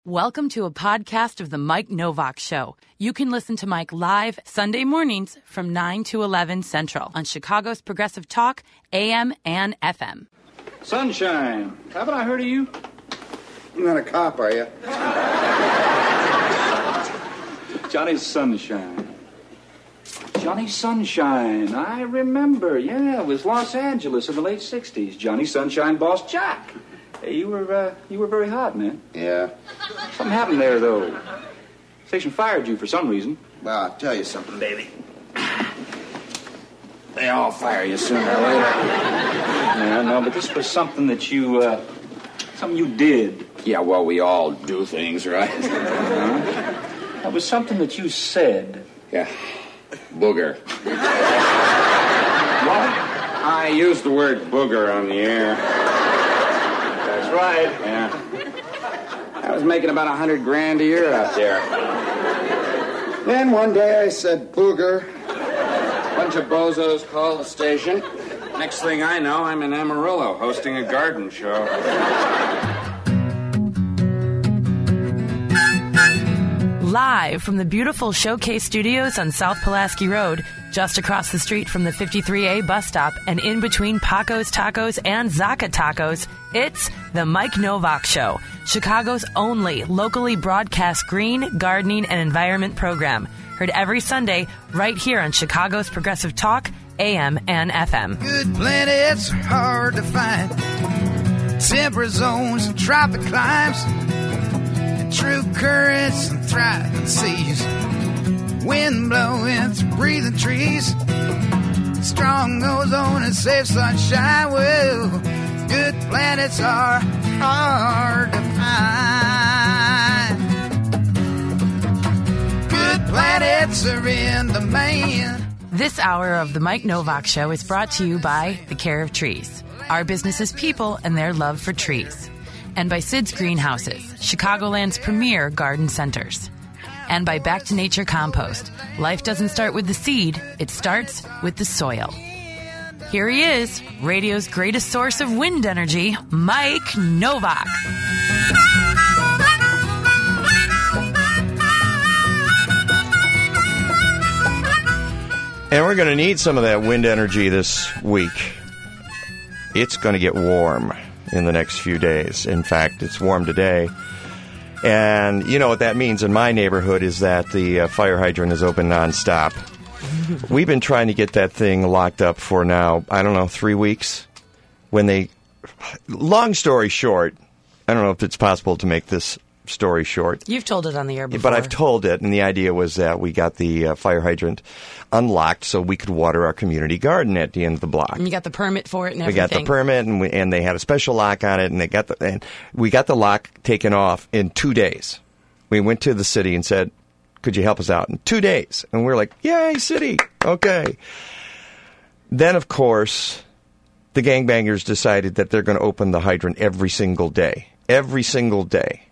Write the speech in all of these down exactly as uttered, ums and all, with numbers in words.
Welcome to a podcast of The Mike Novak Show. You can listen to Mike live Sunday mornings from nine to eleven Central on Chicago's Progressive Talk, A M and F M. Sunshine, haven't I heard of you? You're not a cop, are you? Johnny Sunshine. Johnny Sunshine, I remember. Yeah, it was Los Angeles in the late sixties. Johnny Sunshine boss Jack. Hey, you were, uh, you were very hot, man. Yeah. Something happened there, though. Station fired you for some reason. Well, I'll tell you something, baby. They all fire you sooner or later. Yeah, no, but this was something that you, uh, something you did. Yeah, well, we all do things, right? Uh-huh. That was something that you said. Yeah. Booger. What? I used the word booger on the air. That's right. Yeah. I was making about a hundred grand a year out there. Then one day I said booger. A bunch of bozos called the station. Next thing I know, I'm in Amarillo hosting a garden show. Live from the beautiful Showcase Studios on South Pulaski Road, just across the street from the fifty-three A bus stop and in between Paco's Tacos and Zaka Tacos, it's The Mike Novak Show, Chicago's only locally broadcast green, gardening, and environment program. Heard every Sunday right here on Chicago's Progressive Talk, A M and F M. Good planets are hard to find. Temperate zones and tropic climes. True currents and thriving seas. Wind blowing through breathing trees. Strong ozone and safe sunshine. Well, good planets are hard to find. Good planets are in demand. This hour of The Mike Novak Show is brought to you by The Care of Trees. Our business is people and their love for trees. And by Sid's Greenhouses, Chicagoland's premier garden centers. And by Back to Nature Compost. Life doesn't start with the seed, it starts with the soil. Here he is, radio's greatest source of wind energy, Mike Novak. And we're going to need some of that wind energy this week. It's going to get warm in the next few days. In fact, it's warm today. And you know what that means in my neighborhood is that the uh, fire hydrant is open nonstop. We've been trying to get that thing locked up for now, I don't know, three weeks. When they, long story short, I don't know if it's possible to make this story short. You've told it on the air before. But I've told it, and the idea was that we got the uh, fire hydrant unlocked so we could water our community garden at the end of the block. And you got the permit for it and everything. We got the permit, and we, and they had a special lock on it, and they got the and we got the lock taken off in two days. We went to the city and said, "Could you help us out?" In two days, and we were like, "Yay, city, okay." Then, of course, the gangbangers decided that they're going to open the hydrant every single day, every single day.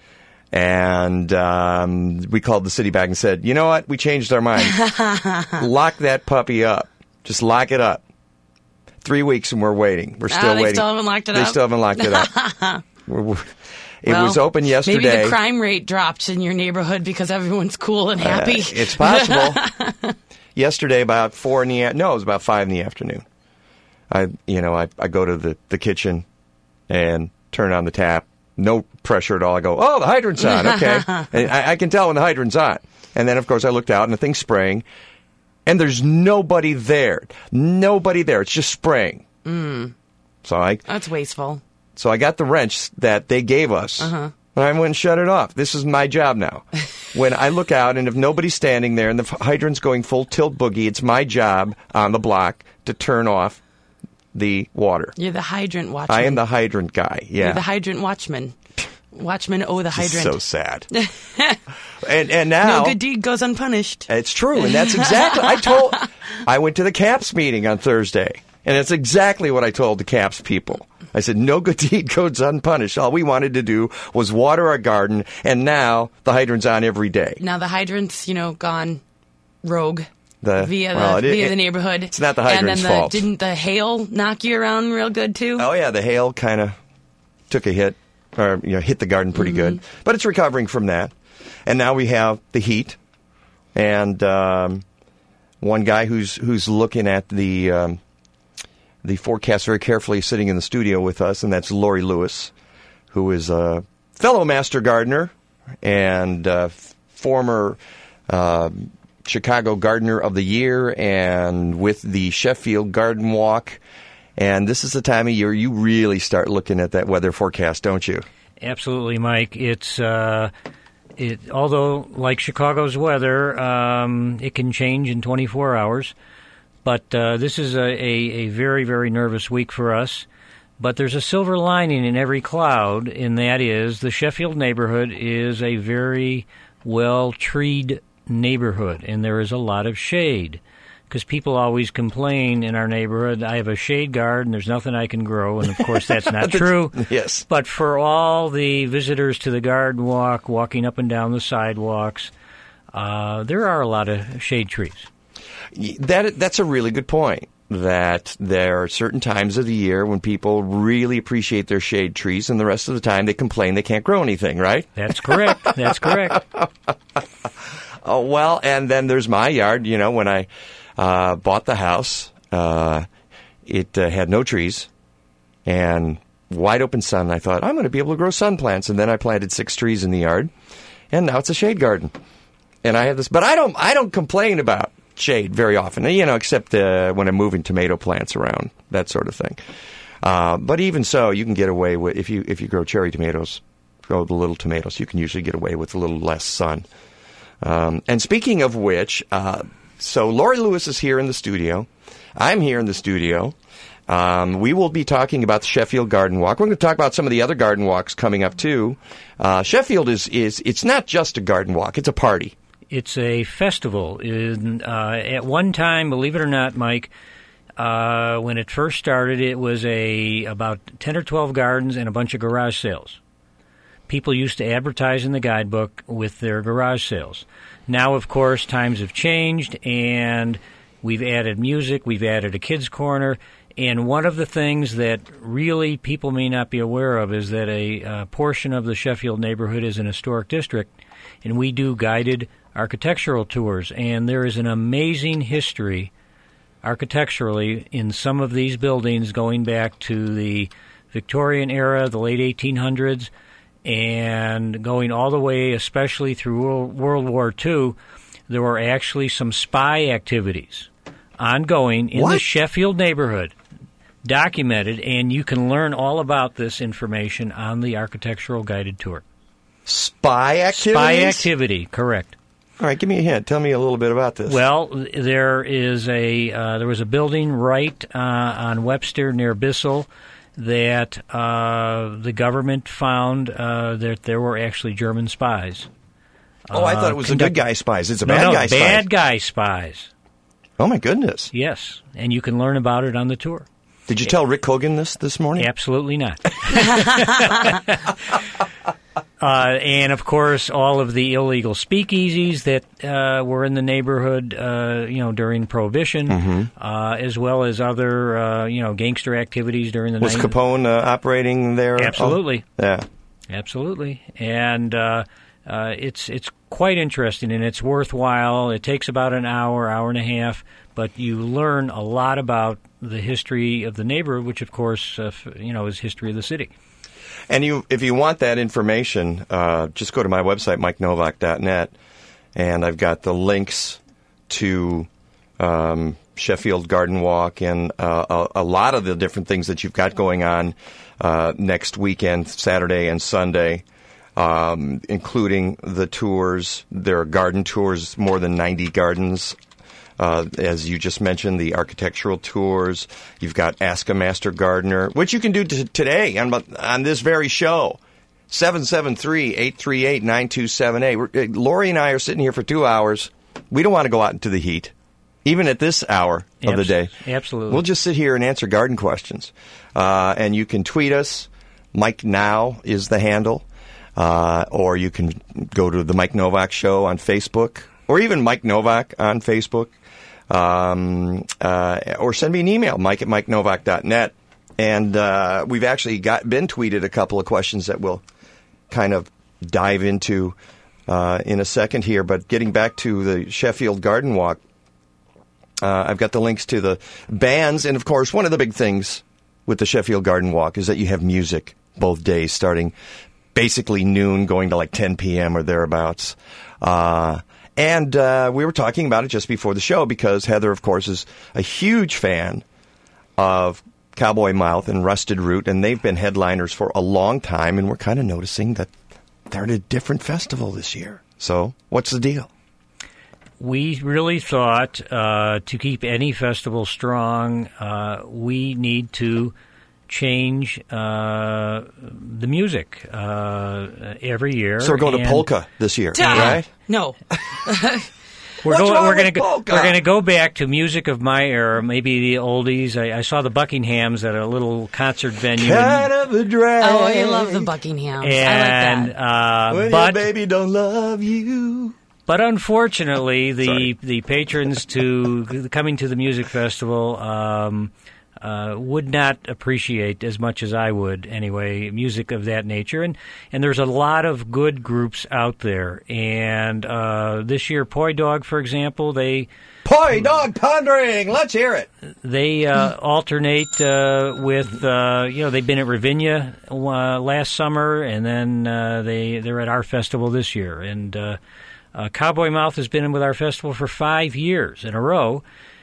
And um, we called the city back and said, you know what? We changed our mind. Lock that puppy up. Just lock it up. Three weeks and we're waiting. We're still oh, they waiting. Still haven't locked it they up? They still haven't locked it up. we're, we're, it well, was open yesterday. Maybe the crime rate dropped in your neighborhood because everyone's cool and happy. Uh, it's possible. Yesterday, about four in the no, it was about five in the afternoon. I, you know, I, I go to the, the kitchen and turn on the tap. No pressure at all. I go, oh, the hydrant's on. Okay. And I, I can tell when the hydrant's on. And then, of course, I looked out and the thing's spraying. And there's nobody there. Nobody there. It's just spraying. Mm. So I. That's wasteful. So I got the wrench that they gave us. Uh-huh. And I went and shut it off. This is my job now. When I look out and if nobody's standing there and the hydrant's going full tilt boogie, it's my job on the block to turn off the water. You're the hydrant watchman. I am the hydrant guy, yeah. You're the hydrant watchman. Watchman, oh, the hydrant. So sad. and and now... No good deed goes unpunished. It's true, and that's exactly... I told... I went to the CAPS meeting on Thursday, and it's exactly what I told the CAPS people. I said, no good deed goes unpunished. All we wanted to do was water our garden, and now the hydrant's on every day. Now the hydrant's, you know, gone rogue. The, via the, well, it, via it, the neighborhood. It's not the hydrant's and then the, fault. Didn't the hail knock you around real good, too? Oh, yeah, the hail kind of took a hit. or you know, hit the garden pretty Mm-hmm. good. But it's recovering from that. And now we have the heat, and um, one guy who's who's looking at the um, the forecast very carefully, sitting in the studio with us, and that's Lori Lewis, who is a fellow master gardener and uh, f- former uh, Chicago Gardener of the Year, and with the Sheffield Garden Walk. And this is the time of year you really start looking at that weather forecast, don't you? Absolutely, Mike. It's uh, it. Although, like Chicago's weather, um, it can change in twenty-four hours. But uh, this is a, a, a very, very nervous week for us. But there's a silver lining in every cloud, and that is the Sheffield neighborhood is a very well-treed neighborhood, and there is a lot of shade. Because people always complain in our neighborhood, I have a shade garden, there's nothing I can grow, and of course that's not true. Yes. But for all the visitors to the garden walk, walking up and down the sidewalks, uh, there are a lot of shade trees. That That's a really good point, that there are certain times of the year when people really appreciate their shade trees, and the rest of the time they complain they can't grow anything, right? That's correct. That's correct. Oh, well, and then there's my yard. You know, when I uh, bought the house, uh, it uh, had no trees and wide open sun. I thought, I'm going to be able to grow sun plants. And then I planted six trees in the yard, and now it's a shade garden. And I have this, but I don't, I don't complain about shade very often, you know, except uh, when I'm moving tomato plants around, that sort of thing. Uh, but even so, you can get away with, if you if you grow cherry tomatoes, grow the little tomatoes, you can usually get away with a little less sun. Um, and speaking of which, uh, so Lori Lewis is here in the studio. I'm here in the studio. Um, we will be talking about the Sheffield Garden Walk. We're going to talk about some of the other garden walks coming up, too. Uh, Sheffield is, is, it's not just a garden walk, it's a party. It's a festival. In, uh, at one time, believe it or not, Mike, uh, when it first started, it was a about ten or twelve gardens and a bunch of garage sales. People used to advertise in the guidebook with their garage sales. Now, of course, times have changed, and we've added music, we've added a kids' corner, and one of the things that really people may not be aware of is that a uh, portion of the Sheffield neighborhood is an historic district, and we do guided architectural tours, and there is an amazing history architecturally in some of these buildings going back to the Victorian era, the late eighteen hundreds, and going all the way, especially through World, World War Two, there were actually some spy activities ongoing in what? the Sheffield neighborhood, documented, and you can learn all about this information on the architectural guided tour. Spy activities? Spy activity, correct. All right, give me a hint. Tell me a little bit about this. Well, there is a uh, there was a building right uh, on Webster near Bissell that uh, the government found uh, that there were actually German spies. oh, I thought it was conduct- the good guy spies. It's a No, bad no, guy spies. bad guy spies. Oh, my goodness. Yes, and you can learn about it on the tour. Did you tell Rick Hogan this this morning? Absolutely not. Uh, and, of course, all of the illegal speakeasies that uh, were in the neighborhood, uh, you know, during Prohibition, Mm-hmm. uh, as well as other, uh, you know, gangster activities during the Was nineties. Capone uh, operating there? Absolutely. Oh, yeah. Absolutely. And uh, uh, it's it's quite interesting, and it's worthwhile. It takes about an hour, hour and a half, but you learn a lot about the history of the neighborhood, which, of course, uh, f- you know, is history of the city. And you, if you want that information, uh, just go to my website, mike novak dot net, and I've got the links to um, Sheffield Garden Walk and uh, a, a lot of the different things that you've got going on uh, next weekend, Saturday and Sunday, um, including the tours. There are garden tours, more than ninety gardens. Uh, as you just mentioned, the architectural tours. You've got Ask a Master Gardener, which you can do t- today on, on this very show. seven seven three, eight three eight, nine two seven eight. We're, uh, Lori and I are sitting here for two hours. We don't want to go out into the heat, even at this hour of Abs- the day. Absolutely. We'll just sit here and answer garden questions. Uh, and you can tweet us. Mike Now is the handle. Uh, or you can go to the Mike Novak Show on Facebook, or even Mike Novak on Facebook. Um, uh, or send me an email, mike at mike novak dot net. And uh, we've actually got been tweeted a couple of questions that we'll kind of dive into uh, in a second here. But getting back to the Sheffield Garden Walk, uh, I've got the links to the bands. And, of course, one of the big things with the Sheffield Garden Walk is that you have music both days, starting basically noon, going to like ten p.m. or thereabouts. Uh, and uh, we were talking about it just before the show because Heather, of course, is a huge fan of Cowboy Mouth and Rusted Root, and they've been headliners for a long time, and we're kind of noticing that they're at a different festival this year. So what's the deal? We really thought uh, to keep any festival strong, uh, we need to change uh, the music uh, every year. So we're going and to polka this year, Duh. right? No. We're What's going. wrong We're going to with go. polka? We're going to go back to music of my era, maybe the oldies. I, I saw the Buckinghams at a little concert venue. Kind of a drag. Oh, I love the Buckinghams. and, I like that. Uh, When but your baby don't love you. But unfortunately, the Sorry. the patrons to coming to the music festival um, uh, would not appreciate as much as I would, anyway, music of that nature. And and there's a lot of good groups out there. And uh, this year, Poi Dog, for example, they Poi Dog Pondering. Let's hear it. they uh, alternate uh, with uh, you know they've been at Ravinia uh, last summer, and then uh, they they're at our festival this year. And uh, Uh, Cowboy Mouth has been in with our festival for five years in a row,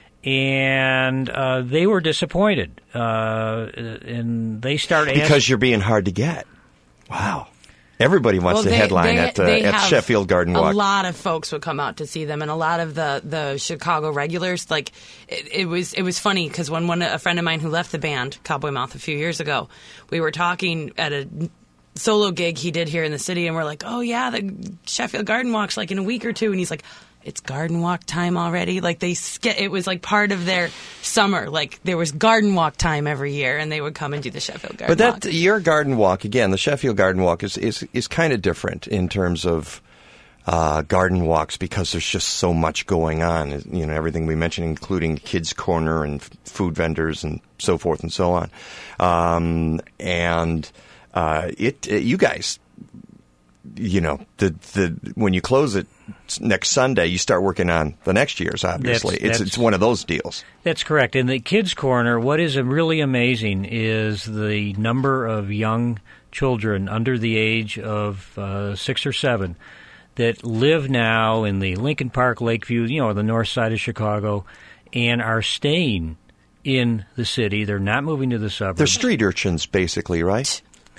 and uh, they were disappointed. Uh, and they start Because asking, you're being hard to get. Wow. Everybody wants Well, to they- headline they- at, uh, they at have Sheffield Garden Walk. A lot of folks would come out to see them, and a lot of the, the Chicago regulars. Like it, it was, it was funny because when one a friend of mine who left the band Cowboy Mouth a few years ago, we were talking at a solo gig he did here in the city, and we're like, oh yeah, the Sheffield Garden Walk's like in a week or two, and he's like, it's Garden Walk time already. Like they sk- it was like part of their summer. Like there was Garden Walk time every year, and they would come and do the Sheffield Garden But that Walk. your Garden Walk, again, the Sheffield Garden Walk is is, is kind of different in terms of uh, garden walks because there's just so much going on. You know, everything we mentioned, including Kids Corner and f- food vendors and so forth and so on. Um, and uh, it, it, you guys, you know, the the when you close it next Sunday, you start working on the next year's. Obviously, That's- it's that's- it's one of those deals. That's correct. In the Kids Corner, what is really amazing is the number of young children under the age of uh, six or seven that live now in the Lincoln Park, Lakeview, you know, the north side of Chicago, and are staying in the city. They're not moving to the suburbs. They're street urchins, basically, right?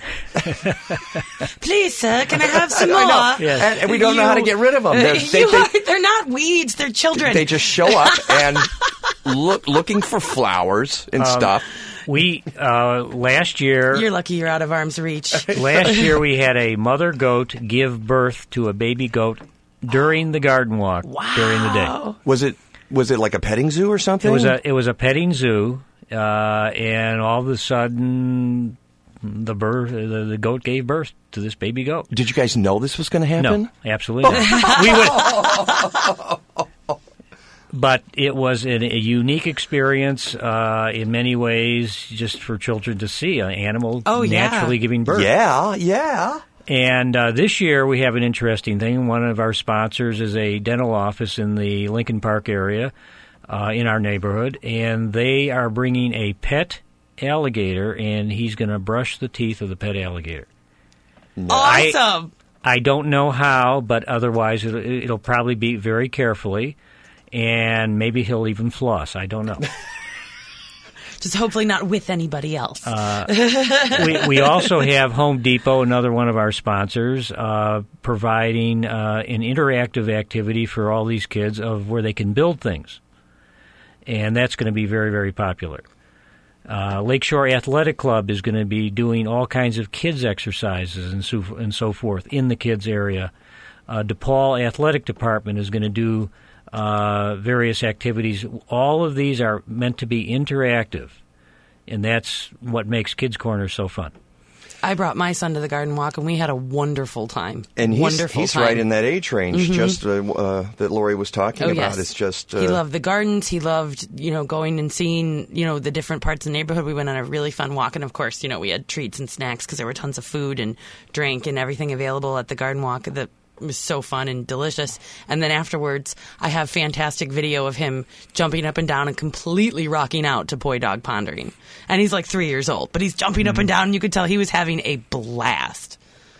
Please, sir, can I have some more? I know. Yes. And, and we don't know how to get rid of them. They're, they, You they, are- they're not weeds, they're children. they just show up and look looking for flowers and stuff. We uh, last year, You're lucky you're out of arm's reach. last year we had a mother goat give birth to a baby goat during the garden walk during the day. Was it was it like a petting zoo or something? It was a it was a petting zoo, uh, and all of a sudden, the birth the, the goat gave birth to this baby goat. Did you guys know this was going to happen? No, absolutely not. We would. But it was an, a unique experience uh, in many ways, just for children to see an animal Oh, yeah. naturally giving birth. Yeah, yeah. And uh, this year we have an interesting thing. One of our sponsors is a dental office in the Lincoln Park area uh, in our neighborhood, and they are bringing a pet alligator, and he's going to brush the teeth of the pet alligator. Awesome. I don't know how, but otherwise it'll, it'll probably be very carefully, and maybe he'll even floss. I don't know. Just hopefully not with anybody else. we, we also have Home Depot, another one of our sponsors, uh, providing uh, an interactive activity for all these kids of where they can build things. And that's going to be very, very popular. Uh, Lakeshore Athletic Club is going to be doing all kinds of kids exercises and so, and so forth in the kids area. Uh, DePaul Athletic Department is going to do uh, various activities. All of these are meant to be interactive, and that's what makes Kids Corner so fun. I brought my son to the garden walk, and we had a wonderful time. And he's, wonderful he's time. right in that age range, mm-hmm. just uh, uh, that Lori was talking oh, about. Yes. It's just uh, he loved the gardens. He loved, you know, going and seeing, you know, the different parts of the neighborhood. We went on a really fun walk, and of course, you know, we had treats and snacks because there were tons of food and drink and everything available at the garden walk. That was so fun and delicious. And then afterwards, I have fantastic video of him jumping up and down and completely rocking out to Boy Dog Pondering. And he's like three years old, but he's jumping up and down, and you could tell he was having a blast.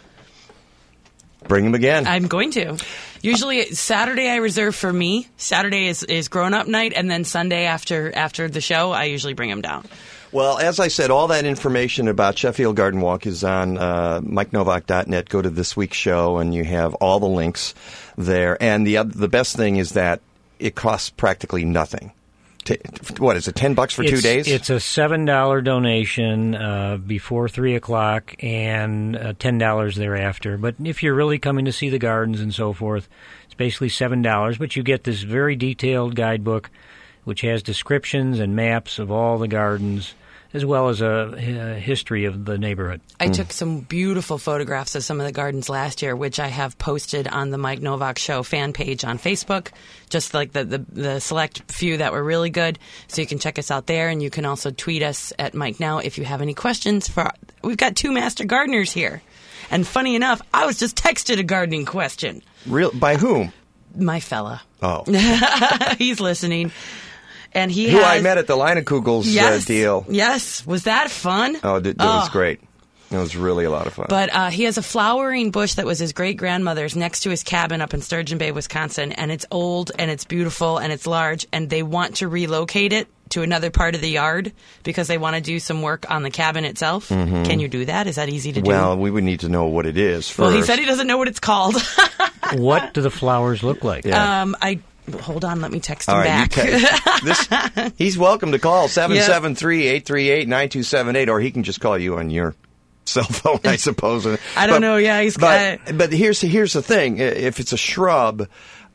Bring him again. I'm going to. Usually Saturday I reserve for me. Saturday is, is grown-up night, and then Sunday after after the show, I usually bring him down. Well, as I said, all that information about Sheffield Garden Walk is on uh, Mike Novak dot net. Go to this week's show, and you have all the links there. And the the best thing is that it costs practically nothing. T- what is it, ten bucks for it's, two days? It's a seven dollar donation uh, before three o'clock and uh, ten dollars thereafter. But if you're really coming to see the gardens and so forth, it's basically seven dollars. But you get this very detailed guidebook, which has descriptions and maps of all the gardens, as well as a, a history of the neighborhood. I mm. took some beautiful photographs of some of the gardens last year, which I have posted on the Mike Novak Show fan page on Facebook, just like the, the, the select few that were really good. So you can check us out there, and you can also tweet us at Mike Now if you have any questions. For We've got two master gardeners here. And funny enough, I was just texted a gardening question. Real By whom? My fella. Oh. He's listening. And he Who has, I met at the Leinenkugel's yes, uh, deal. Yes. Was that fun? Oh, that, that oh. was great. It was really a lot of fun. But uh, he has a flowering bush that was his great-grandmother's next to his cabin up in Sturgeon Bay, Wisconsin. And it's old, and it's beautiful, and it's large. And they want to relocate it to another part of the yard because they want to do some work on the cabin itself. Mm-hmm. Can you do that? Is that easy to do? Well, we would need to know what it is first. Well, he said he doesn't know what it's called. What do the flowers look like? Yeah. Um, I... Hold on, let me text him All right, back. You te- this, he's welcome to call seven seven three, eight three eight, nine two seven eight, or he can just call you on your cell phone, I suppose. I don't but, know. Yeah, he's but, got. But here's here's the thing: if it's a shrub,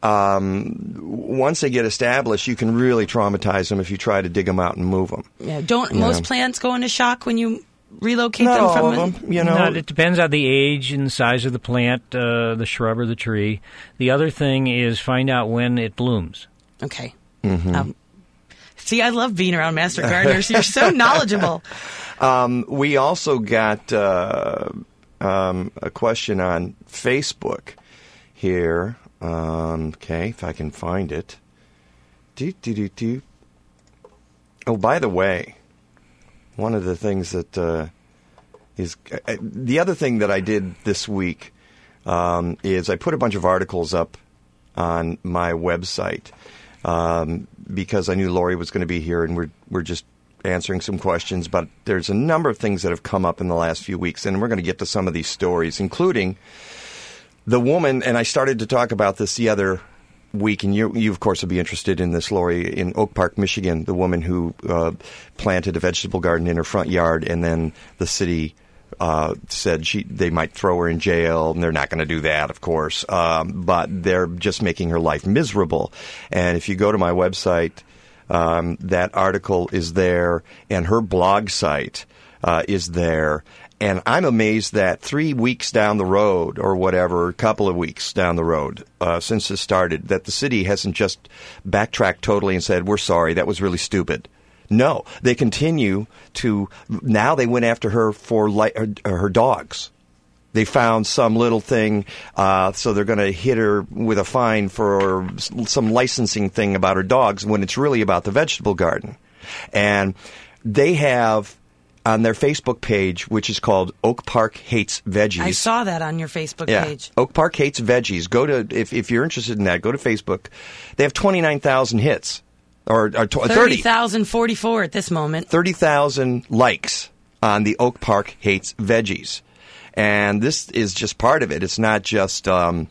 um, once they get established, you can really traumatize them if you try to dig them out and move them. Yeah, don't you most know? plants go into shock when you relocate Not them all from of a, them, you know. No, it depends on the age and size of the plant, uh, the shrub or the tree. The other thing is find out when it blooms. Okay. Mm-hmm. Um, see, I love being around master gardeners. You're so knowledgeable. Um, we also got uh, um, a question on Facebook here. Um, okay, if I can find it. Do, do, do, do. Oh, by the way, one of the things that uh, is uh, the other thing that I did this week um, is I put a bunch of articles up on my website. Um, because I knew Lori was going to be here, and we're we're just answering some questions. But there's a number of things that have come up in the last few weeks, and we're going to get to some of these stories, including the woman. And I started to talk about this the other week, and you, you of course, would be interested in this, Lori, in Oak Park, Michigan, the woman who uh, planted a vegetable garden in her front yard, and then the city Uh, said she they might throw her in jail, and they're not going to do that, of course. Um, but they're just making her life miserable. And if you go to my website, um, that article is there, and her blog site uh, is there. And I'm amazed that three weeks down the road, or whatever, a couple of weeks down the road uh, since this started, that the city hasn't just backtracked totally and said, we're sorry, that was really stupid. No, they continue to. Now they went after her for li- her, her dogs. They found some little thing, uh, so they're going to hit her with a fine for some licensing thing about her dogs when it's really about the vegetable garden. And they have on their Facebook page, which is called Oak Park Hates Veggies. I saw that on your Facebook yeah. page. Oak Park Hates Veggies. Go to if if you're interested in that, go to Facebook. They have twenty-nine thousand hits. Or, or t- thirty thousand forty-four at this moment. thirty thousand likes on the Oak Park Hates Veggies. And this is just part of it. It's not just, um,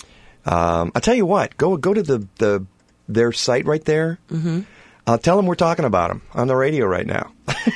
um, I'll tell you what, go go to the, the their site right there. Mm-hmm. Uh, tell them we're talking about them on the radio right now.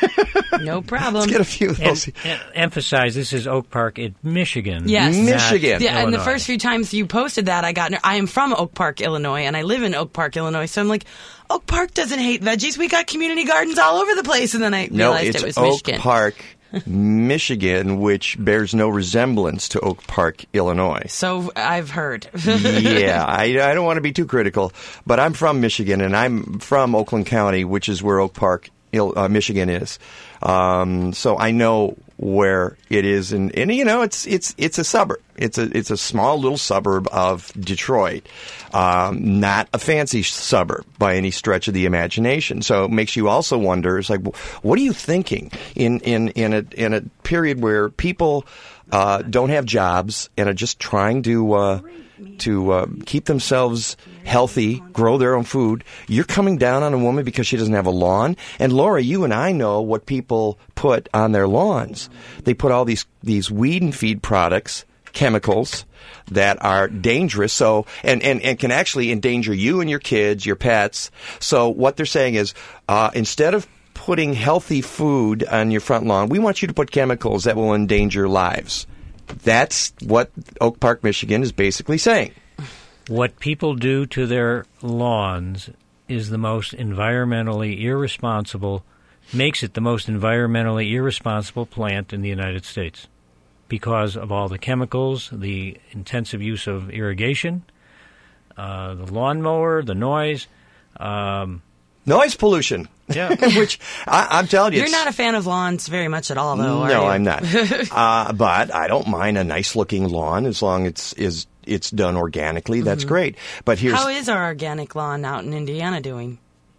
No problem. Let's get a few of those. And, and emphasize, this is Oak Park in Michigan. Yes. Michigan. Yeah, and the Illinois. first few times you posted that, I got, I am from Oak Park, Illinois, and I live in Oak Park, Illinois, so I'm like, Oak Park doesn't hate veggies. We got community gardens all over the place, and then I No, realized it's it was Oak Michigan. Park Michigan, which bears no resemblance to Oak Park, Illinois. So I've heard. yeah, I, I don't want to be too critical, but I'm from Michigan, and I'm from Oakland County, which is where Oak Park, uh, Michigan is. Um, so I know where it is, and, and you know, it's it's it's a suburb. It's a it's a small little suburb of Detroit, um, not a fancy suburb by any stretch of the imagination. So it makes you also wonder. It's like, what are you thinking in in in a in a period where people uh, don't have jobs and are just trying to uh, to uh, keep themselves healthy, grow their own food? You're coming down on a woman because she doesn't have a lawn. And Laura, you and I know what people put on their lawns. They put all these these weed and feed products, chemicals that are dangerous, so and, and, and can actually endanger you and your kids, your pets. So what they're saying is, uh, instead of putting healthy food on your front lawn, we want you to put chemicals that will endanger lives. That's what Oak Park, Michigan is basically saying. What people do to their lawns is the most environmentally irresponsible, makes it the most environmentally irresponsible plant in the United States because of all the chemicals, the intensive use of irrigation, uh, the lawnmower, the noise. Um, Noise pollution. Yeah. Which, I, I'm telling you. You're not a fan of lawns very much at all, though, are No, you? I'm not. uh, but I don't mind a nice-looking lawn as long as it's, is, it's done organically. That's Mm-hmm. great. But here's How is our organic lawn out in Indiana doing?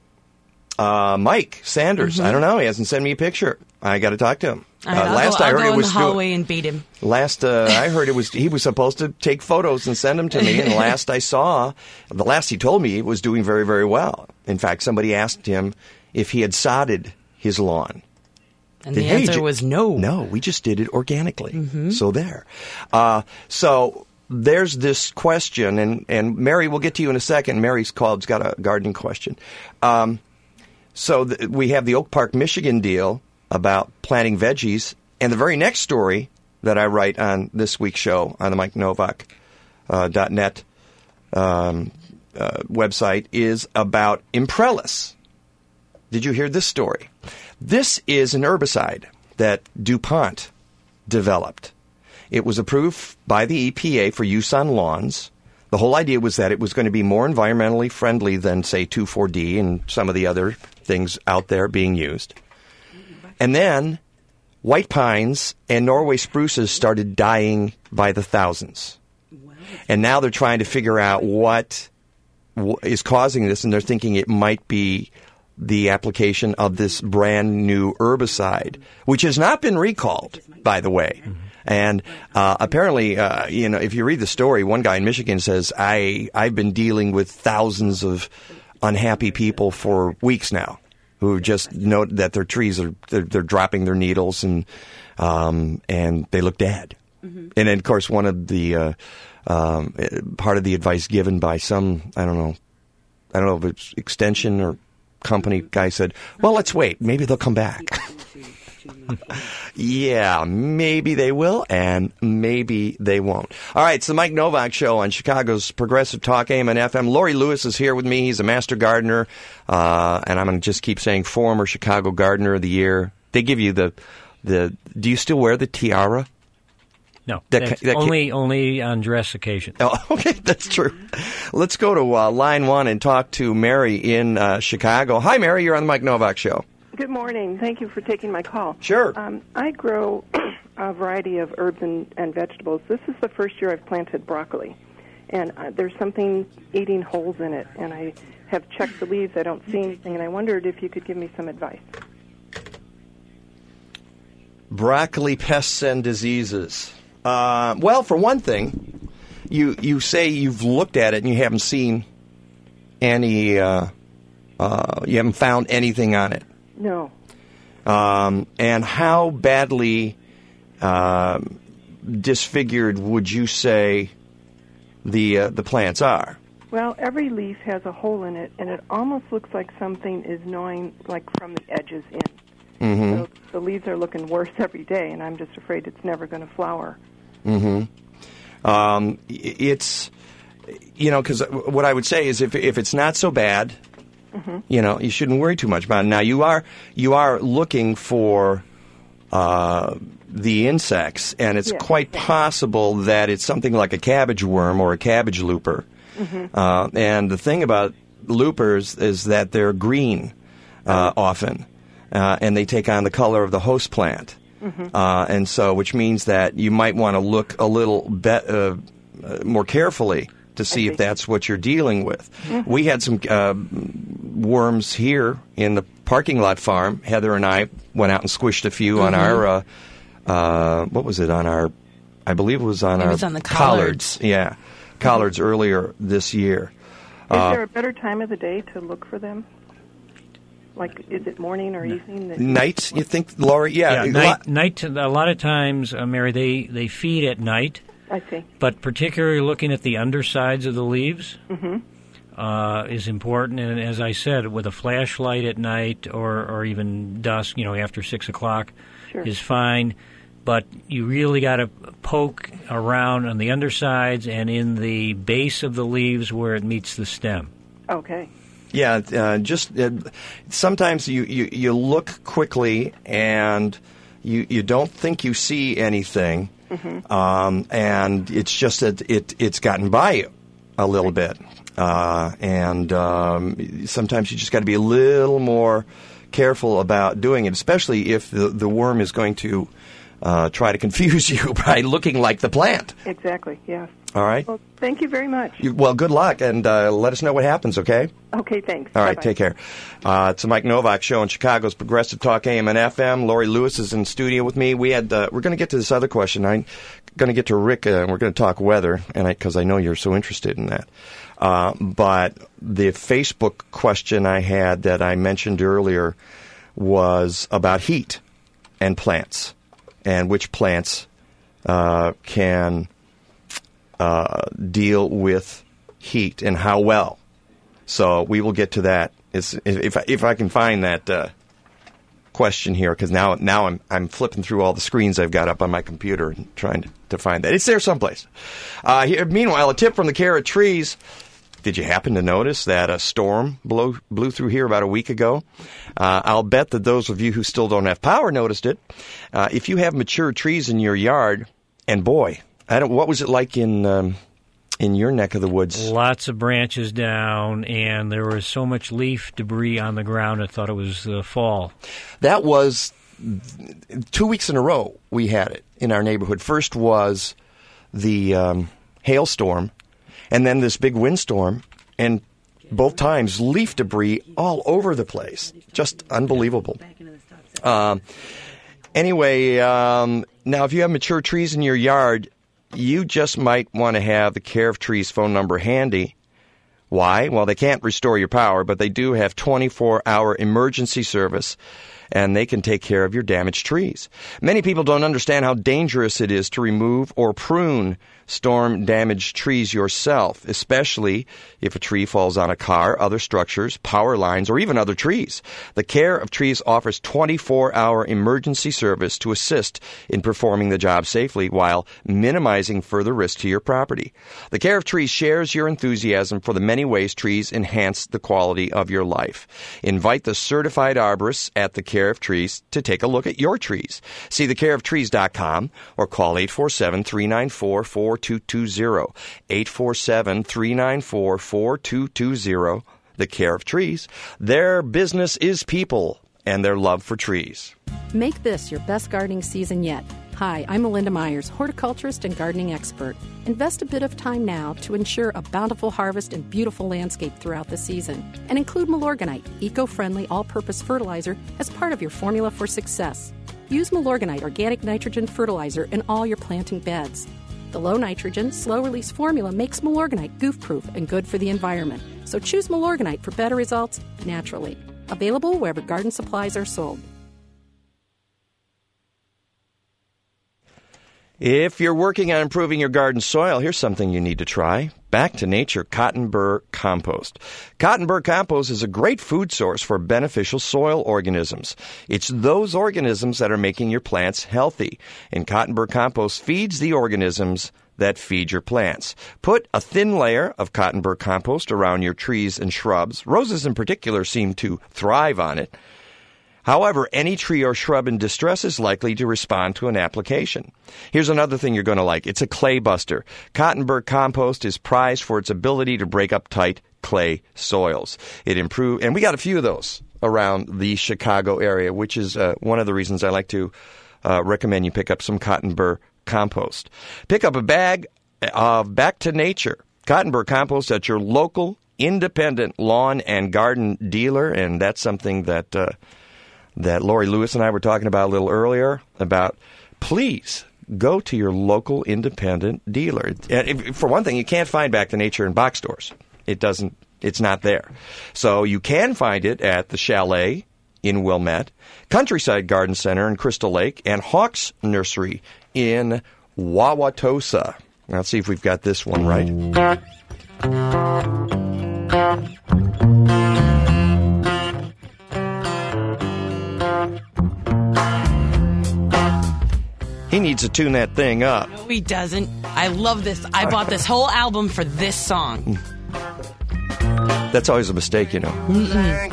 uh, Mike Sanders. Mm-hmm. I don't know. He hasn't sent me a picture. I got to talk to him. All right, uh, I'll last go, I I'll heard go it in was the do- hallway and beat him. Last uh, I heard it was he was supposed to take photos and send them to me. And the last I saw, the last he told me, it was doing very, very well. In fact, somebody asked him if he had sodded his lawn. And Did- the hey, answer j- was no. No, we just did it organically. Mm-hmm. So there. Uh, so there's this question, and, and Mary, we'll get to you in a second. Mary's called, has got a gardening question. Um, so th- we have the Oak Park, Michigan deal about planting veggies, and the very next story that I write on this week's show on the Mike Novak uh, dot net um, uh, website is about Imprellis. Did you hear this story? This is an herbicide that DuPont developed. It was approved by the E P A for use on lawns. The whole idea was that it was going to be more environmentally friendly than, say, two four D and some of the other things out there being used. And then white pines and Norway spruces started dying by the thousands. And now they're trying to figure out what is causing this, and they're thinking it might be the application of this brand new herbicide, which has not been recalled, by the way. Mm-hmm. And uh, apparently, uh, you know, if you read the story, one guy in Michigan says, I, I've been dealing with thousands of unhappy people for weeks now who just know that their trees are they're, they're dropping their needles and um, and they look dead. Mm-hmm. And then, of course, one of the uh, um, part of the advice given by some, I don't know, I don't know if it's extension or company guy said, well, let's wait. Maybe they'll come back. Yeah, maybe they will, and maybe they won't. All right, it's the Mike Novak Show on Chicago's Progressive Talk A M and F M. Laurie Lewis is here with me. He's a master gardener, uh, and I'm going to just keep saying former Chicago Gardener of the Year. They give you the, the do you still wear the tiara? No, that, that's that, only only on dress occasions. Oh, okay, that's true. Let's go to uh, line one and talk to Mary in uh, Chicago. Hi, Mary. You're on the Mike Novak Show. Good morning. Thank you for taking my call. Sure. Um, I grow a variety of herbs and, and vegetables. This is the first year I've planted broccoli, and uh, there's something eating holes in it, and I have checked the leaves. I don't see anything, and I wondered if you could give me some advice. Broccoli pests and diseases. Uh, well, for one thing, you you say you've looked at it and you haven't seen any, uh, uh, you haven't found anything on it. No. Um, and how badly uh, disfigured would you say the uh, the plants are? Well, every leaf has a hole in it, and it almost looks like something is gnawing, like from the edges in. Mm-hmm. So the leaves are looking worse every day, and I'm just afraid it's never going to flower. Mm-hmm. Um, it's, you know, because what I would say is if if it's not so bad, mm-hmm. you know, you shouldn't worry too much about it. Now, you are you are looking for uh, the insects, and it's Yes. quite possible that it's something like a cabbage worm or a cabbage looper. Mm-hmm. Uh, and the thing about loopers is that they're green uh, often, uh, and they take on the color of the host plant. Mm-hmm. Uh, and so, which means that you might want to look a little bit uh, uh, more carefully to see if that's what you're dealing with. Mm-hmm. We had some uh, worms here in the parking lot farm. Heather and I went out and squished a few Mm-hmm. on our, uh, uh, what was it, on our, I believe it was on It our was on the collards. Yeah, collards earlier this year. Is Uh, there a better time of the day to look for them? Like, is it morning or evening? That Nights, you think, Laurie? Yeah. Yeah, a night, lot- night. A lot of times, uh, Mary, they, they feed at night, I see. but particularly looking at the undersides of the leaves Mm-hmm. uh, is important. And as I said, with a flashlight at night or, or even dusk, you know, after six o'clock, Sure. is fine. But you really got to poke around on the undersides and in the base of the leaves where it meets the stem. Okay. Yeah, uh, just uh, sometimes you, you, you look quickly and you you don't think you see anything, Mm-hmm. um, and it's just that it it's gotten by you a little bit, uh, and um, sometimes you just got to be a little more careful about doing it, especially if the the worm is going to uh, try to confuse you by looking like the plant. Exactly, yes. All right. Well, thank you very much. You, well, good luck, and uh, let us know what happens. Okay. Okay, thanks. All right, Bye-bye. take care. Uh, it's the Mike Novak Show on Chicago's Progressive Talk A M and F M. Lori Lewis is in studio with me. We had uh, we're going to get to this other question. I'm going to get to Rick, uh, and we're going to talk weather, and because I, I know you're so interested in that. Uh, but the Facebook question I had that I mentioned earlier was about heat and plants, and which plants uh, can uh, deal with heat and how well. So we will get to that if if I, if I can find that uh, question here, because now now I'm I'm flipping through all the screens I've got up on my computer and trying to, to find that. It's there someplace. Uh, here, meanwhile, a tip from the Care of Trees. Did you happen to notice that a storm blow, blew through here about a week ago? Uh, I'll bet that those of you who still don't have power noticed it. Uh, if you have mature trees in your yard, and boy, I don't. What was it like in? Um, In your neck of the woods? Lots of branches down, and there was so much leaf debris on the ground, I thought it was uh, fall. That was two weeks in a row we had it in our neighborhood. First was the um, hailstorm, and then this big windstorm, and both times leaf debris all over the place. Just unbelievable. Um, anyway, um, now if you have mature trees in your yard, you just might want to have the Care of Trees phone number handy. Why? Well, they can't restore your power, but they do have twenty-four hour emergency service, and they can take care of your damaged trees. Many people don't understand how dangerous it is to remove or prune storm-damaged trees yourself, especially if a tree falls on a car, other structures, power lines, or even other trees. The Care of Trees offers twenty-four hour emergency service to assist in performing the job safely while minimizing further risk to your property. The Care of Trees shares your enthusiasm for the many ways trees enhance the quality of your life. Invite the certified arborists at the Care of Trees to take a look at your trees. See the care of trees dot com or call eight four seven, three nine four, four two two zero. eight four seven, three nine four, four two two zero. The Care of Trees. Their business is people and their love for trees. Make this your best gardening season yet. Hi, I'm Melinda Myers, horticulturist and gardening expert. Invest a bit of time now to ensure a bountiful harvest and beautiful landscape throughout the season. And include Milorganite, eco-friendly all-purpose fertilizer, as part of your formula for success. Use Milorganite organic nitrogen fertilizer in all your planting beds. The low-nitrogen, slow-release formula makes Milorganite goof-proof and good for the environment. So choose Milorganite for better results naturally. Available wherever garden supplies are sold. If you're working on improving your garden soil, here's something you need to try. Back to Nature Cotton Burr Compost. Cotton Burr Compost is a great food source for beneficial soil organisms. It's those organisms that are making your plants healthy. And Cotton Burr Compost feeds the organisms that feed your plants. Put a thin layer of Cotton Burr Compost around your trees and shrubs. Roses in particular seem to thrive on it. However, any tree or shrub in distress is likely to respond to an application. Here's another thing you're going to like. It's a clay buster. Cottonburg compost is prized for its ability to break up tight clay soils. It improve, and we got a few of those around the Chicago area, which is uh, one of the reasons I like to uh, recommend you pick up some Cottonburg compost. Pick up a bag of Back to Nature Cottonburg compost at your local independent lawn and garden dealer, and that's something that uh, that Lori Lewis and I were talking about a little earlier about. Please go to your local independent dealer. And if, for one thing, you can't find Back to Nature in box stores. It doesn't. It's not there. So you can find it at the Chalet in Wilmette, Countryside Garden Center in Crystal Lake, and Hawks Nursery in Wauwatosa. Now, let's see if we've got this one right. He needs to tune that thing up. No, he doesn't. I love this. I bought this whole album for this song. That's always a mistake, you know. Mm-mm.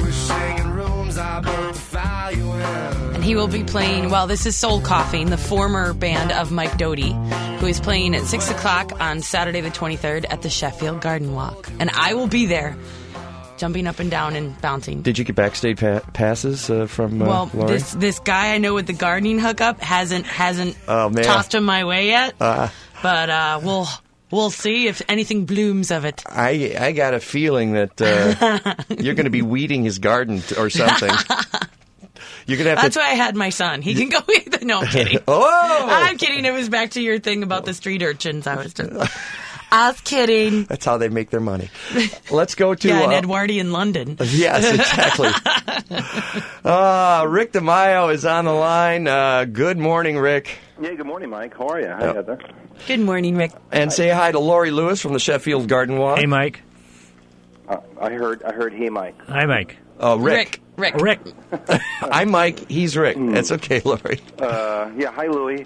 And he will be playing, well, this is Soul Coughing, the former band of Mike Doty, who is playing at six o'clock on Saturday the twenty-third at the Sheffield Garden Walk. And I will be there, jumping up and down and bouncing. Did you get backstage pa- passes uh, from uh, Well, Lori? this this guy I know with the gardening hookup hasn't hasn't oh, man. tossed him my way yet. Uh, but uh, we'll we'll see if anything blooms of it. I I got a feeling that uh, you're going to be weeding his garden t- or something. You're gonna have That's to... why I had my son. He can go either. No, I'm kidding. Oh! I'm kidding. It was back to your thing about the street urchins. I was just... I was kidding. That's how they make their money. Let's go to... Yeah, in uh, Edwardian London. Yes, exactly. uh, Rick DeMaio is on the line. Uh, good morning, Rick. Yeah, good morning, Mike. How are you? Hi, Yep. Heather. Good morning, Rick. And say hi to Lori Lewis from the Sheffield Garden Walk. Hey, Mike. Uh, I heard. I heard. Hey, Mike. Hi, Mike. Oh, Rick. Rick. Rick. I'm Mike. He's Rick. Mm. That's okay, Lori. Uh, yeah. Hi, Louie.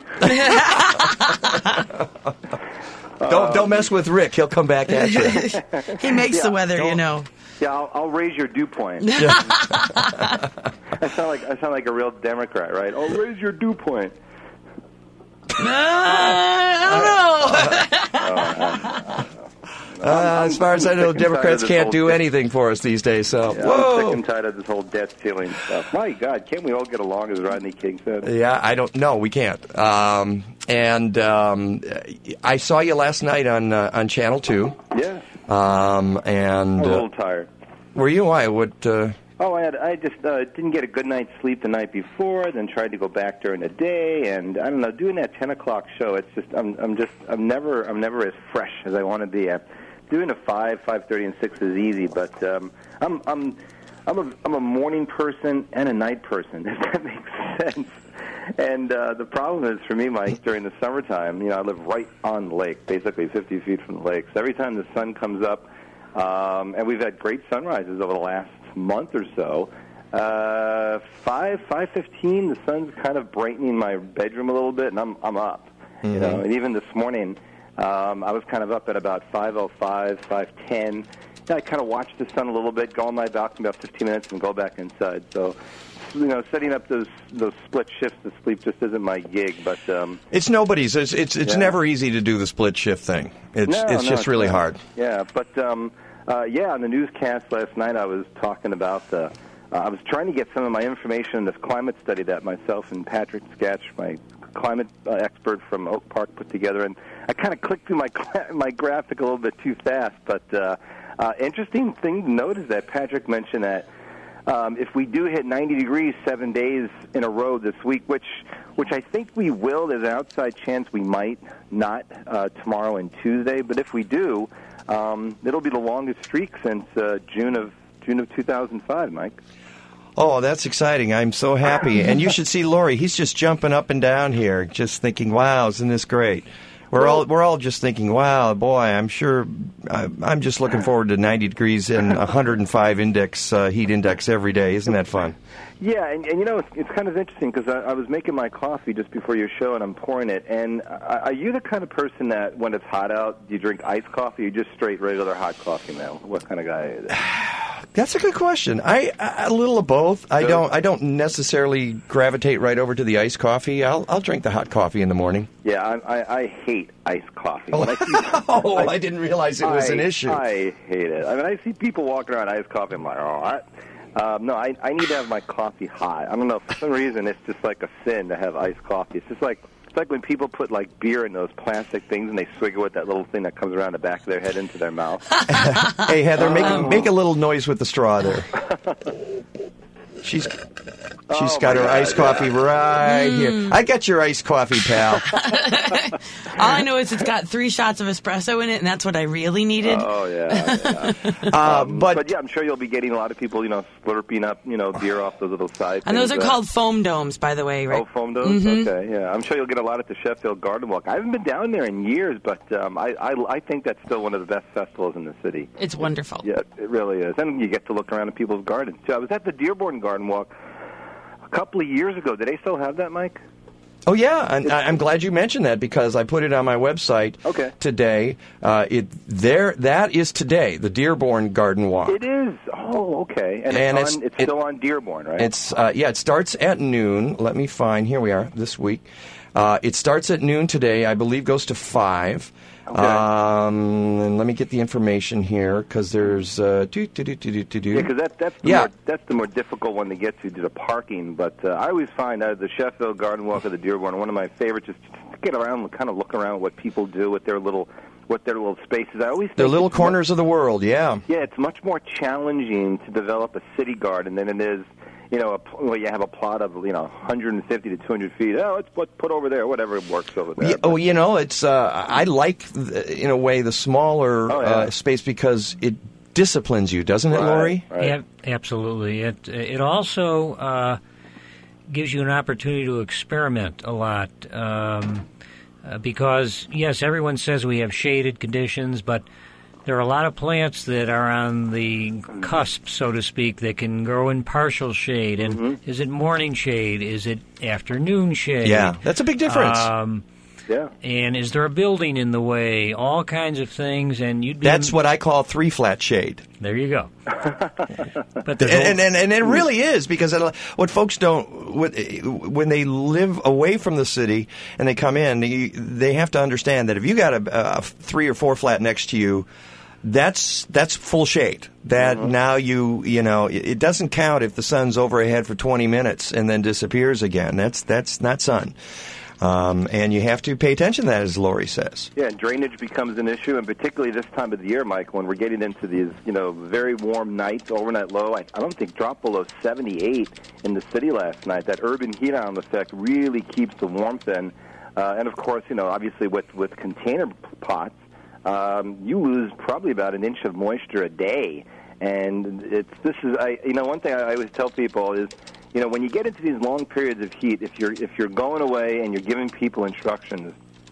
Don't don't mess with Rick. He'll come back at you. He makes Yeah, the weather, don't- you know. Yeah, I'll, I'll raise your dew point. I sound like I sound like a real Democrat, right? I'll raise your dew point. Uh, I don't know. Uh, as far as I know, sick and tired Democrats of this can't whole do thing. anything for us these days. So, Yeah, I'm sick whoa. and tired of this whole debt ceiling stuff. My God, can't we all get along, as Rodney King said? Yeah, I don't know. We can't. Um, and um, I saw you last night on uh, on Channel Two. Yeah. Um, I'm and a uh, little tired. were you? Why? What? Uh, Oh, I had I just uh, didn't get a good night's sleep the night before. Then tried to go back during the day, and I don't know. Doing that ten o'clock show, it's just I'm I'm just I'm never I'm never as fresh as I want to be. I'm doing a five, five thirty, and six is easy, but um, I'm I'm I'm a I'm a morning person and a night person. If that makes sense. And uh, the problem is for me, Mike, during the summertime, you know, I live right on the lake, basically fifty feet from the lake. So every time the sun comes up, um, and we've had great sunrises over the last month or so. Uh, five, five fifteen. The sun's kind of brightening my bedroom a little bit, and I'm I'm up. Mm-hmm. You know, and even this morning, um, I was kind of up at about five oh five, five ten. I kind of watch the sun a little bit, go on my balcony about fifteen minutes, and go back inside. So, you know, setting up those those split shifts to sleep just isn't my gig. But um, it's nobody's. It's it's, it's yeah. never easy to do the split shift thing. It's no, it's no, just really not. hard. Yeah, but um, uh, yeah, on the newscast last night, I was talking about the. Uh, I was trying to get some of my information in this climate study that myself and Patrick Sketch, my climate uh, expert from Oak Park, put together, and I kind of clicked through my my graphic a little bit too fast. But uh, uh, interesting thing to note is that Patrick mentioned that um, if we do hit ninety degrees seven days in a row this week, which which I think we will, there's an outside chance we might not uh, tomorrow and Tuesday. But if we do, um, it'll be the longest streak since uh, June of June of two thousand five, Mike. Oh, that's exciting. I'm so happy. And you should see Lori. He's just jumping up and down here, just thinking, wow, isn't this great? We're all we're all just thinking, wow, boy, I'm sure, I'm just looking forward to ninety degrees and one hundred five index, uh, heat index every day. Isn't that fun? Yeah, and, and you know, it's, it's kind of interesting because I, I was making my coffee just before your show and I'm pouring it. And are, are you the kind of person that when it's hot out, do you drink iced coffee or you just straight regular hot coffee now? What kind of guy are you? That's a good question. I, I a little of both. I don't I don't necessarily gravitate right over to the iced coffee. I'll I'll drink the hot coffee in the morning. Yeah, I, I, I hate iced coffee. Oh, When I, see, oh I, I didn't realize it was I, an issue. I hate it. I mean, I see people walking around iced coffee. I'm like, all right. Um, no, I, I need to have my coffee hot. I don't know. For some reason, it's just like a sin to have iced coffee. It's just like it's like when people put like beer in those plastic things and they swig it with that little thing that comes around the back of their head into their mouth. Hey, Heather, make Oh. make a little noise with the straw there. She's she's Oh, got my her God, iced coffee yeah. right Mm. here. I got your iced coffee, pal. All I know is it's got three shots of espresso in it, and that's what I really needed. Oh yeah, yeah. Uh, Um, but but yeah, I'm sure you'll be getting a lot of people, you know, slurping up, you know, beer off those little side. And those are things, uh, called foam domes, by the way, right? Oh, foam domes? Mhm. Okay, yeah. I'm sure you'll get a lot at the Sheffield Garden Walk. I haven't been down there in years, but um, I, I, I think that's still one of the best festivals in the city. It's wonderful. Yeah, it really is. And you get to look around at people's gardens, too. I was at the Dearborn Garden Walk a couple of years ago. Did they still have that, Mike? Oh yeah, and I- I'm glad you mentioned that because I put it on my website Okay. today. Uh, it there that is today the Dearborn Garden Walk. It is. Oh, okay. And, And it's, it's- on, it's it- still on Dearborn, right? It's uh, yeah, it starts at noon. Let me find. Here we are this week. Uh, it starts at noon today. I believe goes to five. Okay. Um, and let me get the information here because there's uh, do do do do do do do. Yeah, because that, that's the Yeah. more that's the more difficult one to get to, to the parking. But uh, I always find out the Sheffield Garden Walk or the Dearborn, one of my favorites, is to get around and kind of look around what people do with their little what their little spaces. I always think They're little it's corners of the world. Yeah. Much, yeah, it's much more challenging to develop a city garden than it is. You know, a, pl- well, you have a plot of you know one hundred fifty to two hundred feet. Oh, let's put put over there, whatever works over there. Yeah, oh, you know, it's uh, I like the, in a way the smaller Oh, yeah. uh, space because it disciplines you, doesn't it, Right, Lori? right. Yeah, absolutely. It it also uh, gives you an opportunity to experiment a lot um, uh, because yes, everyone says we have shaded conditions, but there are a lot of plants that are on the cusp, so to speak, that can grow in partial shade. And Mm-hmm. is it morning shade? Is it afternoon shade? Yeah, that's a big difference. Um, Yeah. and is there a building in the way? All kinds of things, and you'd be That's what I call three flat shade. There you go. But And, there's and, and, and it really is because it, what folks don't what, when they live away from the city and they come in, they, they have to understand that if you got a, a three or four flat next to you, that's that's full shade. That now you you know it, it doesn't count if the sun's overhead for twenty minutes and then disappears again. That's that's not sun. Um, and you have to pay attention to that, as Lori says. Yeah, and drainage becomes an issue, and particularly this time of the year, Mike, when we're getting into these, you know, very warm nights, overnight low. I, I don't think dropped below seventy-eight in the city last night. That urban heat island effect really keeps the warmth in. Uh, and, of course, you know, obviously with, with container pots, um, you lose probably about an inch of moisture a day. And it's this is, I you know, one thing I always tell people is, you know, when you get into these long periods of heat, if you're if you're going away and you're giving people instructions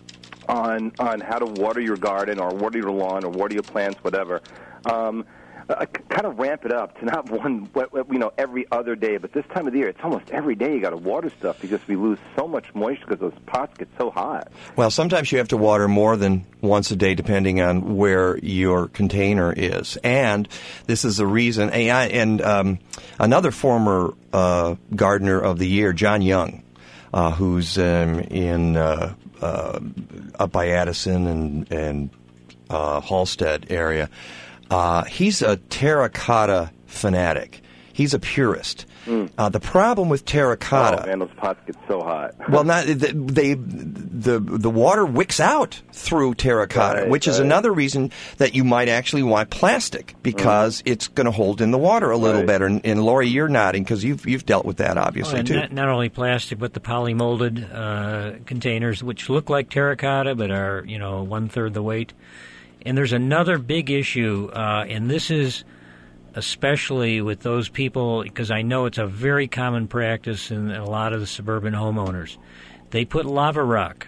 on on how to water your garden or water your lawn or water your plants, whatever, um, uh, kind of ramp it up to not one, you know, every other day. But this time of the year, it's almost every day you got to water stuff because we lose so much moisture because those pots get so hot. Well, sometimes you have to water more than once a day, depending on where your container is. And this is the reason. And um, another former uh, gardener of the year, John Young, uh, who's um, in uh, uh, up by Addison and and uh, Halstead area. Uh, he's a terracotta fanatic. He's a purist. Mm. Uh, the problem with terracotta. Oh man, those pots get so hot. Well, not they, they the the water wicks out through terracotta, right, which is right. another reason that you might actually want plastic because mm. it's going to hold in the water a little right. better. And, and Lori, you're nodding because you've you've dealt with that obviously oh, too. Not, not only plastic, but the polymolded uh, containers, which look like terracotta but are you know one third the weight. And there's another big issue, uh, and this is especially with those people, because I know it's a very common practice in a lot of the suburban homeowners. They put lava rock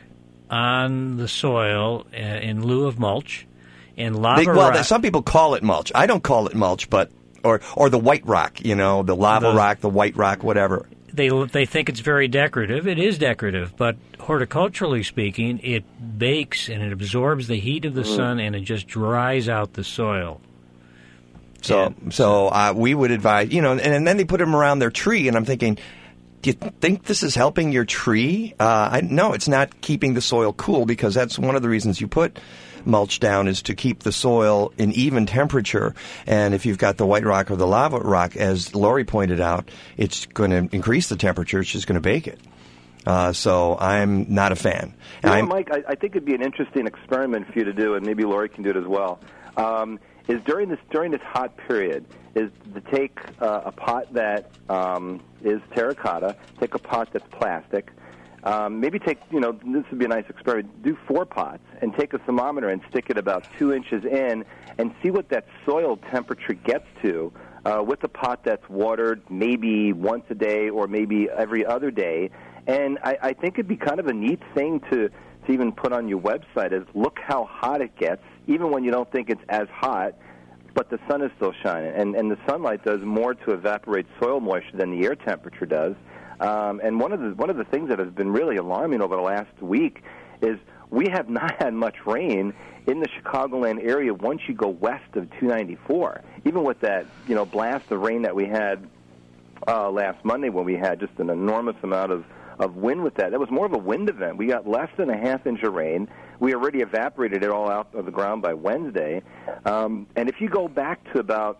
on the soil uh, in lieu of mulch, and lava they, well, rock... some people call it mulch. I don't call it mulch, but or or the white rock, you know, the lava the, rock, the white rock, whatever. They they think it's very decorative. It is decorative, but horticulturally speaking, it bakes and it absorbs the heat of the mm. sun, and it just dries out the soil. So, Yeah. so uh, we would advise, you know, and, and then they put them around their tree, and I'm thinking, do you think this is helping your tree? Uh, I, no, it's not keeping the soil cool, because that's one of the reasons you put mulch down, is to keep the soil in even temperature. And if you've got the white rock or the lava rock, as Lori pointed out, it's going to increase the temperature. It's just going to bake it. Uh, so I'm not a fan. You know, I'm, Mike, I, I think it'd be an interesting experiment for you to do, and maybe Lori can do it as well. Um, is during this during this hot period, is to take uh, a pot that um, is terracotta, take a pot that's plastic, um, maybe take, you know, this would be a nice experiment, do four pots, and take a thermometer and stick it about two inches in, and see what that soil temperature gets to uh, with a pot that's watered maybe once a day or maybe every other day. And I, I think it'd be kind of a neat thing to, to even put on your website, is look how hot it gets, even when you don't think it's as hot, but the sun is still shining. And, and the sunlight does more to evaporate soil moisture than the air temperature does. Um, and one of the one of the things that has been really alarming over the last week is we have not had much rain in the Chicagoland area once you go west of two ninety-four. Even with that, you know, blast of rain that we had uh, last Monday, when we had just an enormous amount of of wind with that. That was more of a wind event. We got less than a half inch of rain. We already evaporated it all out of the ground by Wednesday. Um, and if you go back to about,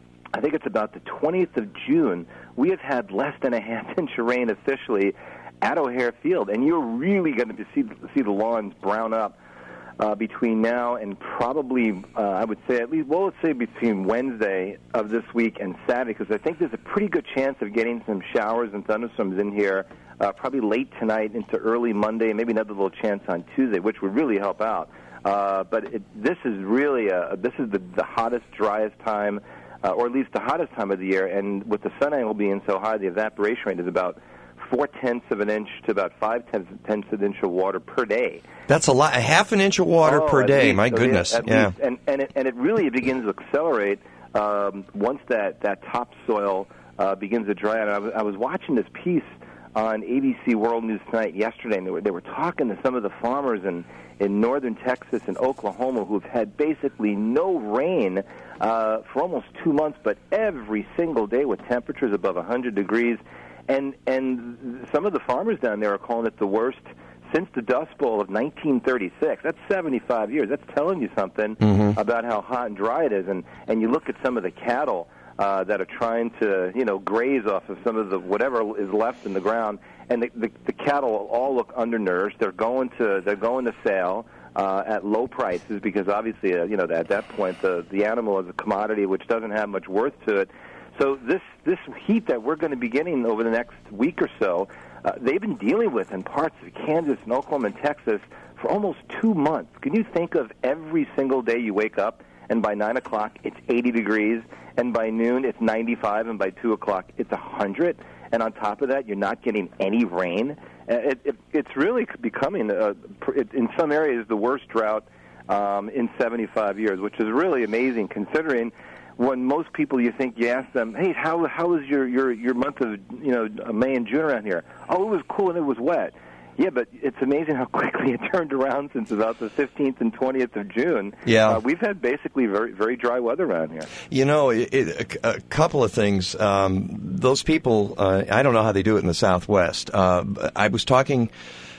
I think it's about the twentieth of June, we have had less than a half inch of rain officially at O'Hare Field. And you're really going to see, see the lawns brown up uh, between now and probably, uh, I would say at least, well, let's say between Wednesday of this week and Saturday, because I think there's a pretty good chance of getting some showers and thunderstorms in here Uh, probably late tonight into early Monday, maybe another little chance on Tuesday, which would really help out. Uh, but it, this is really a, this is the, the hottest, driest time, uh, or at least the hottest time of the year. And with the sun angle being so high, the evaporation rate is about four tenths of an inch to about five tenths, tenths of an inch of water per day. That's a lot, a half an inch of water oh, per day. Least, My goodness, at yeah. Least. And and it, and it really begins to accelerate um, once that that topsoil uh, begins to dry out. And I was, I was watching this piece on A B C World News Tonight yesterday, and they were, they were talking to some of the farmers in, in northern Texas and Oklahoma who've had basically no rain uh, for almost two months, but every single day with temperatures above one hundred degrees. And, and some of the farmers down there are calling it the worst since the Dust Bowl of nineteen thirty-six. That's seventy-five years. That's telling you something mm-hmm. about how hot and dry it is. And, and you look at some of the cattle Uh, that are trying to, you know, graze off of some of the whatever is left in the ground, and the, the, the cattle all look undernourished. They're going to they're going to sale uh, at low prices because obviously, uh, you know, at that point the the animal is a commodity which doesn't have much worth to it. So this this heat that we're going to be getting over the next week or so, uh, they've been dealing with in parts of Kansas and Oklahoma and Texas for almost two months. Can you think of every single day you wake up and by nine o'clock it's eighty degrees, and by noon it's ninety-five, and by two o'clock it's one hundred, and on top of that you're not getting any rain? It, it, it's really becoming, uh, it, in some areas, the worst drought um, in seventy-five years, which is really amazing considering when most people, you think, you ask them, hey, how how was your, your, your month of, you know, May and June around here? Oh, it was cool and it was wet. Yeah, but it's amazing how quickly it turned around since about the fifteenth and twentieth of June. Yeah. Uh, we've had basically very very dry weather around here. You know, it, it, a, a couple of things. Um, those people, uh, I don't know how they do it in the Southwest. Uh, I was talking,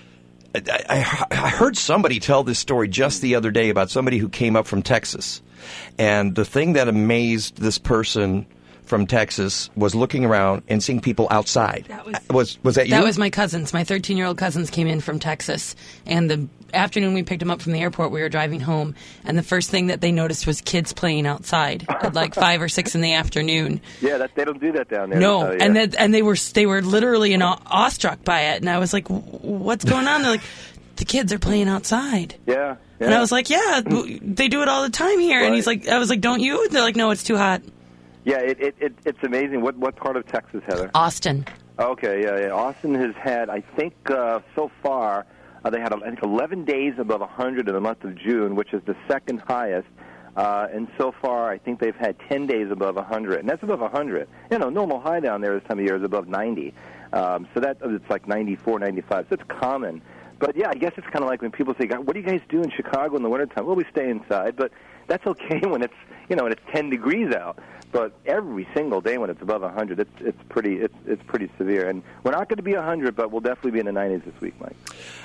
I, I, I heard somebody tell this story just the other day about somebody who came up from Texas. And the thing that amazed this person from Texas was looking around and seeing people outside. That was, was, was that you? That was my cousins. My thirteen-year-old cousins came in from Texas, and the afternoon we picked them up from the airport, we were driving home, and the first thing that they noticed was kids playing outside at like five or six in the afternoon. Yeah, that, they don't do that down there. No, uh, yeah. and then, and they were they were literally in awe, awestruck by it, and I was like, "What's going on?" They're like, "The kids are playing outside." Yeah. Yeah. And I was like, "Yeah, they do it all the time here." Right. And he's like, "I was like, don't you?" They're like, "No, it's too hot." Yeah, it, it, it it's amazing. What what part of Texas, Heather? Austin. Okay, yeah, yeah. Austin has had, I think, uh, so far, uh, they had, I think, eleven days above one hundred in the month of June, which is the second highest. Uh, and so far, I think they've had ten days above one hundred, and that's above one hundred. You know, normal high down there this time of year is above ninety. Um, so that it's like ninety-four, ninety-five. So it's common. But, yeah, I guess it's kind of like when people say, what do you guys do in Chicago in the wintertime? Well, we stay inside. But that's okay when it's you know when it's ten degrees out. But every single day when it's above one hundred, it's it's pretty it's it's pretty severe. And we're not going to be one hundred, but we'll definitely be in the nineties this week, Mike.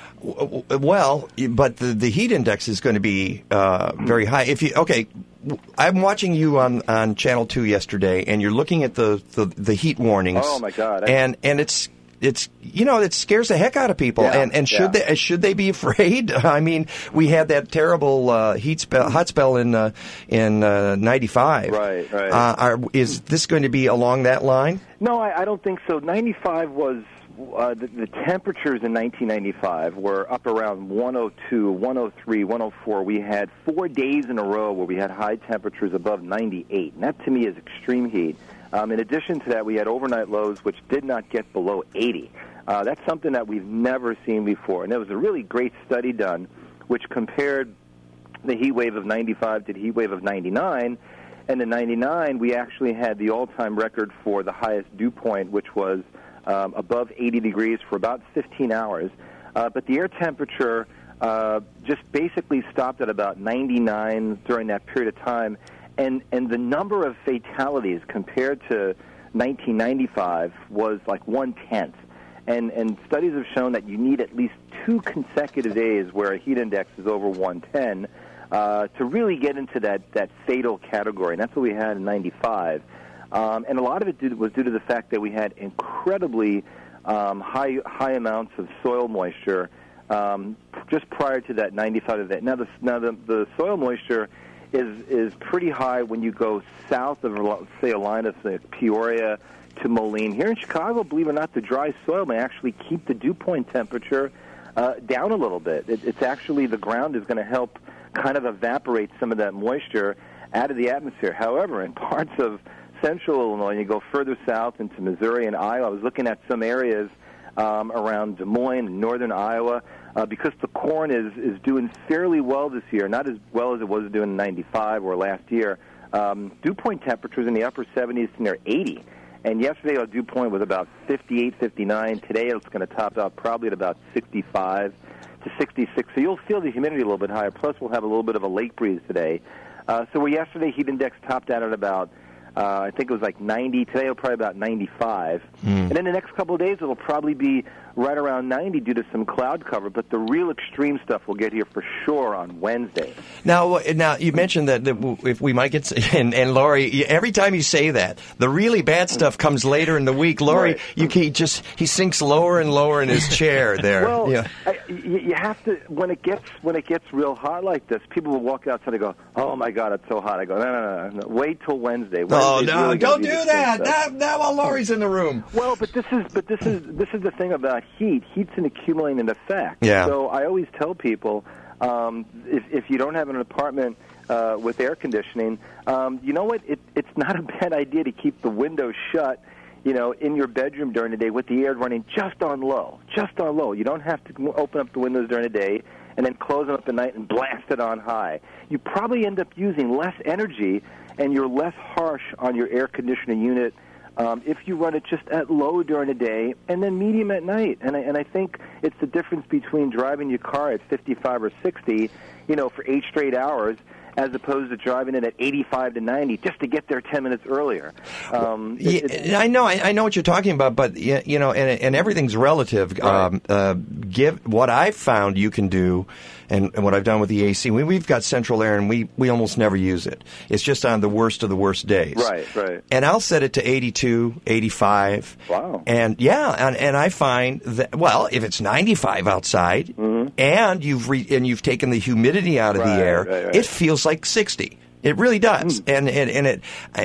Well, but the, the heat index is going to be uh, very high. If you okay, I'm watching you on, on Channel Two yesterday, and you're looking at the, the, the heat warnings. Oh my God! I, and and it's it's you know it scares the heck out of people. Yeah, and and should yeah. they should they be afraid? I mean, we had that terrible uh, heat spell, hot spell in uh, in uh, ninety-five. Right, right. Uh, are, is this going to be along that line? No, I, I don't think so. ninety-five was. Uh, the, the temperatures in nineteen ninety-five were up around one oh two, one oh three, one oh four. We had four days in a row where we had high temperatures above ninety-eight, and that to me is extreme heat. Um, in addition to that, we had overnight lows which did not get below eighty. Uh, that's something that we've never seen before, and there was a really great study done which compared the heat wave of ninety-five to the heat wave of ninety-nine, and in ninety-nine we actually had the all-time record for the highest dew point, which was Um, above eighty degrees for about fifteen hours. Uh, but the air temperature uh, just basically stopped at about ninety-nine during that period of time. And, and the number of fatalities compared to nineteen ninety-five was like one-tenth. And, and studies have shown that you need at least two consecutive days where a heat index is over one ten uh, to really get into that, that fatal category. And that's what we had in ninety-five. Um, and a lot of it due, was due to the fact that we had incredibly um, high high amounts of soil moisture um, just prior to that ninety-five event. Now, the, now the, the soil moisture is is pretty high when you go south of, say, a line of say, Peoria to Moline. Here in Chicago, believe it or not, the dry soil may actually keep the dew point temperature uh, down a little bit. It, it's actually, the ground is going to help kind of evaporate some of that moisture out of the atmosphere. However, in parts of central Illinois, and you go further south into Missouri and Iowa. I was looking at some areas um, around Des Moines and northern Iowa uh, because the corn is, is doing fairly well this year, not as well as it was doing in ninety-five or last year. Um, dew point temperatures in the upper seventies to near eighty. And yesterday our dew point was about fifty-eight, fifty-nine. Today it's going to top out probably at about sixty-five to sixty-six. So you'll feel the humidity a little bit higher. Plus we'll have a little bit of a lake breeze today. Uh, so where yesterday heat index topped out at about Uh, I think it was like ninety. Today it'll probably about ninety-five. Mm. And then the next couple of days it'll probably be right around ninety due to some cloud cover. But the real extreme stuff will get here for sure on Wednesday. Now, now you mentioned that, that if we might get, and, and Lori, every time you say that, the really bad stuff comes later in the week. Lori, right. you can, he just he sinks lower and lower in his chair there. Well, yeah. I, you, you have to when it gets when it gets real hot like this. People will walk outside and go, "Oh my God, it's so hot." I go, "No, no, no, no. Wait till Wednesday." Oh Wednesday's no! really Don't do that. Now, now while Lori's in the room. Well, but this is but this is this is the thing about heat. Heat's an accumulating effect. Yeah. So I always tell people, um, if if you don't have an apartment uh, with air conditioning, um, you know what? It, it's not a bad idea to keep the windows shut. You know, in your bedroom during the day with the air running just on low, just on low. You don't have to open up the windows during the day and then close them up at night and blast it on high. You probably end up using less energy and you're less harsh on your air conditioning unit um, if you run it just at low during the day and then medium at night. And I, and I think it's the difference between driving your car at fifty-five or sixty, you know, for eight straight hours, as opposed to driving it at eighty-five to ninety just to get there ten minutes earlier. Um, yeah, it, I know, I, I know what you're talking about, but you know, and, and everything's relative. Right. Um, uh, give what I've found you can do, and, and what I've done with the A C. We, we've got central air, and we, we almost never use it. It's just on the worst of the worst days. Right, right. And I'll set it to eighty-two, eighty-five. Wow. And yeah, and, and I find that well, if it's ninety-five outside, mm-hmm. and you've re, and you've taken the humidity out of right, the air, right, right. it feels like sixty. It really does, mm. and and and it,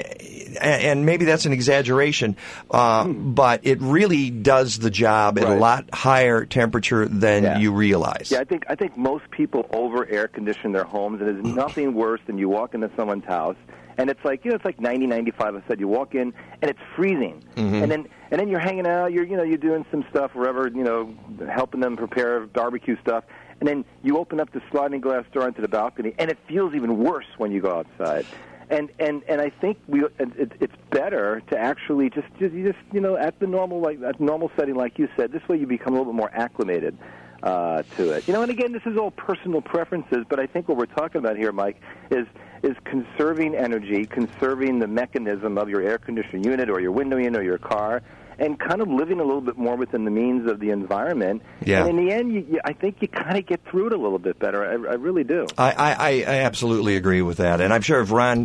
and maybe that's an exaggeration, uh, mm. but it really does the job at right. a lot higher temperature than yeah. you realize. Yeah, I think I think most people over air condition their homes, and there's nothing worse than you walk into someone's house and it's like you know it's like ninety, ninety-five. I said you walk in and it's freezing, mm-hmm. and then and then you're hanging out, you're you know you're doing some stuff wherever, you know, helping them prepare barbecue stuff. And then you open up the sliding glass door onto the balcony, and it feels even worse when you go outside. And and, and I think we it, it's better to actually just, just just you know at the normal like at normal setting, like you said. This way you become a little bit more acclimated uh, to it. You know, and again, this is all personal preferences. But I think what we're talking about here, Mike, is is conserving energy, conserving the mechanism of your air conditioning unit or your window unit or your car, and kind of living a little bit more within the means of the environment. Yeah. And in the end, you, you, I think you kind of get through it a little bit better. I, I really do. I, I, I absolutely agree with that. And I'm sure if Ron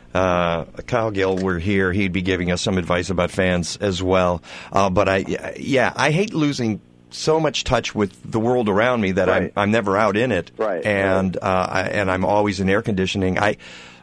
uh, Cowgill were here, he'd be giving us some advice about fans as well. Uh, but, I, yeah, I hate losing so much touch with the world around me that Right. I'm, I'm never out in it. Right. And, uh, I, and I'm always in air conditioning. I...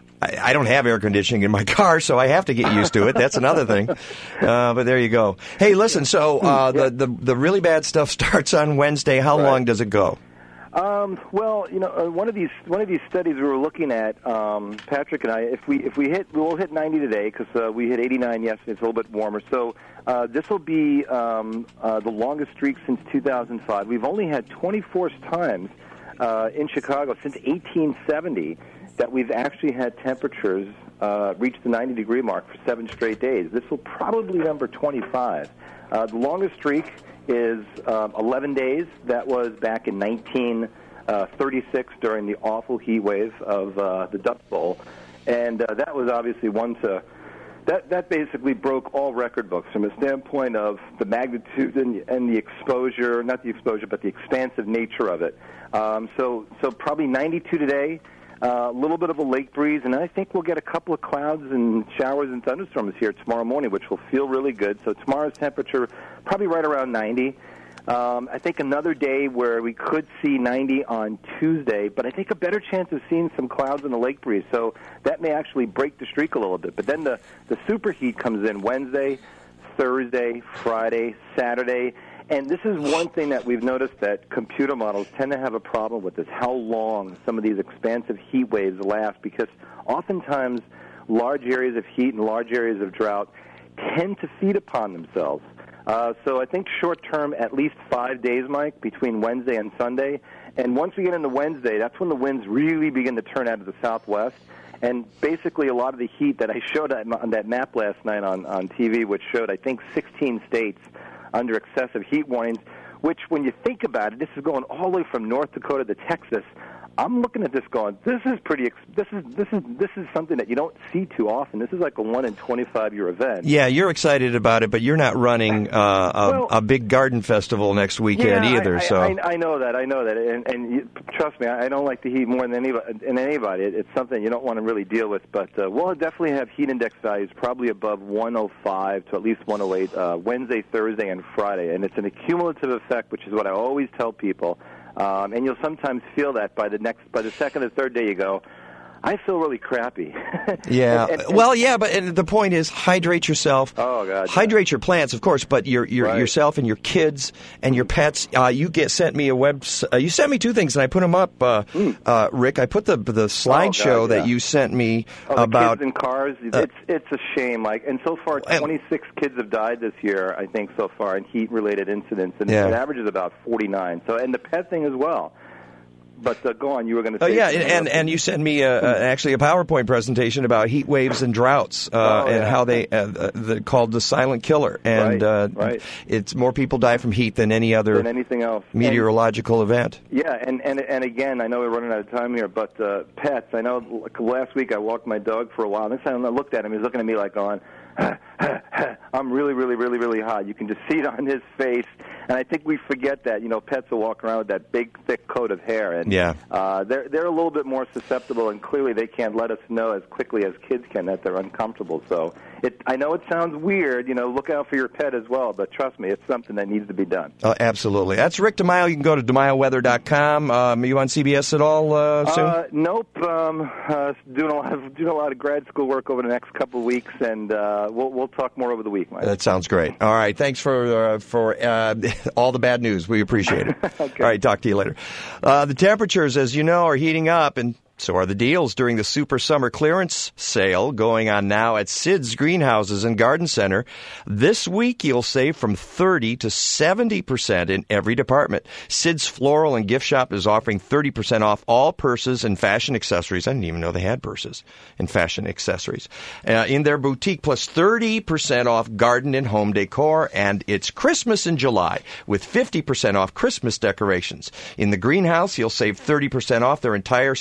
I don't have air conditioning in my car, so I have to get used to it. That's another thing. Uh, but there you go. Hey, listen, so uh, the, the the really bad stuff starts on Wednesday. How Right. long does it go? Um, well, you know, uh, one of these one of these studies we were looking at, um, Patrick and I, if we if we hit, we'll hit ninety today because uh, we hit eighty-nine yesterday. It's a little bit warmer. So uh, this will be um, uh, the longest streak since two thousand five. We've only had twenty-four times uh, in Chicago since eighteen seventy. That we've actually had temperatures uh, reach the ninety degree mark for seven straight days. This will probably be number twenty-five. Uh, the longest streak is um, eleven days. That was back in nineteen thirty-six during the awful heat wave of uh, the Dust Bowl. And uh, that was obviously one to... That, that basically broke all record books from a standpoint of the magnitude and, and the exposure, not the exposure, but the expansive nature of it. Um, so, so probably ninety-two today. A uh, little bit of a lake breeze, and I think we'll get a couple of clouds and showers and thunderstorms here tomorrow morning, which will feel really good. So tomorrow's temperature probably right around ninety. Um, I think another day where we could see ninety on Tuesday, but I think a better chance of seeing some clouds and a lake breeze. So that may actually break the streak a little bit. But then the, the superheat comes in Wednesday, Thursday, Friday, Saturday. And this is one thing that we've noticed that computer models tend to have a problem with, is how long some of these expansive heat waves last, because oftentimes large areas of heat and large areas of drought tend to feed upon themselves. Uh, so I think short-term, at least five days, Mike, between Wednesday and Sunday. And once we get into Wednesday, that's when the winds really begin to turn out of the southwest. And basically a lot of the heat that I showed on that map last night on, on T V, which showed, I think, sixteen states under excessive heat warnings, which, when you think about it, this is going all the way from North Dakota to Texas. I'm looking at this going, this is pretty. Ex- this is this is this is something that you don't see too often. This is like a one in twenty-five year event. Yeah, you're excited about it, but you're not running uh, a, well, a big garden festival next weekend yeah, either. I, I, so I, I know that. I know that, and, and you, trust me, I don't like the heat more than anybody. Than anybody. It, it's something you don't want to really deal with. But uh, we'll definitely have heat index values probably above one oh five to at least one oh eight uh, Wednesday, Thursday, and Friday, and it's an accumulative effect, which is what I always tell people. Um, and you'll sometimes feel that by the next, by the second or third day, you go, I feel really crappy. yeah, and, and, well, yeah, but and the point is, hydrate yourself. Oh God, hydrate yeah. your plants, of course, but your, your right. yourself and your kids and your pets. Uh, you get sent me a web. Uh, you sent me two things, and I put them up. Uh, mm. uh, Rick, I put the the slideshow oh, yeah. that you sent me oh, about kids in cars. Uh, it's it's a shame. Like, and so far, twenty-six uh, kids have died this year. I think so far in heat related incidents, and yeah. it averages about forty-nine. So, and the pet thing as well. But uh, go on, you were going to say... Oh, yeah, and, and you sent me a, a, actually a PowerPoint presentation about heat waves and droughts uh, oh, and yeah. how they, uh, the, called the silent killer. And right, uh, right. it's more people die from heat than any other than anything else. meteorological and, event. Yeah, and, and, and again, I know we're running out of time here, but uh, pets, I know like last week I walked my dog for a while. Next time I looked at him, he was looking at me like going, I'm really, really, really, really hot. You can just see it on his face. And I think we forget that, you know, pets will walk around with that big, thick coat of hair. And yeah. uh, they're, they're a little bit more susceptible, and clearly they can't let us know as quickly as kids can that they're uncomfortable. So it, I know it sounds weird, you know, look out for your pet as well, but trust me, it's something that needs to be done. Uh, absolutely. That's Rick DeMaio. You can go to DeMaio Weather dot com. Um, are you on C B S at all uh, soon? Uh, nope. Um, uh, doing, a lot of, doing a lot of grad school work over the next couple of weeks, and uh, we'll, we'll talk more over the week, Mike. That sounds great. All right. Thanks for, uh, for uh, all the bad news. We appreciate it. Okay. All right. Talk to you later. Uh, the temperatures, as you know, are heating up, and so are the deals during the Super Summer Clearance Sale going on now at Sid's Greenhouses and Garden Center. This week, you'll save from thirty to seventy percent in every department. Sid's Floral and Gift Shop is offering thirty percent off all purses and fashion accessories. I didn't even know they had purses and fashion accessories uh, in their boutique, plus thirty percent off garden and home decor. And it's Christmas in July with fifty percent off Christmas decorations. In the greenhouse, you'll save thirty percent off their entire stock of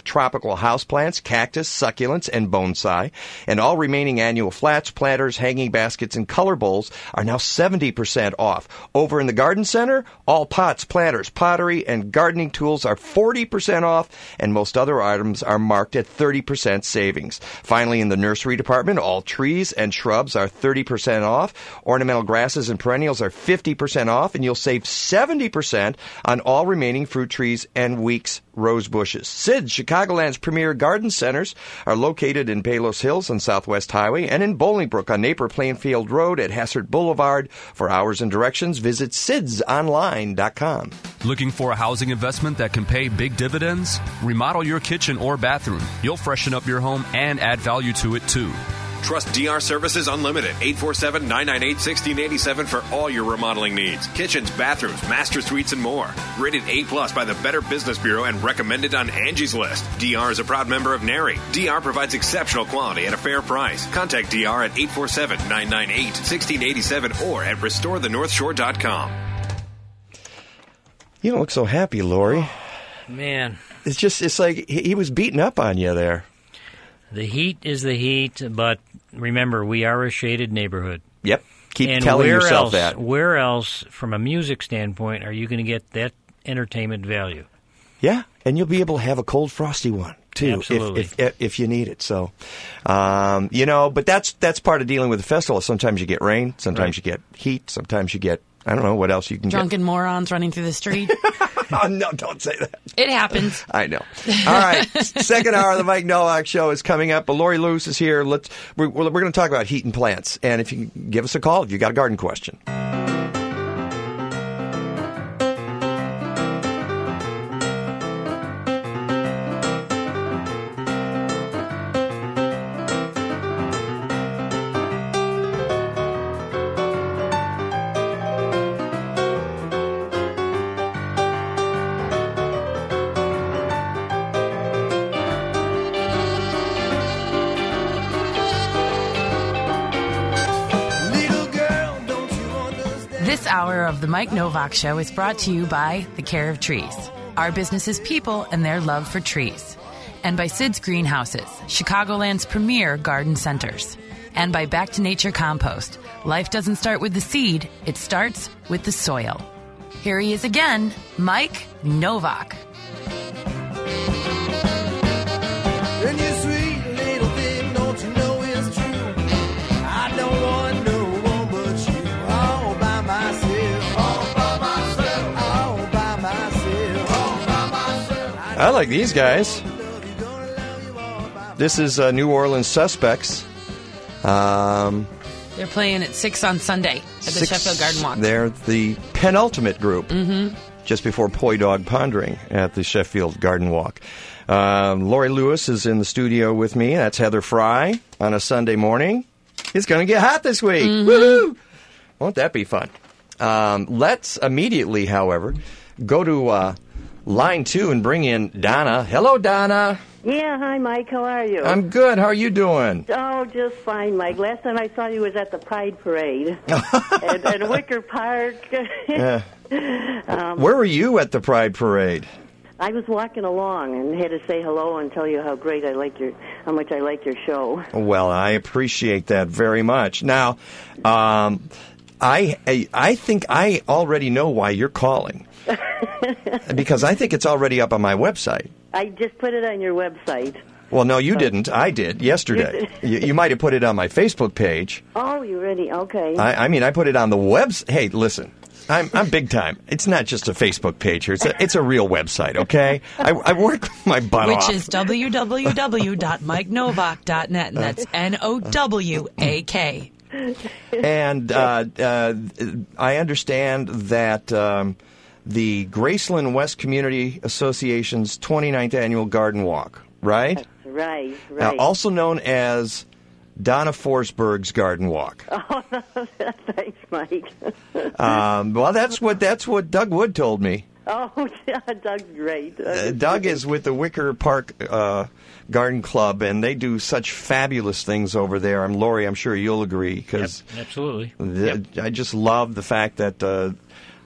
tropical houseplants, cactus, succulents, and bonsai. And all remaining annual flats, planters, hanging baskets, and color bowls are now seventy percent off. Over in the garden center, all pots, planters, pottery, and gardening tools are forty percent off, and most other items are marked at thirty percent savings. Finally, in the nursery department, all trees and shrubs are thirty percent off. Ornamental grasses and perennials are fifty percent off, and you'll save seventy percent on all remaining fruit trees and weeks rose bushes. Sid's, Chicagoland's premier garden centers, are located in Palos Hills on Southwest Highway and in Bolingbrook on Napier Plainfield Road at Hassert Boulevard. For hours and directions, visit sids online dot com. Looking for a housing investment that can pay big dividends? Remodel your kitchen or bathroom. You'll freshen up your home and add value to it, too. Trust D R Services Unlimited, eight four seven, nine nine eight, one six eight seven for all your remodeling needs. Kitchens, bathrooms, master suites, and more. Rated A plus by the Better Business Bureau and recommended on Angie's List. D R is a proud member of NARI. D R provides exceptional quality at a fair price. Contact D R at eight four seven, nine nine eight, one six eight seven or at restore the north shore dot com. You don't look so happy, Lori. Oh, man. It's just, it's like he was beating up on you there. The heat is the heat, but remember, we are a shaded neighborhood. Yep. Keep and telling yourself else, that. Where else, from a music standpoint, are you going to get that entertainment value? Yeah, and you'll be able to have a cold, frosty one, too, Absolutely. if, if if you need it. So, um, you know, but that's that's part of dealing with the festival. Sometimes you get rain, sometimes Right. you get heat, sometimes you get, I don't know, what else you can Drunken morons running through the street. get. Oh, no, don't say that. It happens. I know. All right, second hour of the Mike Nowak Show is coming up. But Lori Lewis is here. Let's we're, we're going to talk about heat and plants. And if you can give us a call if you got a garden question. This hour of the Mike Nowak Show is brought to you by The Care of Trees. Our business is people and their love for trees. And by Sid's Greenhouses, Chicagoland's premier garden centers. And by Back to Nature Compost. Life doesn't start with the seed, it starts with the soil. Here he is again, Mike Nowak. And you sweet little thing, don't you know it's true? I don't want no one but you, all by myself, all by myself, all by myself, all by myself. I like these guys. This is uh, New Orleans Suspects. Um, They're playing at six on Sunday at the six, Sheffield Garden Walk. They're the penultimate group, Mm-hmm. just before Poi Dog Pondering at the Sheffield Garden Walk. Um, Lori Lewis is in the studio with me. That's Heather Fry on a Sunday morning. It's going to get hot this week. Mm-hmm. Woohoo! Won't that be fun? Um, let's immediately, however, go to uh, line two and bring in Donna. Hello, Donna. Yeah, hi, Mike. How are you? I'm good. How are you doing? Oh, just fine, Mike. Last time I saw you was at the Pride Parade at, at Wicker Park. Yeah. um, Where were you at the Pride Parade? I was walking along and had to say hello and tell you how great I like your, how much I like your show. Well, I appreciate that very much. Now, um, I, I I think I already know why you're calling. Because I think it's already up on my website. I just put it on your website. Well, no, you didn't. I did yesterday. You you, you might have put it on my Facebook page. Oh, you ready? Okay. I, I mean, I put it on the webs. Hey, listen, I'm I'm big time. It's not just a Facebook page here. It's a, it's a real website, okay? I, I work my butt Which off. is w w w dot mike novak dot net, and that's N O W A K. And uh, uh, I understand that um, the Graceland West Community Association's twenty-ninth Annual Garden Walk, right? Right, Now, right. also known as Donna Forsberg's Garden Walk. Oh, thanks, Mike. Um, well, that's what that's what Doug Wood told me. Oh, yeah, Doug's great. Uh, Doug is with the Wicker Park uh, Garden Club, and they do such fabulous things over there. I'm Lori. I'm sure you'll agree because Yep, absolutely. the, I just love the fact that uh,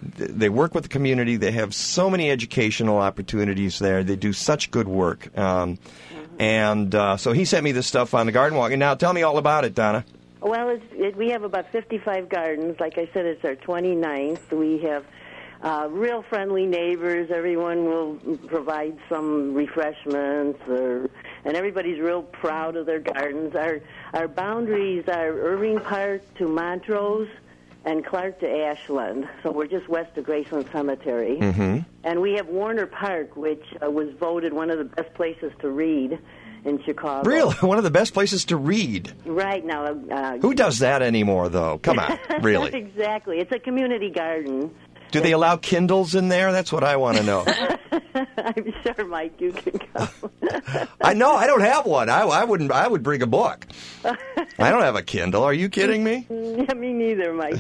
they work with the community. They have so many educational opportunities there. They do such good work. Um, and uh, so he sent me this stuff on the garden walk. And now tell me all about it, Donna. Well, it's, it, we have about fifty-five gardens. Like I said, it's our twenty-ninth. We have uh, real friendly neighbors. Everyone will provide some refreshments, or, and everybody's real proud of their gardens. Our our boundaries are Irving Park to Montrose and Clark to Ashland. So we're just west of Graceland Cemetery. Mm-hmm. And we have Warner Park, which uh, was voted one of the best places to read in Chicago. Really? One of the best places to read. Right now. Uh, Who does that anymore, though? Come on, really? Exactly. It's a community garden. Do they allow Kindles in there? That's what I want to know. I'm sure, Mike, you can come. I know. I don't have one. I, I wouldn't. I would bring a book. I don't have a Kindle. Are you kidding me? Yeah, me neither, Mike.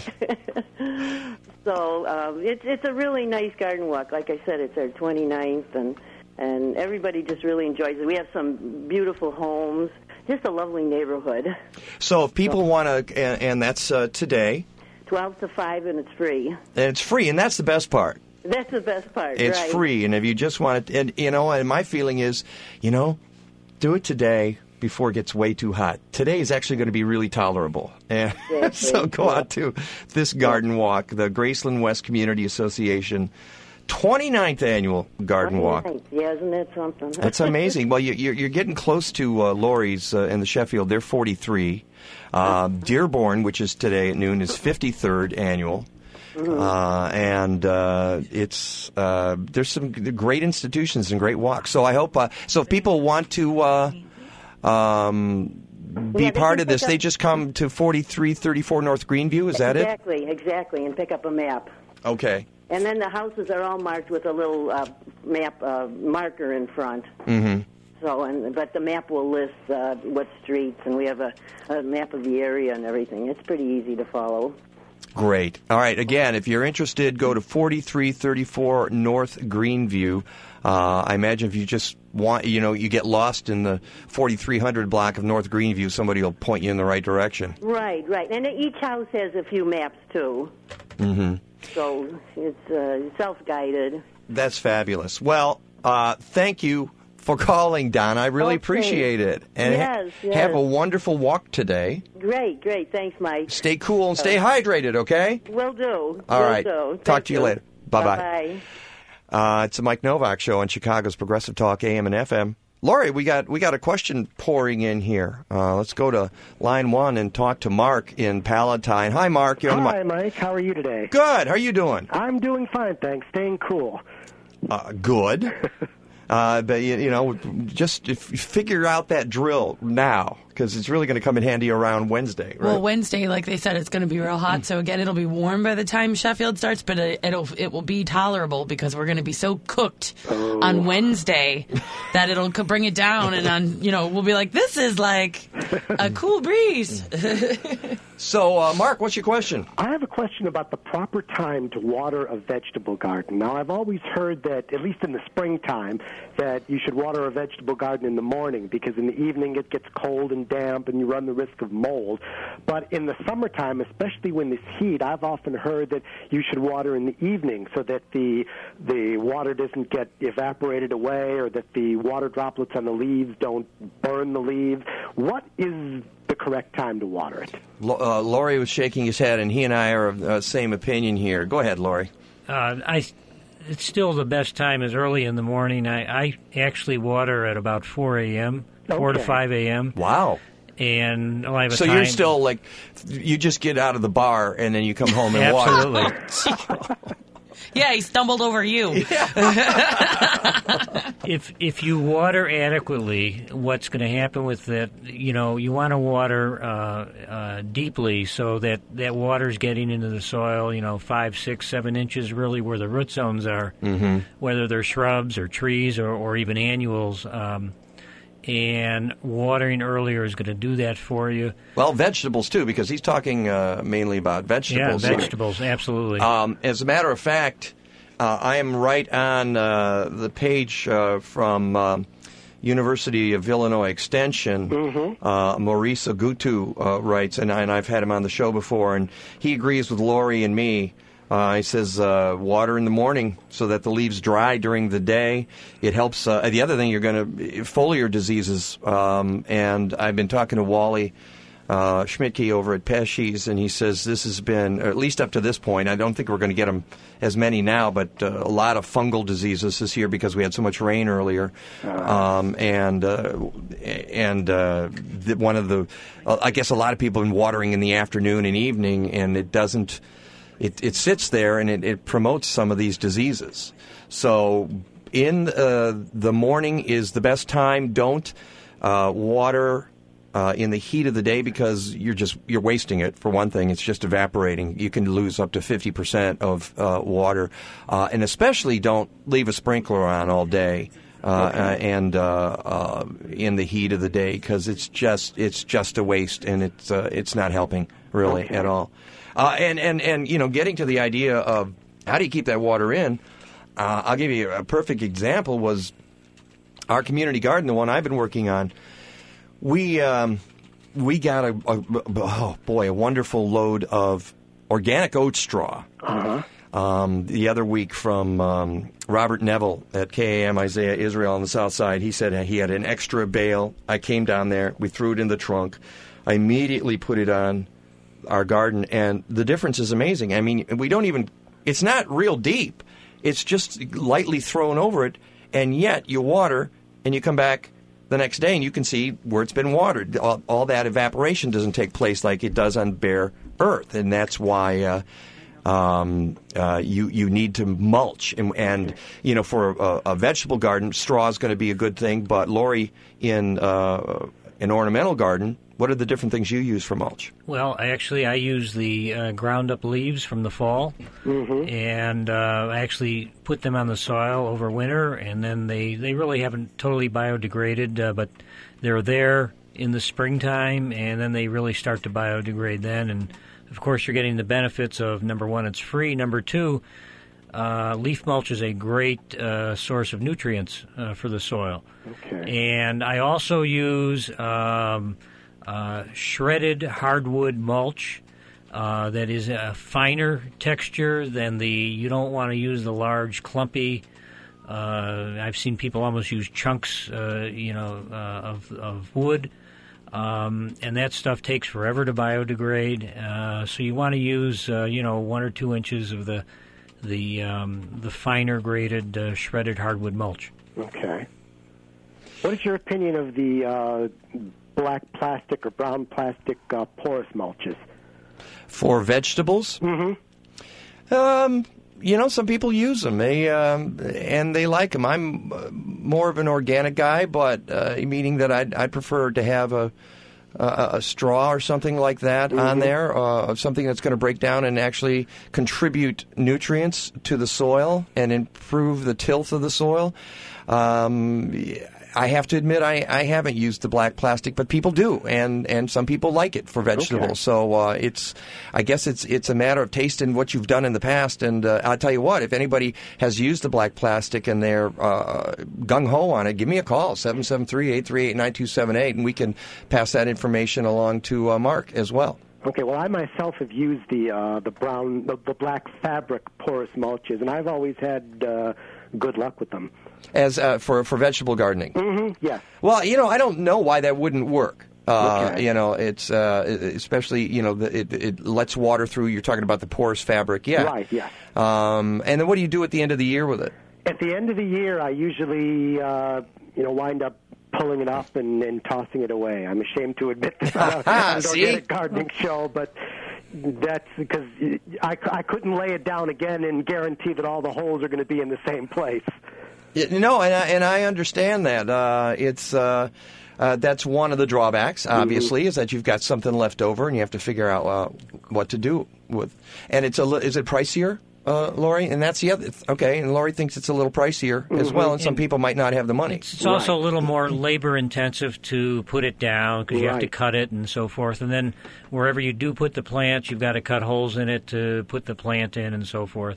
So um, it's it's a really nice garden walk. Like I said, it's our twenty-ninth, and and everybody just really enjoys it. We have some beautiful homes. Just a lovely neighborhood. So if people want to, and, and that's uh, today. twelve to five, and it's free. And it's free, and that's the best part. That's the best part, It's right. free, and if you just want it, and you know, and my feeling is, you know, do it today before it gets way too hot. Today is actually going to be really tolerable. And Exactly. so go out to this garden walk, the Graceland West Community Association twenty-ninth annual garden walk. Yeah, isn't that something? That's amazing. Well, you, you're, you're getting close to uh, Lori's uh, in the Sheffield. They're forty-three. Uh, Dearborn, which is today at noon, is fifty-third annual. Uh, and uh, it's uh, there's some great institutions and great walks. So I hope uh, so. If people want to uh, um, be Yeah, they part can of this, pick they up- just come to forty-three thirty-four North Greenview. Is that it? Exactly, exactly, and pick up a map. Okay. And then the houses are all marked with a little uh, map uh, marker in front. Mm-hmm. So, and but the map will list uh, what streets, and we have a, a map of the area and everything. It's pretty easy to follow. Great. All right. Again, if you're interested, go to forty-three thirty-four North Greenview. Uh, I imagine if you just want, you know, you get lost in the forty-three hundred block of North Greenview, somebody will point you in the right direction. Right, right. And each house has a few maps, too. Mm-hmm. So it's uh, self-guided. That's fabulous. Well, uh, thank you for calling, Donna. I really Okay. appreciate it. And ha- Yes, yes. have a wonderful walk today. Great, great. Thanks, Mike. Stay cool and stay hydrated, okay? Will do. All Will right. do. Talk Thank to you later. Bye-bye. Bye-bye. Uh, it's the Mike Novak Show on Chicago's Progressive Talk A M and F M. Lori, we got we got a question pouring in here. Uh, let's go to line one and talk to Mark in Palatine. Hi, Mark. You're on the Hi, mic. Mike. How are you today? Good. How are you doing? I'm doing fine, thanks. Staying cool. Uh, good. Uh, but, you, you know, just if you figure out that drill now, because it's really going to come in handy around Wednesday, right? Well, Wednesday, like they said, it's going to be real hot. So again, it'll be warm by the time Sheffield starts, but it, it'll it will be tolerable because we're going to be so cooked Oh. on Wednesday that it'll co- bring it down, and on you know we'll be like, this is like a cool breeze. So, uh, Mark, what's your question? I have a question about the proper time to water a vegetable garden. Now, I've always heard that, at least in the springtime, that you should water a vegetable garden in the morning because in the evening it gets cold and damp and you run the risk of mold. But in the summertime, especially when there's heat, I've often heard that you should water in the evening so that the the water doesn't get evaporated away or that the water droplets on the leaves don't burn the leaves. What is the correct time to water it? L- uh, Laurie was shaking his head, and he and I are of the uh, same opinion here. Go ahead, Laurie. Uh, I, it's still the best time is early in the morning. I, I actually water at about four a.m., four to Okay. five a.m. Wow. And I have a So time. you're still like, you just get out of the bar and then you come home and Absolutely. water. Yeah, he stumbled over you. if if you water adequately, what's going to happen with that? You know, you want to water uh, uh, deeply so that that water's getting into the soil. You know, five, six, seven inches, really where the root zones are. Mm-hmm. Whether they're shrubs or trees or, or even annuals. Um, and watering earlier is going to do that for you. Well, vegetables, too, because he's talking uh, mainly about vegetables. Yeah, here. vegetables, absolutely. Um, as a matter of fact, uh, I am right on uh, the page uh, from um, University of Illinois Extension. Mm-hmm. Uh, Maurice Agutu uh, writes, and, I, and I've had him on the show before, and he agrees with Lori and me Uh, he says uh, water in the morning so that the leaves dry during the day. It helps. Uh, the other thing you're going to foliar diseases, um, and I've been talking to Wally uh, Schmidtke over at Pesci's, and he says this has been, or at least up to this point, I don't think we're going to get them as many now, but uh, a lot of fungal diseases this year because we had so much rain earlier. Um, and uh, and uh, the, one of the, uh, I guess a lot of people have been watering in the afternoon and evening, and it doesn't, it, it sits there and it, it promotes some of these diseases. So in uh, the morning is the best time. Don't uh, water Uh, in the heat of the day because you're just you're wasting it. For one thing, it's just evaporating. You can lose up to fifty percent of uh, water, uh, and especially don't leave a sprinkler on all day uh, Okay. uh, and uh, uh, in the heat of the day because it's just it's just a waste and it's uh, it's not helping really Okay. at all. Uh, and and and you know, getting to the idea of how do you keep that water in? Uh, I'll give you a perfect example. Was our community garden, the one I've been working on. We um, we got a, a oh boy a wonderful load of organic oat straw Uh-huh. um, the other week from um, Robert Neville at K A M Isaiah Israel on the south side. He said he had an extra bale. I came down there. We threw it in the trunk. I immediately put it on our garden, and the difference is amazing. I mean, we don't even. It's not real deep. It's just lightly thrown over it, and yet you water and you come back the next day, and you can see where it's been watered. All, all that evaporation doesn't take place like it does on bare earth, and that's why uh, um, uh, you you need to mulch. And, and you know, for a, a vegetable garden, straw is going to be a good thing. But Lori, in uh, an ornamental garden, what are the different things you use for mulch? Well, actually, I use the uh, ground-up leaves from the fall, Mm-hmm. and uh, I actually put them on the soil over winter, and then they, they really haven't totally biodegraded, uh, but they're there in the springtime, and then they really start to biodegrade then. And, of course, you're getting the benefits of, number one, it's free. Number two, uh, leaf mulch is a great uh, source of nutrients uh, for the soil. Okay. And I also use... Um, Uh, shredded hardwood mulch uh, that is a finer texture than the. You don't want to use the large, clumpy. Uh, I've seen people almost use chunks, uh, you know, uh, of of wood, um, and that stuff takes forever to biodegrade. Uh, so you want to use, uh, you know, one or two inches of the the um, the finer graded uh, shredded hardwood mulch. Okay. What is your opinion of the uh, black plastic or brown plastic uh, porous mulches? For vegetables? Mm-hmm. Um, you know, some people use them, they, um, and they like them. I'm uh, more of an organic guy, but uh, meaning that I'd, I'd prefer to have a, a, a straw or something like that Mm-hmm. on there, uh, something that's going to break down and actually contribute nutrients to the soil and improve the tilth of the soil. Um, I have to admit I, I haven't used the black plastic, but people do, and, and some people like it for vegetables. Okay. So uh, it's, I guess it's it's a matter of taste and what you've done in the past. And uh, I'll tell you what, if anybody has used the black plastic and they're uh, gung ho on it, give me a call seven seven three, eight three eight, nine two seven eight, and we can pass that information along to uh, Mark as well. Okay, well, I myself have used the uh, the brown, the, the black fabric porous mulches, and I've always had uh, good luck with them. As uh, for for vegetable gardening. Mm-hmm. Yes. Well, you know, I don't know why that wouldn't work. Uh, Okay. You know, it's uh, especially you know the, it it lets water through. You're talking about the porous fabric, yeah. Right. Yes. Um, and then what do you do at the end of the year with it? At the end of the year, I usually, uh, you know, wind up pulling it up and, and tossing it away. I'm ashamed to admit this on an See? organic gardening show, but that's because I, I couldn't lay it down again and guarantee that all the holes are going to be in the same place. Yeah, no, and I, and I understand that. Uh, it's uh, uh, that's one of the drawbacks, obviously, Mm-hmm. is that you've got something left over and you have to figure out uh, what to do with. And it's a li- is it pricier, uh, Lori? And that's the other. Okay, and Lori thinks it's a little pricier as Mm-hmm. well, and some And- people might not have the money. It's also a little more labor intensive to put it down because you have to Right. cut it and so forth. And then wherever you do put the plants, you've got to cut holes in it to put the plant in and so forth.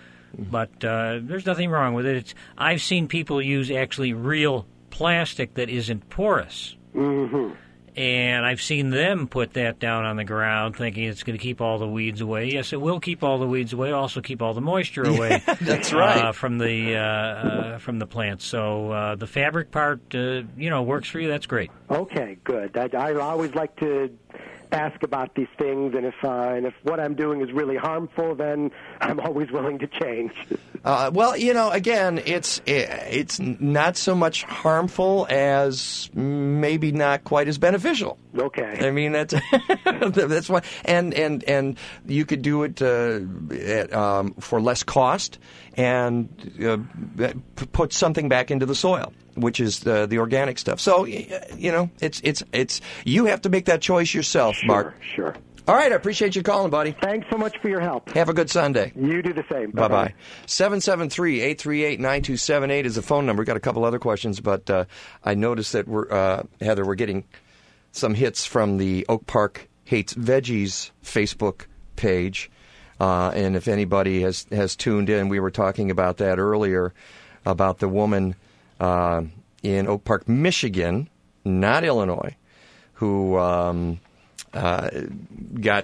But uh, there's nothing wrong with it. It's, I've seen people use actually real plastic that isn't porous. Mm-hmm. And I've seen them put that down on the ground thinking it's going to keep all the weeds away. Yes, it will keep all the weeds away, also keep all the moisture away. Yeah, that's right. Uh, from the uh, uh, from the plants. So uh, the fabric part, uh, you know, works for you. That's great. Okay, good. I, I always like to ask about these things, and if uh, and if what I'm doing is really harmful, then I'm always willing to change. Uh, well, you know, again, it's it's not so much harmful as maybe not quite as beneficial. Okay. I mean, that's that's why, and and and you could do it uh, at, um, for less cost and uh, p- put something back into the soil, which is the the organic stuff. So, you know, it's it's it's you have to make that choice yourself, Sure, Mark. Sure. All right, I appreciate you calling, buddy. Thanks so much for your help. Have a good Sunday. You do the same. Bye bye. seven seven three, eight three eight, nine two seven eight is the phone number. We've got a couple other questions, but uh, I noticed that we're uh, Heather, we're getting some hits from the Oak Park Hates Veggies Facebook page. Uh, and if anybody has, has tuned in, we were talking about that earlier, about the woman uh, in Oak Park, Michigan, not Illinois, who um, uh, got,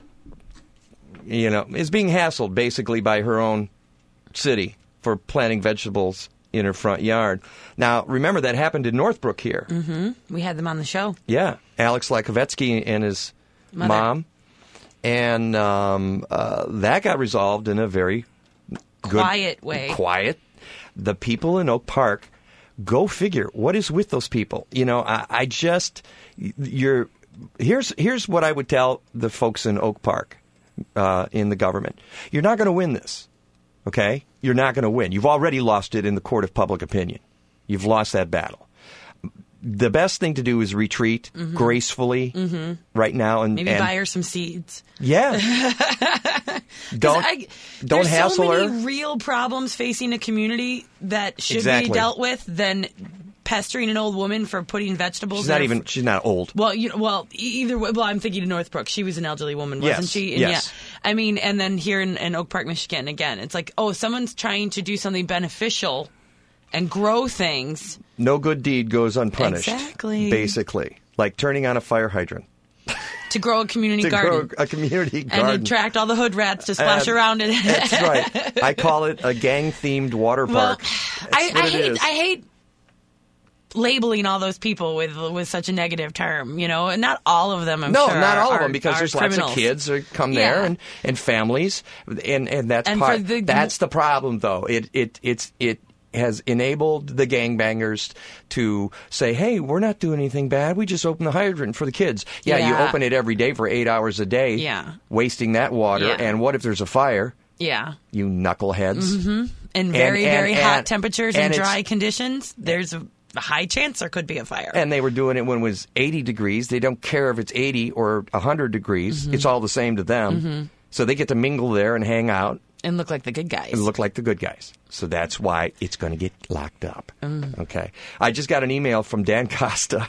you know, is being hassled basically by her own city for planting vegetables in her front yard. Now, remember, that happened in Northbrook here. Mm-hmm. We had them on the show. Yeah, Alex Lakovetsky and his Mother. mom. And um, uh, that got resolved in a very good, Quiet way. Quiet. The people in Oak Park, go figure. What is with those people? You know, I, I just, you're, here's, here's what I would tell the folks in Oak Park, uh, in the government. You're not going to win this, okay? You're not going to win. You've already lost it in the court of public opinion. You've lost that battle. The best thing to do is retreat Mm-hmm. gracefully Mm-hmm. right now. and Maybe and, buy her some seeds. Yeah. don't I, don't there's hassle so many her. real problems facing a community that should Exactly. be dealt with than pestering an old woman for putting vegetables. She's in not her even. f- She's not old. Well, you know, well, e- either way. Well, I'm thinking of Northbrook. She was an elderly woman, wasn't Yes, she? And yes. Yeah. I mean, and then here in, in Oak Park, Michigan, again, it's like, oh, someone's trying to do something beneficial and grow things. No good deed goes unpunished. Exactly. Basically, like turning on a fire hydrant To grow a community to garden. grow a community garden. And attract all the hood rats to splash And around in it. That's right. I call it a gang-themed water Well, park. That's I, what I it hate is. I hate labeling all those people with with such a negative term, you know, and not all of them. I'm no, sure not all are, of them, because are there's criminals. lots of kids that come there Yeah. and, and families, and and that's And part. for the- that's the problem, though. It it it's it. has enabled the gangbangers to say, hey, we're not doing anything bad. We just open the hydrant for the kids. Yeah, you Yeah. open it every day for eight hours a day, Yeah. wasting that water. Yeah. And what if there's a fire? Yeah. You knuckleheads. hmm In And- very, and- very hot and- temperatures and and it's- dry conditions, there's a high chance there could be a fire. And they were doing it when it was eighty degrees. They don't care if it's eighty or one hundred degrees. Mhm. It's all the same to them. Mhm. So they get to mingle there and hang out. And look like the good guys. And look like the good guys. So that's why it's going to get locked up. Mm. Okay. I just got an email from Dan Costa,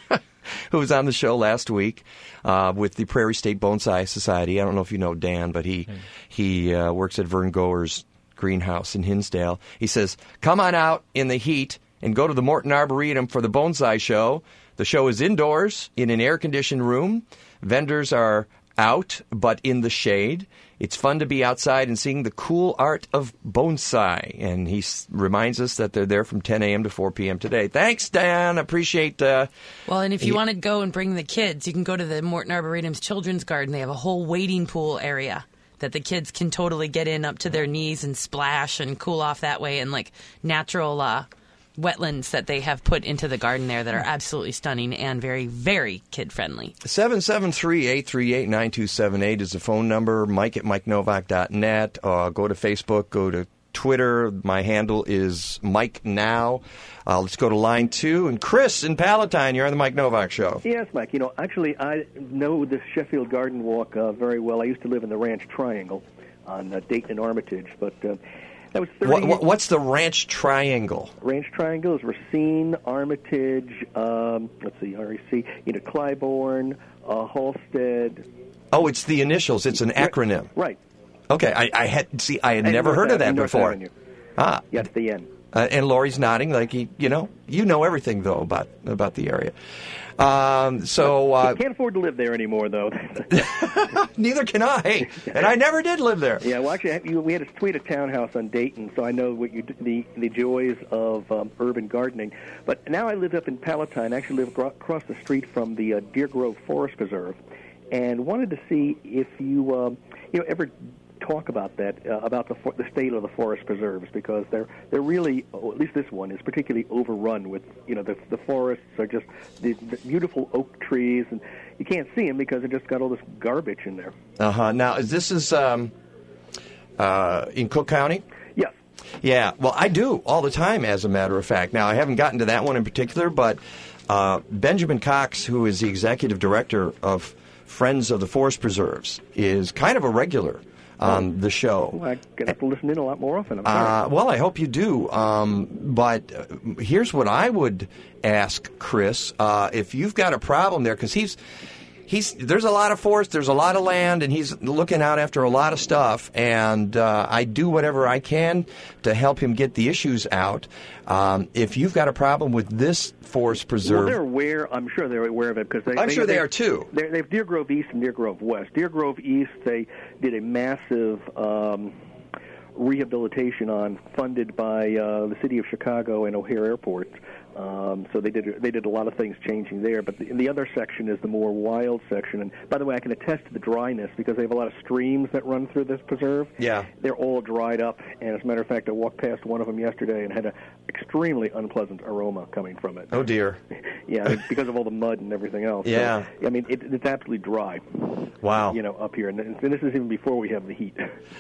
who was on the show last week uh, with the Prairie State Bonsai Society. I don't know if you know Dan, but he, he uh, works at Vern Goer's greenhouse in Hinsdale. He says, come on out in the heat and go to the Morton Arboretum for the bonsai show. The show is indoors in an air-conditioned room. Vendors are out, but in the shade. It's fun to be outside and seeing the cool art of bonsai. And he s- reminds us that they're there from ten a.m. to four p.m. today. Thanks, Dan. Appreciate uh Well, and if you he- want to go and bring the kids, you can go to the Morton Arboretum's Children's Garden. They have a whole wading pool area that the kids can totally get in up to their knees and splash and cool off that way, and like natural uh, wetlands that they have put into the garden there that are absolutely stunning and very, very kid-friendly. seven seven three, eight three eight, nine two seven eight is the phone number. Mike at mike novak dot net. Uh, go to Facebook. Go to Twitter. My handle is Mike Now. Uh, let's go to line two. And Chris in Palatine, you're on the Mike Novak Show. Yes, Mike. You know, actually, I know the Sheffield Garden Walk uh, very well. I used to live in the Ranch Triangle on uh, Dayton and Armitage, but uh, that was thirty What, what, what's the Ranch Triangle? Ranch Triangle is Racine, Armitage, um, let's see, R E C, you know, Clybourne, uh, Halstead. Oh, it's the initials. It's an acronym. Right. Okay, I, I had see. I had And never North heard of Ave- that North before. Avenue. Ah, Yes, the N. Uh, and Lori's nodding like he, you know, you know everything though about about the area. Um, so uh, can't afford to live there anymore, though. Neither can I, and I never did live there. Yeah, well, actually, we had a, we had a townhouse on Dayton, so I know what you the the joys of um, urban gardening. But now I live up in Palatine. I actually live acro- across the street from the uh, Deer Grove Forest Preserve, and wanted to see if you um, you know ever talk about that uh, about the for- the state of the forest preserves, because they're they're really, oh, at least this one is particularly overrun with, you know, the the forests are just the, the beautiful oak trees, and you can't see them because they just got all this garbage in there. Uh huh. Now, is this is um, uh, in Cook County? Yes. Yeah. Well, I do all the time, as a matter of fact. Now, I haven't gotten to that one in particular, but uh, Benjamin Cox, who is the executive director of Friends of the Forest Preserves, is kind of a regular on the show. Well, I have to listen in a lot more often. I'm Uh, well, I hope you do. Um, but uh, here's what I would ask Chris: uh, if you've got a problem there, because he's he's there's a lot of forest, there's a lot of land, and he's looking out after a lot of stuff. And uh, I do whatever I can to help him get the issues out. Um, if you've got a problem with this forest preserve, well, they're aware. I'm sure they're aware of it because they. I'm they, sure they, they are too. They have Deer Grove East and Deer Grove West. Deer Grove East, they did a massive um, rehabilitation on, funded by uh, the city of Chicago and O'Hare Airport. Um, so they did they did a lot of things changing there. But the, the other section is the more wild section. And by the way, I can attest to the dryness because they have a lot of streams that run through this preserve. Yeah. They're all dried up. And as a matter of fact, I walked past one of them yesterday and had an extremely unpleasant aroma coming from it. Oh, dear. Yeah, because of all the mud and everything else. Yeah. So, I mean, it, it's absolutely dry. Wow. You know, up here. And, and this is even before we have the heat.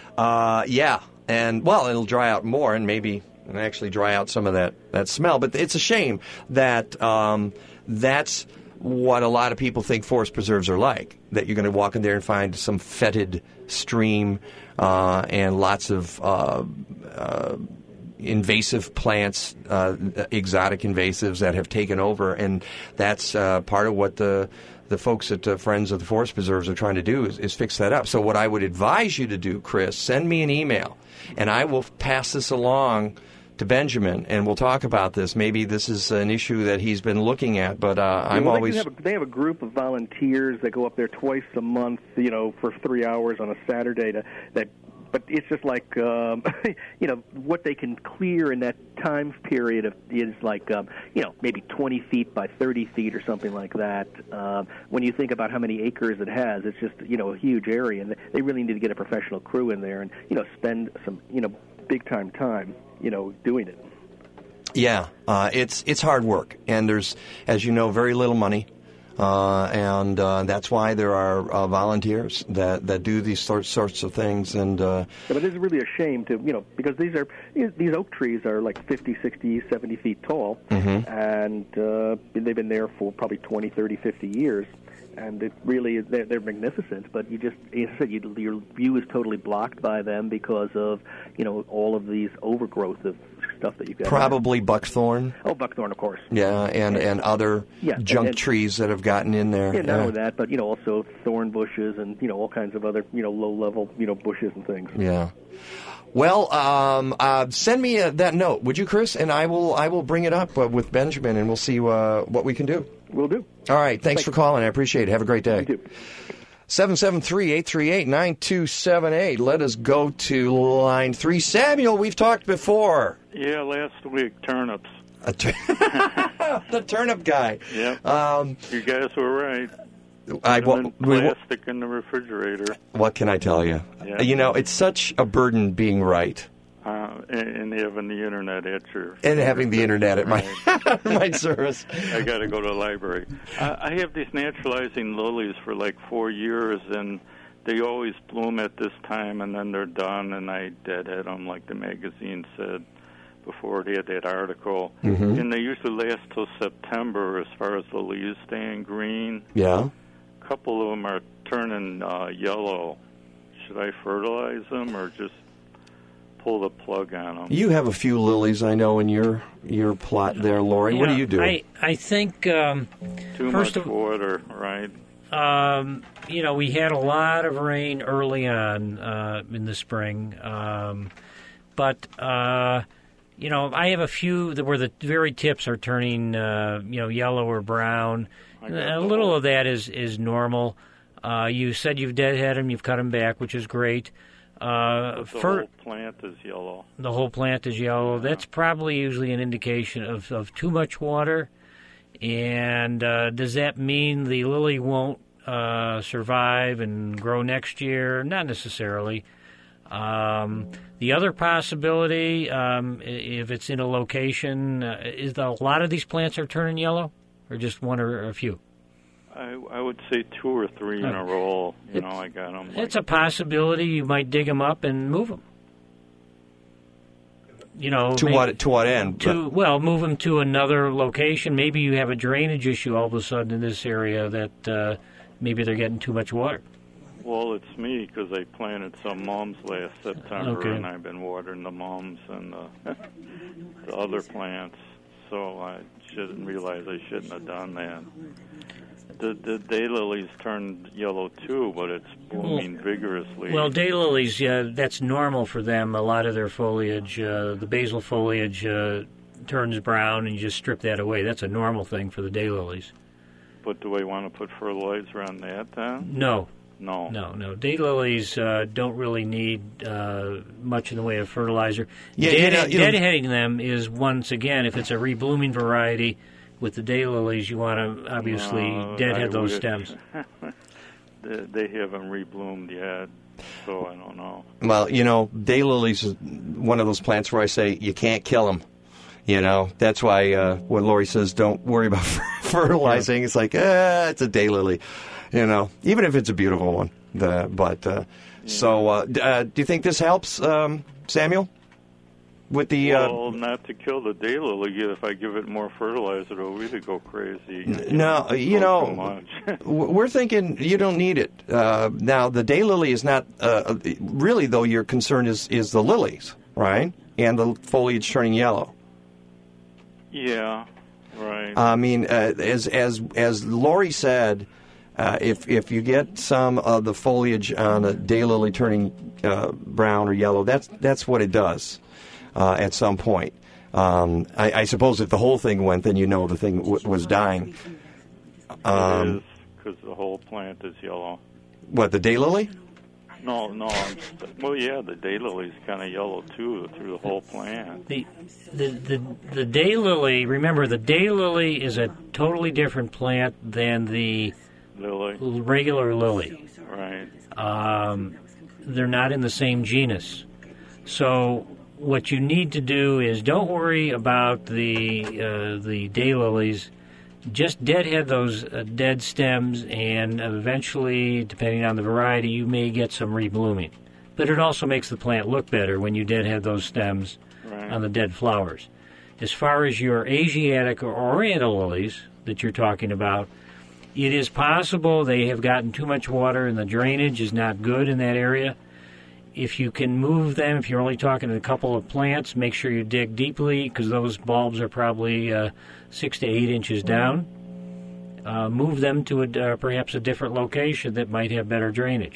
Uh, yeah. And, well, it'll dry out more and maybe and actually dry out some of that, that smell. But it's a shame that um, that's what a lot of people think forest preserves are like, that you're going to walk in there and find some fetid stream uh, and lots of uh, uh, invasive plants, uh, exotic invasives that have taken over. And that's uh, part of what the the folks at uh, Friends of the Forest Preserves are trying to do is, is fix that up. So what I would advise you to do, Chris, send me an email, and I will pass this along to Benjamin, and we'll talk about this. Maybe this is an issue that he's been looking at, but uh, I'm well, always... They have, a, they have a group of volunteers that go up there twice a month, you know, for three hours on a Saturday to that. But it's just like, um, you know, what they can clear in that time period of, is like, um, you know, maybe twenty feet by thirty feet or something like that. Um, when you think about how many acres it has, it's just, you know, a huge area. And they really need to get a professional crew in there and, you know, spend some, you know, big-time time, you know, doing it. Yeah, uh, it's it's hard work. And there's, as you know, very little money. Uh, and uh, that's why there are uh, volunteers that, that do these sorts sorts of things. And uh, yeah, but it's really a shame to, you know, because these are these oak trees are like fifty, sixty, seventy feet tall, mm-hmm. and uh, they've been there for probably twenty, thirty, fifty years. And it really is, they're, they're magnificent, but you just, as I said, you, your view is totally blocked by them because of, you know, all of these overgrowth of stuff that you've got. Probably there. Buckthorn. Oh, buckthorn, of course. Yeah, and, and other yeah, junk and, and, trees that have gotten in there. Yeah, not yeah. only that, but, you know, also thorn bushes and, you know, all kinds of other, you know, low-level, you know, bushes and things. Yeah. Well, um, uh, send me a, that note, would you, Chris? And I will I will bring it up uh, with Benjamin, and we'll see uh, what we can do. Will do. All right. Thanks, Thanks for calling. I appreciate it. Have a great day. You too. seven seven three, eight three eight, nine two seven eight. Let us go to line three. Samuel, we've talked before. Yeah, last week, turnips. A tur- the turnip guy. Yep. Um, you guys were right. I, well, we, plastic in the refrigerator. What can I tell you? Yeah. You know, it's such a burden being right. Uh, and, and having the internet at your... And having the internet at my my service. I got to go to the library. Uh, I have these naturalizing lilies for like four years, and they always bloom at this time, and then they're done, and I deadhead them, like the magazine said before they had that article. Mm-hmm. And they usually last till September as far as the leaves staying green. Yeah. A couple of them are turning uh, yellow. Should I fertilize them or just pull the plug on them? You have a few lilies, I know, in your your plot there, Lori. Yeah, what do you do? I, I think... Um, Too first much of, water, right? Um, you know, we had a lot of rain early on uh, in the spring. Um, but, uh, you know, I have a few that where the very tips are turning, uh, you know, yellow or brown. A little of that is, is normal. Uh, you said you've deadhead them, you've cut them back, which is great. Uh, the for, whole plant is yellow. The whole plant is yellow. Yeah. That's probably usually an indication of, of too much water. And uh, does that mean the lily won't uh, survive and grow next year? Not necessarily. Um, the other possibility, um, if it's in a location, uh, is that a lot of these plants are turning yellow, or just one or a few? I, I would say two or three in a row. You know, I got them. It's a possibility. You might dig them up and move them. You know, to maybe, what to what end? To well, move them to another location. Maybe you have a drainage issue all of a sudden in this area that uh, maybe they're getting too much water. Well, it's me because I planted some mums last September, Okay. and I've been watering the mums and the, the other plants. So I shouldn't realize I shouldn't have done that. The, the daylilies turned yellow too, but it's blooming well, vigorously. Well, daylilies, uh, that's normal for them. A lot of their foliage, uh, the basal foliage, uh, turns brown, and you just strip that away. That's a normal thing for the daylilies. But do I want to put fertilizer on that then? No. No. No, no. Daylilies uh, don't really need uh, much in the way of fertilizer. Yeah, Dead, you know, you know, deadheading them is, once again, if it's a reblooming variety with the daylilies, you want to obviously No, deadhead I those wish. stems. they, they haven't rebloomed yet, so I don't know. Well, you know, daylilies is one of those plants where I say you can't kill them. You know, that's why uh, when Lori says don't worry about fertilizing, it's like, ah, it's a daylily. You know, even if it's a beautiful one. The, but uh, yeah. so, uh, d- uh, do you think this helps, um, Samuel? With the uh, well, not to kill the daylily. If I give it more fertilizer, it'll really go crazy. No, you know, know, much. we're thinking you don't need it. Uh, now, the daylily is not uh, really, though. Your concern is is the lilies, right, and the foliage turning yellow. Yeah, right. I mean, uh, as as as Lori said. Uh, if if you get some of the foliage on a daylily turning uh, brown or yellow, that's that's what it does uh, at some point. Um, I, I suppose if the whole thing went, then you know the thing w- was dying. Um, it is, because the whole plant is yellow. What, the daylily? No, no. I'm, well, yeah, the daylily's kind of yellow too through the whole plant. The the the, the daylily. Remember, the daylily is a totally different plant than the lily. regular lily. Right. Um, they're not in the same genus. So what you need to do is don't worry about the uh, the daylilies. Just deadhead those uh, dead stems, and eventually, depending on the variety, you may get some reblooming. But it also makes the plant look better when you deadhead those stems right. on the dead flowers. As far as your Asiatic or Oriental lilies that you're talking about, it is possible they have gotten too much water and the drainage is not good in that area. If you can move them, if you're only talking a couple of plants, make sure you dig deeply because those bulbs are probably uh, six to eight inches down. Uh, move them to a, uh, perhaps a different location that might have better drainage.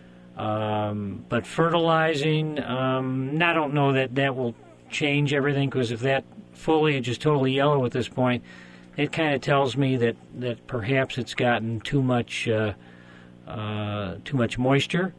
Um, but fertilizing, um, I don't know that that will change everything because if that foliage is totally yellow at this point, it kind of tells me that, that perhaps it's gotten too much uh, uh, too much moisture.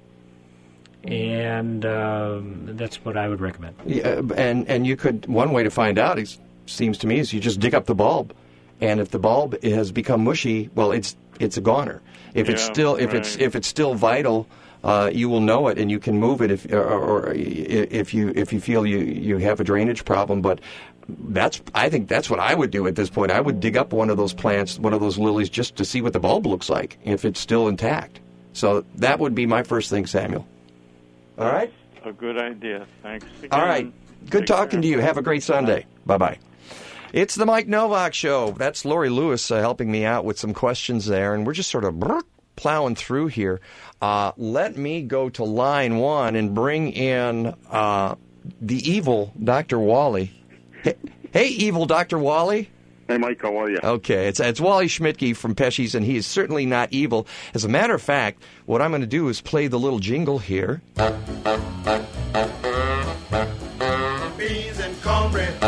And um, that's what I would recommend. Yeah, and and you could one way to find out is seems to me is you just dig up the bulb, and if the bulb has become mushy, well, it's it's a goner. If yeah, it's still if right. it's if it's still vital, uh, you will know it, and you can move it if or, or if you if you feel you, you have a drainage problem. But that's I think that's what I would do at this point. I would dig up one of those plants, one of those lilies, just to see what the bulb looks like if it's still intact. So that would be my first thing, Samuel. All right? A good idea. Thanks again. All right. Good Take talking care. to you. Have a great Sunday. Bye-bye. It's the Mike Novak Show. That's Lori Lewis uh, helping me out with some questions there, and we're just sort of brrr, plowing through here. Uh, let me go to line one and bring in uh, the evil Doctor Wally. Hey, hey, evil Doctor Wally. Hey, Mike, how are you? Okay, it's it's Wally Schmidtke from Pesci's, and he is certainly not evil. As a matter of fact, what I'm going to do is play the little jingle here. Beans and cornbread,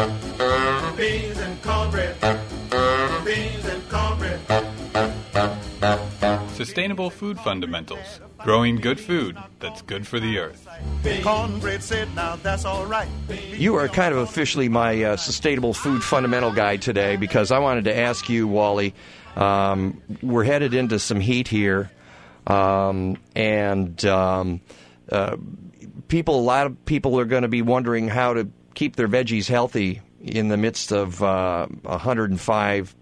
Sustainable Food Fundamentals, growing good food that's good for the earth. Cornbread said, now that's all right. You are kind of officially my uh, sustainable food fundamental guy today, because I wanted to ask you, Wally, um, we're headed into some heat here, um, and um, uh, people, a lot of people are going to be wondering how to keep their veggies healthy in the midst of uh, one hundred five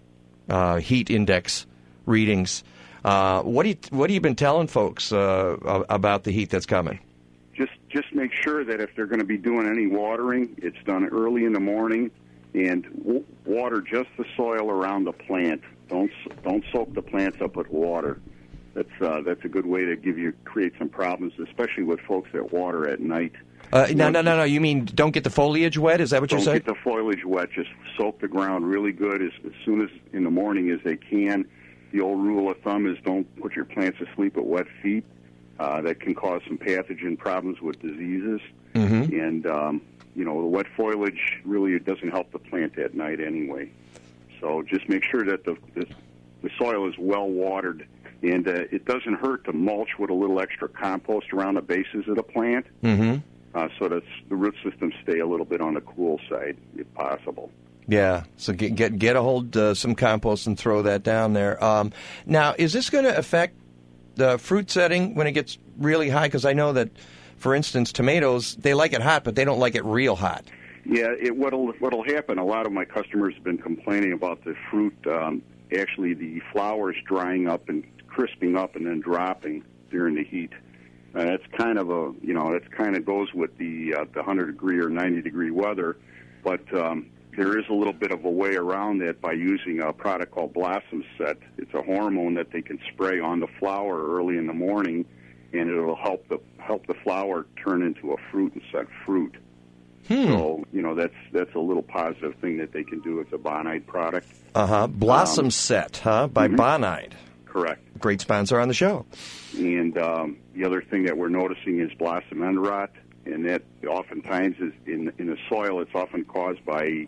uh, heat index readings. Uh, what do you what have you been telling folks uh, about the heat that's coming? Just just make sure that if they're going to be doing any watering, it's done early in the morning, and w- water just the soil around the plant. Don't don't soak the plants up with water. That's uh, that's a good way to give you create some problems, especially with folks that water at night. Uh, no, no, no, no. You mean don't get the foliage wet? Is that what you're Don't saying? get the foliage wet. Just soak the ground really good as, as soon as in the morning as they can. The old rule of thumb is don't put your plants to sleep with wet feet. Uh, that can cause some pathogen problems with diseases. Mm-hmm. And, um, you know, the wet foliage really doesn't help the plant at night anyway. So just make sure that the, the, the soil is well watered. And uh, it doesn't hurt to mulch with a little extra compost around the bases of the plant. Mm-hmm. Uh, so that the root systems stay a little bit on the cool side, if possible. Yeah, so get get, get a hold uh, some compost and throw that down there. Um, now, is this going to affect the fruit setting when it gets really high? Because I know that, for instance, tomatoes, they like it hot, but they don't like it real hot. Yeah, it, what'll what'll happen? A lot of my customers have been complaining about the fruit. Um, actually, the flowers drying up and crisping up and then dropping during the heat. And that's kind of a, you know, that kind of goes with the uh, the one hundred degree or ninety degree weather, but um, there is a little bit of a way around that by using a product called Blossom Set. It's a hormone that they can spray on the flower early in the morning, and it'll help the help the flower turn into a fruit and set fruit. Hmm. So, you know, that's that's a little positive thing that they can do. It's a Bonide product. Uh huh. Blossom Um, Set, huh? By mhm. Bonide. Correct. Great sponsor on the show. And um, the other thing that we're noticing is blossom end rot, and that oftentimes is in in the soil. It's often caused by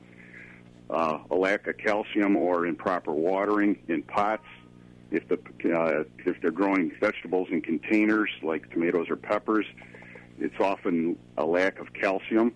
uh, a lack of calcium or improper watering in pots. If the uh, if they're growing vegetables in containers like tomatoes or peppers, it's often a lack of calcium.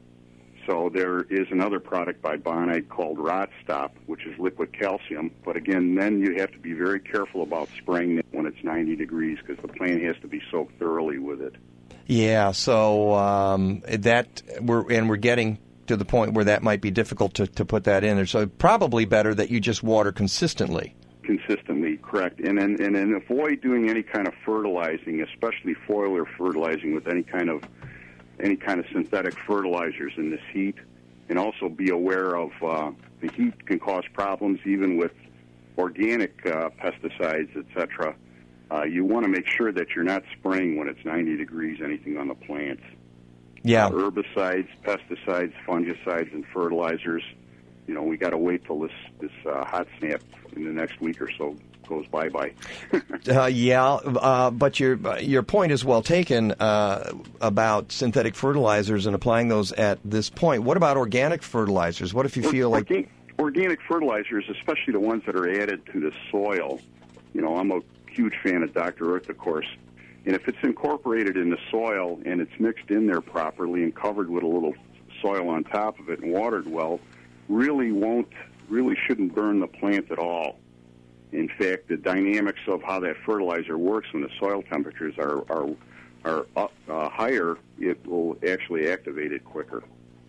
So there is another product by Bonide called Rot Stop, which is liquid calcium. But again, then you have to be very careful about spraying it when it's ninety degrees, because the plant has to be soaked thoroughly with it. Yeah, so um, that we're and we're getting to the point where that might be difficult to, to put that in there. So probably better that you just water consistently. Consistently, correct. And then and then avoid doing any kind of fertilizing, especially foliar fertilizing with any kind of any kind of synthetic fertilizers in this heat. And also be aware of uh, the heat can cause problems even with organic uh, pesticides, et cetera. Uh, you want to make sure that you're not spraying when it's ninety degrees anything on the plants. Yeah. Uh, herbicides, pesticides, fungicides, and fertilizers. You know, we got to wait till this this uh, hot snap in the next week or so goes bye bye. uh, yeah, uh, but your your point is well taken uh, about synthetic fertilizers and applying those at this point. What about organic fertilizers? What if you feel like Organ- organic fertilizers, especially the ones that are added to the soil? You know, I'm a huge fan of Doctor Earth, of course. And if it's incorporated in the soil and it's mixed in there properly and covered with a little soil on top of it and watered well, really won't, really shouldn't burn the plant at all. In fact, the dynamics of how that fertilizer works when the soil temperatures are are, are up, uh, higher, it will actually activate it quicker.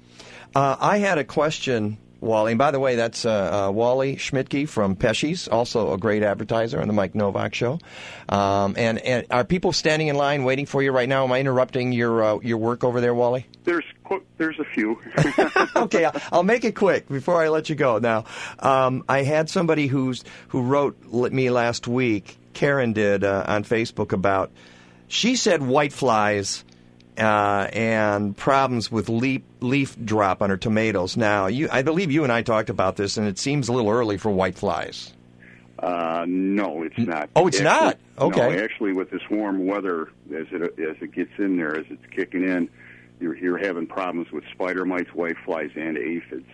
Uh, I had a question, Wally. And by the way, that's uh, uh, Wally Schmidtke from Pesci's, also a great advertiser on the Mike Novak Show. Um, and, and are people standing in line waiting for you right now? Am I interrupting your uh, your work over there, Wally? There's there's a few. Okay, I'll, I'll make it quick before I let you go. Now, um, I had somebody who's who wrote me last week, Karen did, uh, on Facebook about, she said white flies uh, and problems with leaf, leaf drop on her tomatoes. Now, you, I believe you and I talked about this, and it seems a little early for white flies. Uh, no, it's not. Oh, it's actually, not? Okay. No, actually, with this warm weather, as it as it gets in there, as it's kicking in, you're, you're having problems with spider mites, whiteflies, and aphids.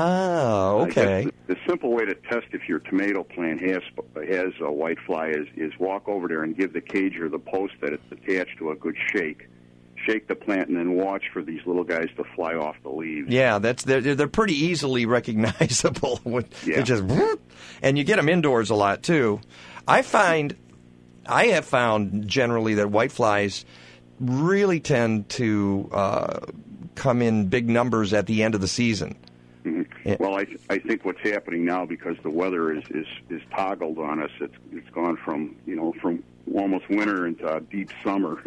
Ah, okay. I guess the, the simple way to test if your tomato plant has has a whitefly is is walk over there and give the cage or the post that it's attached to a good shake. Shake the plant and then watch for these little guys to fly off the leaves. Yeah, that's they're they're pretty easily recognizable. Yeah. They're just, and you get them indoors a lot too. I find, I have found generally that whiteflies really tend to uh, come in big numbers at the end of the season. Mm-hmm. Yeah. Well, I I think what's happening now, because the weather is, is, is toggled on us, it's it's gone from you know from almost winter into uh, deep summer.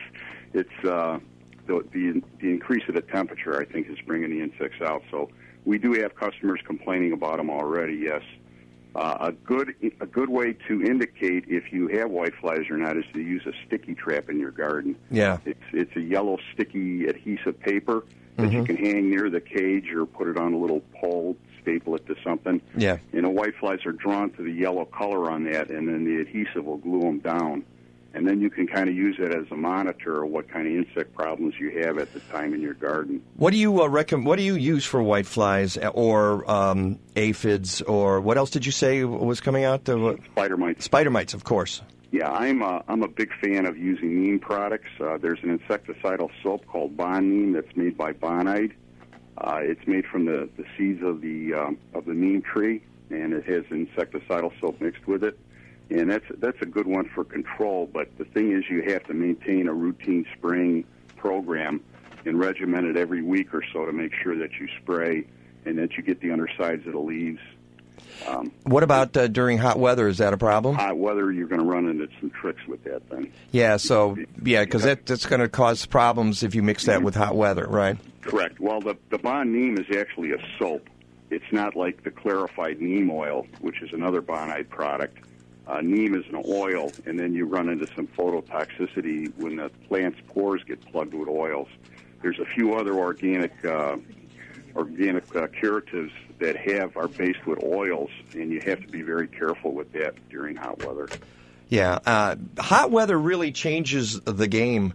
It's uh, the, the the increase of the temperature, I think, is bringing the insects out. So we do have customers complaining about them already. Yes, uh, a good a good way to indicate if you have whiteflies or not is to use a sticky trap in your garden. Yeah, it's it's a yellow sticky adhesive paper that mm-hmm. you can hang near the cage or put it on a little pole, staple it to something. Yeah, and the whiteflies are drawn to the yellow color on that, and then the adhesive will glue them down. And then you can kind of use it as a monitor of what kind of insect problems you have at the time in your garden. What do you uh, recommend? What do you use for whiteflies or um, aphids, or what else did you say was coming out? Uh, Spider mites. Spider mites, of course. Yeah, I'm a, I'm a big fan of using neem products. Uh, there's an insecticidal soap called Bon Neem that's made by Bonide. Uh, it's made from the, the seeds of the um, of the neem tree, and it has insecticidal soap mixed with it. And that's that's a good one for control, but the thing is you have to maintain a routine spraying program and regiment it every week or so to make sure that you spray and that you get the undersides of the leaves. Um, what about uh, during hot weather? Is that a problem? Hot weather, you're going to run into some tricks with that then. Yeah, so, yeah, because that, that's going to cause problems if you mix that with hot weather, right? Correct. Well, the, the Bon Neem is actually a soap. It's not like the clarified neem oil, which is another Bonide product. Uh, neem is an oil, and then you run into some phototoxicity when the plant's pores get plugged with oils. There's a few other organic uh, organic uh, curatives that have are based with oils, and you have to be very careful with that during hot weather. Yeah, uh, hot weather really changes the game.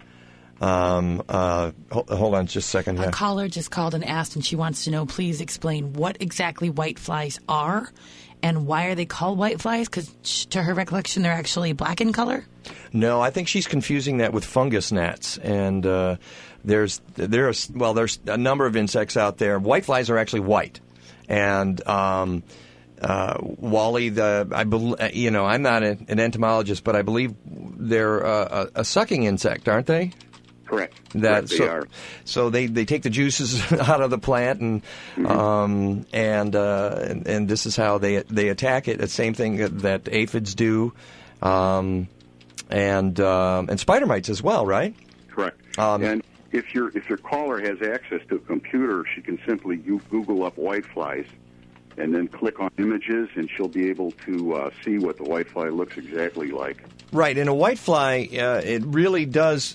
Um, uh, hold, hold on just a second. A Yeah. caller just called and asked, and she wants to know, please explain what exactly whiteflies are and why are they called whiteflies? Because to her recollection, they're actually black in color. No, I think she's confusing that with fungus gnats. And uh, there's there's well, there's a number of insects out there. Whiteflies are actually white, and um, uh, Wally, the I bel you know, I'm not a, an entomologist, but I believe they're uh, a, a sucking insect, aren't they? Correct. That Correct, they so, are. So they, they take the juices out of the plant, and Mm-hmm. um, and, uh, and and this is how they they attack it. The same thing that, that aphids do, um, and um, and spider mites as well, right? Correct. Um, and if your if your caller has access to a computer, she can simply Google up whiteflies, and then click on images, and she'll be able to uh, see what the whitefly looks exactly like. Right, and a whitefly, uh, it really does.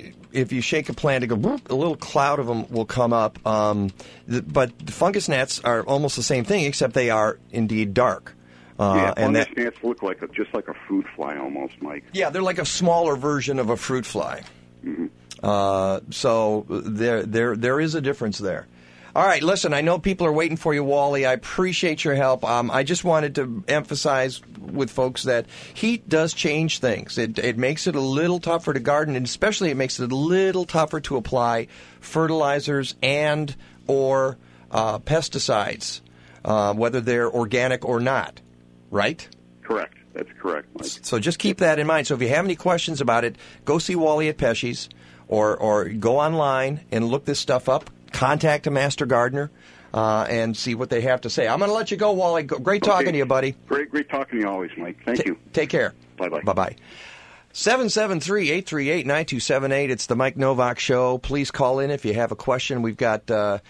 If you shake a plant, it go, a little cloud of them will come up. Um, the, but the fungus gnats are almost the same thing, except they are indeed dark. Uh, yeah, and fungus that, gnats look like a, just like a fruit fly almost, Mike. yeah, they're like a smaller version of a fruit fly. Mm-hmm. Uh, so there, there, there is a difference there. All right, listen, I know people are waiting for you, Wally. I appreciate your help. Um, I just wanted to emphasize with folks that heat does change things. It, it makes it a little tougher to garden, and especially it makes it a little tougher to apply fertilizers and or uh, pesticides, uh, whether they're organic or not, right? Correct. That's correct, Mike. So just keep that in mind. So if you have any questions about it, go see Wally at Pesci's, or, or go online and look this stuff up. Contact a master gardener uh, and see what they have to say. I'm going to let you go, Wally. Great talking Okay. to you, buddy. Great, great talking to you always, Mike. Thank Ta- you. Take care. Bye-bye. Bye-bye. seven seven three, eight three eight, nine two seven eight. It's the Mike Novak Show. Please call in if you have a question. We've got uh,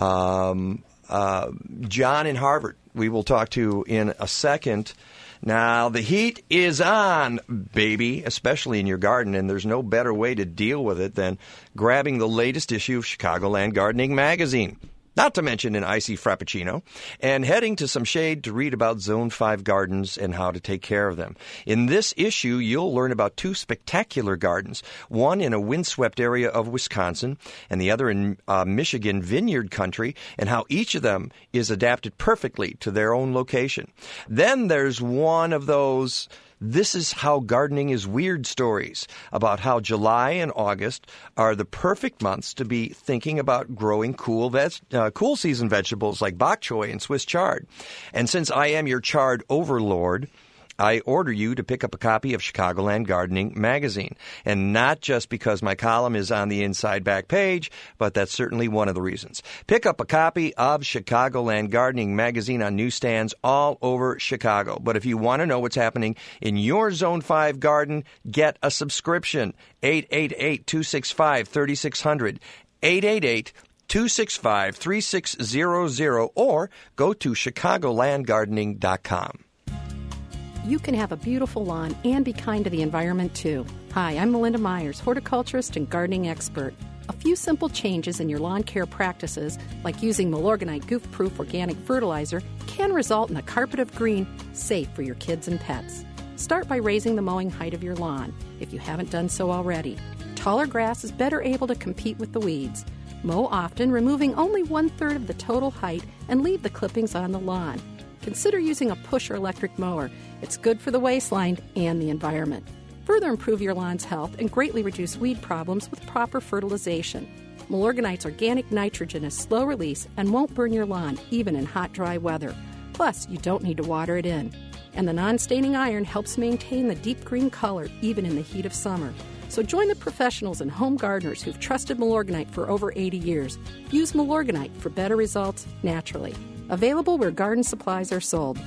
um, uh, John in Harvard we will talk to in a second. Now, the heat is on, baby, especially in your garden, and there's no better way to deal with it than grabbing the latest issue of Chicagoland Gardening Magazine. not to mention an icy frappuccino, and heading to some shade to read about Zone five gardens and how to take care of them. In this issue, you'll learn about two spectacular gardens, one in a windswept area of Wisconsin and the other in uh, Michigan vineyard country, and how each of them is adapted perfectly to their own location. Then there's one of those "This is how gardening is weird" stories about how July and August are the perfect months to be thinking about growing cool veg- uh, cool season vegetables like bok choy and Swiss chard. And since I am your chard overlord, I order you to pick up a copy of Chicagoland Gardening magazine. And not just because my column is on the inside back page, but that's certainly one of the reasons. Pick up a copy of Chicagoland Gardening magazine on newsstands all over Chicago. But if you want to know what's happening in your Zone five garden, get a subscription. eight eight eight, two six five, three six zero zero. eight eight eight, two six five, three six zero zero. Or go to chicagoland gardening dot com. You can have a beautiful lawn and be kind to the environment, too. Hi, I'm Melinda Myers, horticulturist and gardening expert. A few simple changes in your lawn care practices, like using Milorganite goof-proof organic fertilizer, can result in a carpet of green safe for your kids and pets. Start by raising the mowing height of your lawn, if you haven't done so already. Taller grass is better able to compete with the weeds. Mow often, removing only one-third of the total height, and leave the clippings on the lawn. Consider using a push or electric mower. It's good for the waistline and the environment. Further improve your lawn's health and greatly reduce weed problems with proper fertilization. Milorganite's organic nitrogen is slow release and won't burn your lawn, even in hot, dry weather. Plus, you don't need to water it in. And the non-staining iron helps maintain the deep green color even in the heat of summer. So join the professionals and home gardeners who've trusted Milorganite for over eighty years. Use Milorganite for better results naturally. Available where garden supplies are sold.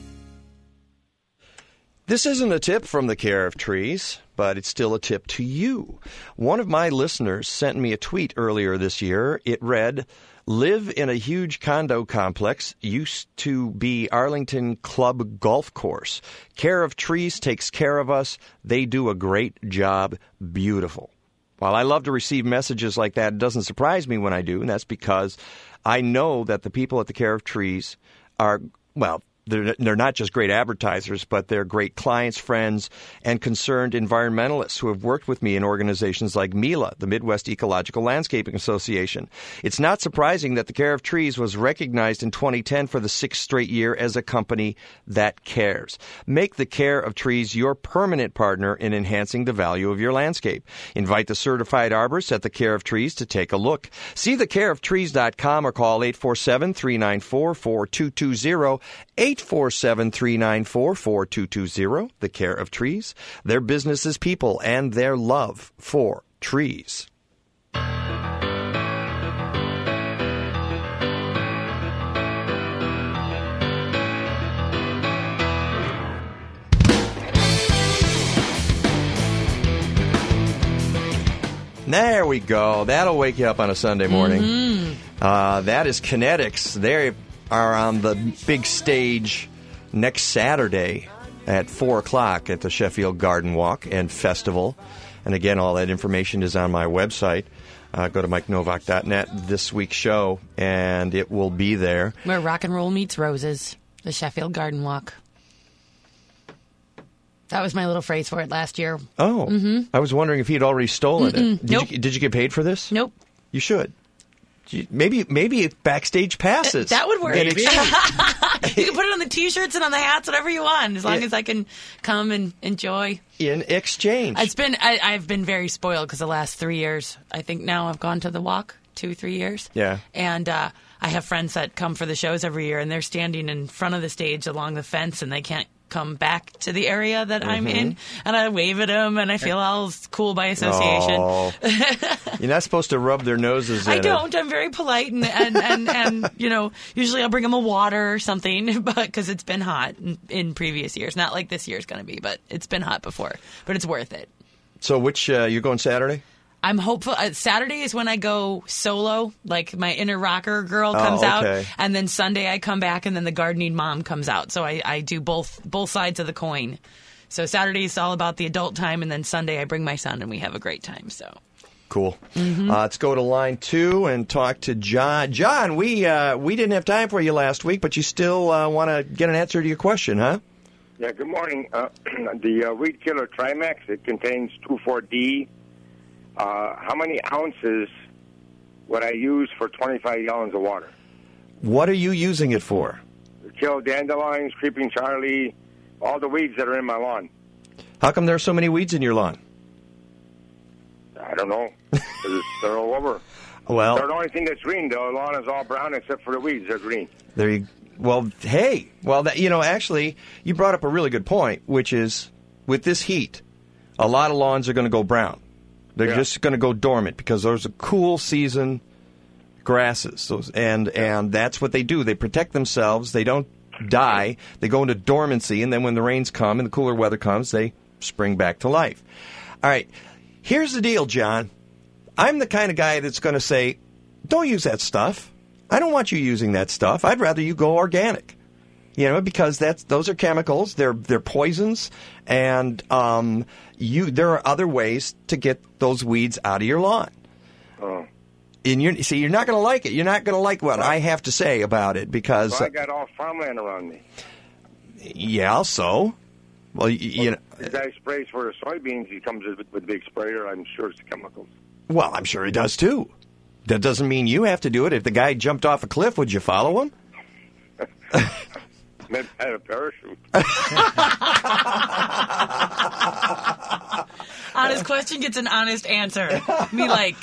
This isn't a tip from the Care of Trees, but it's still a tip to you. One of my listeners sent me a tweet earlier this year. It read, "Live in a huge condo complex, used to be Arlington Club Golf Course. Care of Trees takes care of us. They do a great job. Beautiful." While I love to receive messages like that, it doesn't surprise me when I do, and that's because I know that the people at the Care of Trees are, well, They're, they're not just great advertisers, but they're great clients, friends, and concerned environmentalists who have worked with me in organizations like MELA, the Midwest Ecological Landscaping Association. It's not surprising that the Care of Trees was recognized in twenty ten for the sixth straight year as a company that cares. Make the Care of Trees your permanent partner in enhancing the value of your landscape. Invite the certified arborist at the Care of Trees to take a look. See the care of trees dot com or call eight four seven, three nine four, four two two zero, eight four seven, three nine four, four two two zero. The Care of Trees. Their business is people and their love for trees. There we go. That'll wake you up on a Sunday morning. Mm-hmm. Uh, that is Kinetics. They are on the big stage next Saturday at four o'clock at the Sheffield Garden Walk and Festival. And again, all that information is on my website. Uh, go to mike novak dot net, this week's show, and it will be there. Where rock and roll meets roses, the Sheffield Garden Walk. That was my little phrase for it last year. Oh, mm-hmm. I was wondering if he'd already stolen Mm-mm. it. Did, Nope. you, did you get paid for this? Nope. You should. You- Maybe maybe backstage passes. That would work. In you exchange. can put it on the T-shirts and on the hats, whatever you want, as long Yeah. as I can come and enjoy. In exchange. It's been I, I've been very spoiled because the last three years, I think now I've gone to the walk two, three years. Yeah. And uh, I have friends that come for the shows every year, and they're standing in front of the stage along the fence, and they can't come back to the area that I'm Mhm. in, and I wave at them, and I feel all cool by association. Oh. You're not supposed to rub their noses in I it. don't. I'm very polite, and and, and, and you know, usually I'll bring them a water or something, but because it's been hot in, in previous years. Not like this year's going to be, but it's been hot before. But it's worth it. So which, uh, you're going Saturday? I'm hopeful. Uh, Saturday is when I go solo, like my inner rocker girl Oh, comes okay. out, and then Sunday I come back, and then the gardening mom comes out. So I, I do both both sides of the coin. So Saturday is all about the adult time, and then Sunday I bring my son, and we have a great time. So Cool. Mm-hmm. Uh, let's go to line two and talk to John. John, we uh, we didn't have time for you last week, but you still uh, want to get an answer to your question, huh? Yeah, good morning. Uh, the uh, Weed Killer Trimax, it contains two four D. Uh, how many ounces would I use for twenty-five gallons of water? What are you using it for? To kill dandelions, creeping Charlie, all the weeds that are in my lawn. How come there are so many weeds in your lawn? I don't know. They're all over. Well, They're the only thing that's green. The lawn is all brown except for the weeds. They're green. there you. Well, hey, well, that, you know, actually, you brought up a really good point, which is with this heat, a lot of lawns are going to go brown. They're Yeah. just going to go dormant because those are cool season grasses, those, and and that's what they do. They protect themselves. They don't die. They go into dormancy, and then when the rains come and the cooler weather comes, they spring back to life. All right, here's the deal, John. I'm the kind of guy that's going to say, don't use that stuff. I don't want you using that stuff. I'd rather you go organic. You know, because that's those are chemicals. They're they're poisons, and um, you there are other ways to get those weeds out of your lawn. Oh. And you see, you're not going to like it. You're not going to like what I have to say about it because So I got all farmland around me. yeah. So, well, you, you know, The guy sprays for the soybeans. He comes with, with a big sprayer. I'm sure it's chemicals. well, I'm sure he does too. That doesn't mean you have to do it. If the guy jumped off a cliff, would you follow him? Maybe I had a parachute. Honest question gets an honest answer. Me like.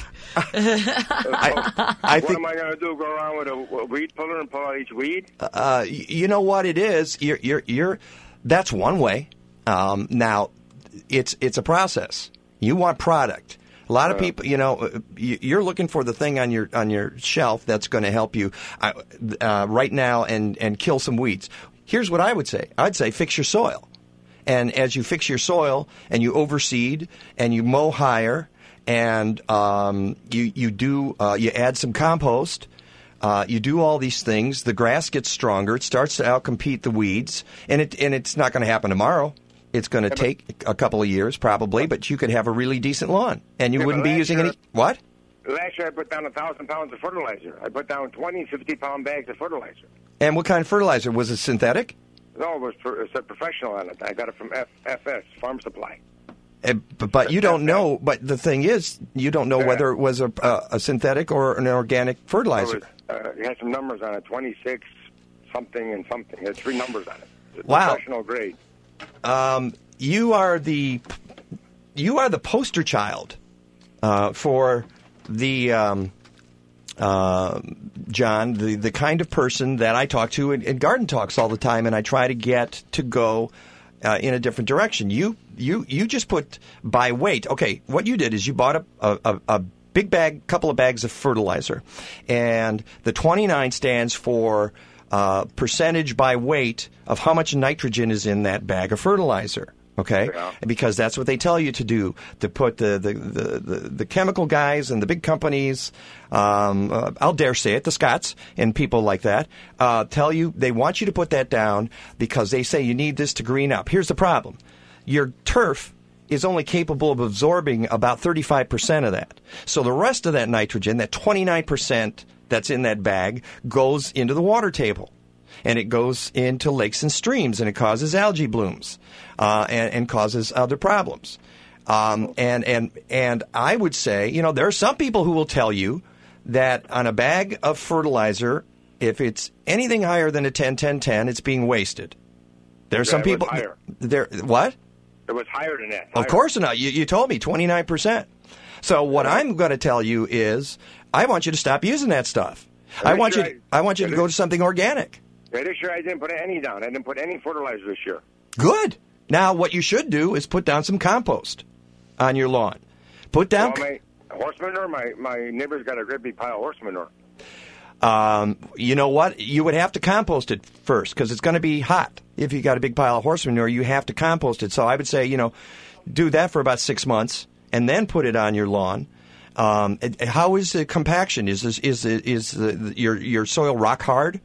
I, I what think. am I going to do? Go around with a, a weed puller and pull out each weed? Uh, y- you know what it is. You're, you're, you're. That's one way. Um, now, it's it's a process. You want product. A lot of people, you know, uh, you- you're looking for the thing on your on your shelf that's going to help you uh, uh, right now and and kill some weeds. Here's what I would say. I'd say fix your soil, and as you fix your soil and you overseed and you mow higher and um, you you do uh, you add some compost. Uh, you do all these things. The grass gets stronger. It starts to outcompete the weeds, and it and it's not going to happen tomorrow. It's going to take a couple of years, probably, but you could have a really decent lawn, and you Yeah, wouldn't but be last using year- any what? Last year I put down a thousand pounds of fertilizer. I put down twenty fifty-pound bags of fertilizer. And what kind of fertilizer was it? Synthetic? No, it was for, it said professional on it. I got it from F- FS, Farm Supply. Uh, b- but you don't know. But the thing is, you don't know whether it was a, a, a synthetic or an organic fertilizer. It, was, uh, it had some numbers on it, twenty-six something and something. It had three numbers on it. It's Wow. Professional grade. Um, you are the you are the poster child uh, for the um, uh, John, the the kind of person that I talk to in, in garden talks all the time, and I try to get to go uh, in a different direction. You you you just put by weight. Okay, what you did is you bought a a, a, a big bag, couple of bags of fertilizer, and the twenty-nine stands for uh, percentage by weight of how much nitrogen is in that bag of fertilizer. Okay, and because that's what they tell you to do, to put the the, the, the, the chemical guys and the big companies, um, uh, I'll dare say it, the Scots and people like that, uh, tell you they want you to put that down because they say you need this to green up. Here's the problem. Your turf is only capable of absorbing about thirty-five percent of that. So the rest of that nitrogen, that twenty-nine percent that's in that bag, goes into the water table. And it goes into lakes and streams, and it causes algae blooms, uh, and, and causes other problems. Um, and and and I would say, you know, there are some people who will tell you that on a bag of fertilizer, if it's anything higher than a ten ten ten, it's being wasted. There are Yeah, some it was people. higher. There, what? It was higher than that. Of course not. You, you told me twenty-nine percent. So what I'm going to tell you is, I want you to stop using that stuff. Are I you want sure you. To, I- I want you to go to something organic. Yeah, this year I didn't put any down. I didn't put any fertilizer this year. Good. Now, what you should do is put down some compost on your lawn. Put down. Well, my horse manure, my, my neighbor's got a great big pile of horse manure. Um, you know what? You would have to compost it first because it's going to be hot. If you got a big pile of horse manure, you have to compost it. So I would say, you know, do that for about six months and then put it on your lawn. Um, and- and how is the compaction? Is this, is is, is the, your your soil rock hard?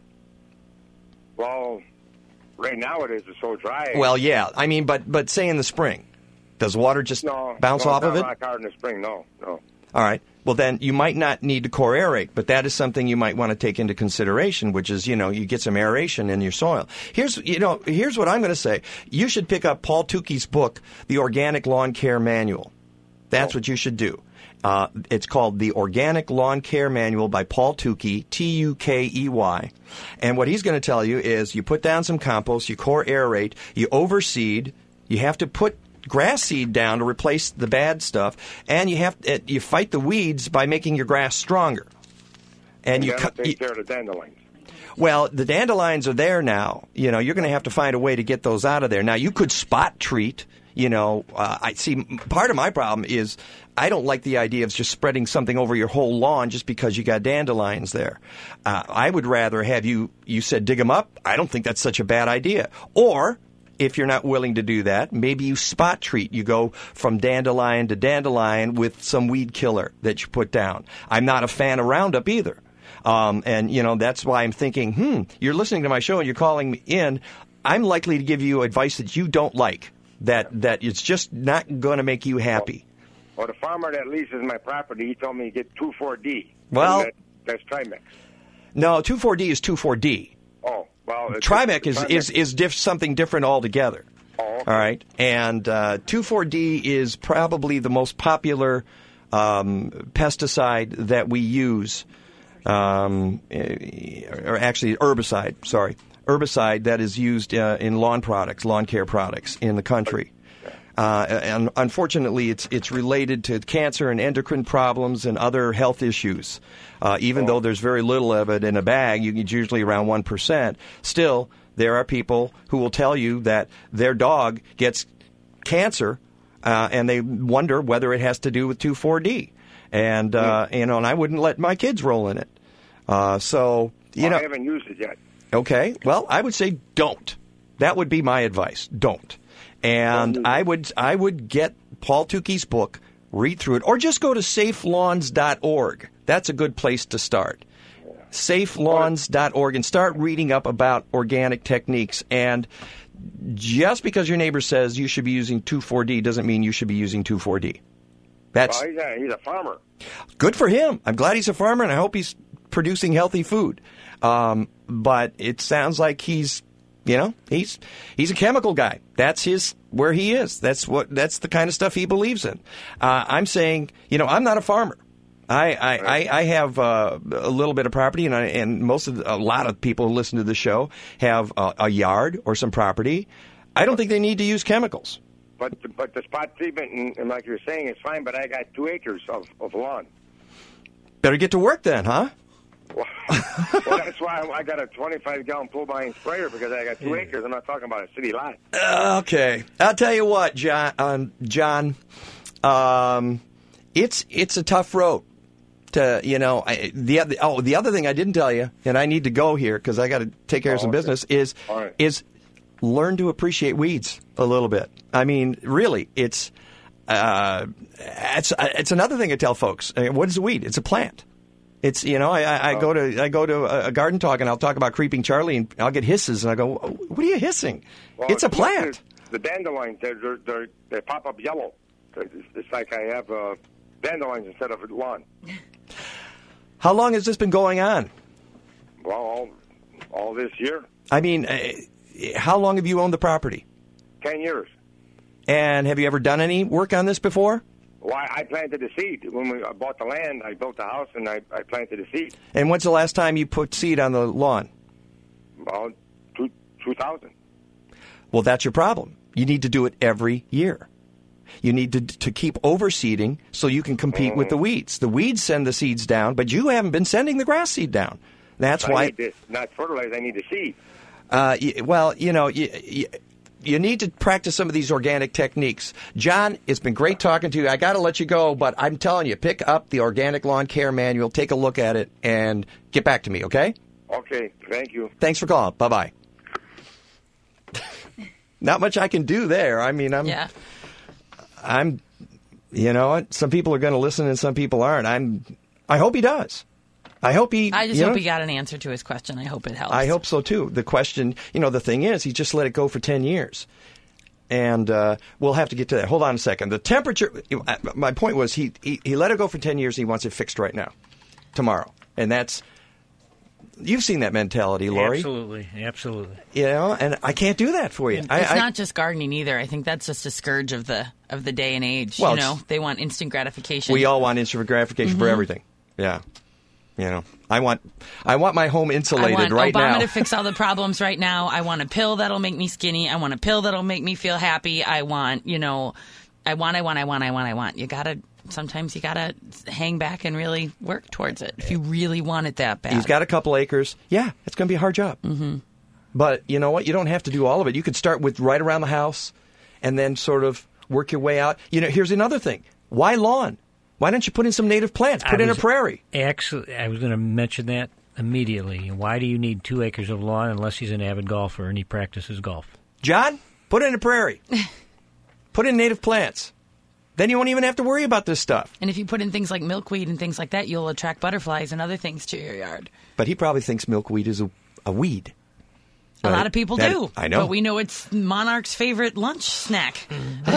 Well, right now it is. It's so dry. Well, yeah. I mean, but but say in the spring, does water just no, bounce no, off it's of not it? rock hard in the spring. No, no. All right. Well, then you might not need to core aerate, but that is something you might want to take into consideration, which is, you know, you get some aeration in your soil. Here's, you know, here's what I'm going to say. You should pick up Paul Tukey's book, The Organic Lawn Care Manual. That's oh. what you should do. Uh, it's called The Organic Lawn Care Manual by Paul Tukey, T U K E Y. And what he's going to tell you is you put down some compost, you core aerate, you overseed, you have to put grass seed down to replace the bad stuff, and you have you fight the weeds by making your grass stronger. And you, you cut. Take you, care of the dandelions. Well, the dandelions are there now. You know, you're going to have to find a way to get those out of there. Now, you could spot treat. You know, uh, I see. Part of my problem is I don't like the idea of just spreading something over your whole lawn just because you got dandelions there. Uh, I would rather have you. You said dig them up. I don't think that's such a bad idea. Or if you're not willing to do that, maybe you spot treat. You go from dandelion to dandelion with some weed killer that you put down. I'm not a fan of Roundup either. Um, and, you know, that's why I'm thinking, hmm, you're listening to my show and you're calling me in. I'm likely to give you advice that you don't like, that, that it's just not going to make you happy. Well, the farmer that leases my property, he told me to get two four D. Well, that, that's Trimix. No, two four D is two four D. Oh. Well, Trimec is is is diff- something different altogether. Oh, okay. All right, and uh, two four D is probably the most popular um, pesticide that we use, um, or actually herbicide. Sorry, herbicide that is used uh, in lawn products, lawn care products in the country. Uh, and unfortunately, it's it's related to cancer and endocrine problems and other health issues. Uh, even oh. though there's very little of it in a bag, you, it's usually around one percent. Still, there are people who will tell you that their dog gets cancer, uh, and they wonder whether it has to do with two four D. And uh, mm. you know, and I wouldn't let my kids roll in it. Uh, so you well, know, I haven't used it yet. Okay, well, I would say don't. That would be my advice. Don't. And I would I would get Paul Tukey's book, read through it, or just go to safe lawns dot org. That's a good place to start. safe lawns dot org and start reading up about organic techniques. And just because your neighbor says you should be using two four D doesn't mean you should be using two four D. That's well, he's a, he's a farmer. Good for him. I'm glad he's a farmer, and I hope he's producing healthy food. Um, but it sounds like he's You know, he's he's a chemical guy. That's his where he is. That's what that's the kind of stuff he believes in. Uh, I'm saying, you know, I'm not a farmer. I I, I, I have uh, a little bit of property, and I, and most of the, a lot of people who listen to the show have a, a yard or some property. I don't think they need to use chemicals. But but the spot treatment, and, and like you're saying, is fine. But I got two acres of, of lawn. Better get to work then, huh? Well, well, that's why I got a twenty-five gallon pull-behind sprayer, because I got two yeah. acres. I'm not talking about a city lot. Uh, okay, I'll tell you what, John. Um, John, um, it's it's a tough road. To you know, I, the other oh the other thing I didn't tell you, and I need to go here because I got to take care oh, of some okay. business. Is right. is learn to appreciate weeds a little bit. I mean, really, it's uh, it's it's another thing I tell folks. What is a weed? It's a plant. It's you know I, I, I go to I go to a garden talk and I'll talk about creeping Charlie and I'll get hisses and I go, what are you hissing? Well, it's a plant. The dandelions they're, they're, they're, they pop up yellow. It's, it's like I have uh, dandelions instead of lawn. How long has this been going on? Well, all, all this year. I mean, uh, how long have you owned the property? Ten years. And have you ever done any work on this before? Well, I planted the seed. When we bought the land, I built the house, and I, I planted the seed. And when's the last time you put seed on the lawn? Well, two, two thousand. Well, that's your problem. You need to do it every year. You need to to keep overseeding so you can compete mm-hmm. with the weeds. The weeds send the seeds down, but you haven't been sending the grass seed down. That's I why. Need this, not fertilize. I need the seed. Uh, well, you know, you, you, you need to practice some of these organic techniques. John, it's been great talking to you. I got to let you go, but I'm telling you, pick up the Organic Lawn Care Manual, take a look at it, and get back to me, okay? Okay, thank you. Thanks for calling. Bye-bye. Not much I can do there. I mean, I'm, yeah. I'm, you know what? Some people are going to listen and some people aren't. I'm, I hope he does. I hope he. I just you hope know, he got an answer to his question. I hope it helps. I hope so too. The question, you know, the thing is, he just let it go for ten years. And uh, we'll have to get to that. Hold on a second. The temperature, my point was he, he, he let it go for ten years. He wants it fixed right now, tomorrow. And that's, you've seen that mentality, Lori. Absolutely, absolutely. You know, and I can't do that for you. It's I, not just gardening either. I think that's just a scourge of the of the day and age. Well, you know, it's- they want instant gratification. We all want instant gratification for Mhm. everything. Yeah. You know, I want I want my home I insulated want right Obama now. to fix all the problems right now. I want a pill that'll make me skinny. I want a pill that'll make me feel happy. I want, you know, I want, I want, I want, I want, I want. You gotta, sometimes you gotta hang back and really work towards it if you really want it that bad. He's got a couple acres. Yeah, it's going to be a hard job. Mm-hmm. But you know what? You don't have to do all of it. You could start with right around the house and then sort of work your way out. You know, here's another thing. Why lawn? Why don't you put in some native plants? Put I in was- a prairie. Actually, I was going to mention that immediately. Why do you need two acres of lawn unless he's an avid golfer and he practices golf? John, put in a prairie. Put in native plants. Then you won't even have to worry about this stuff. And if you put in things like milkweed and things like that, you'll attract butterflies and other things to your yard. But he probably thinks milkweed is a, a weed. A Right? lot of people That- do. I know. But we know it's Monarch's favorite lunch snack.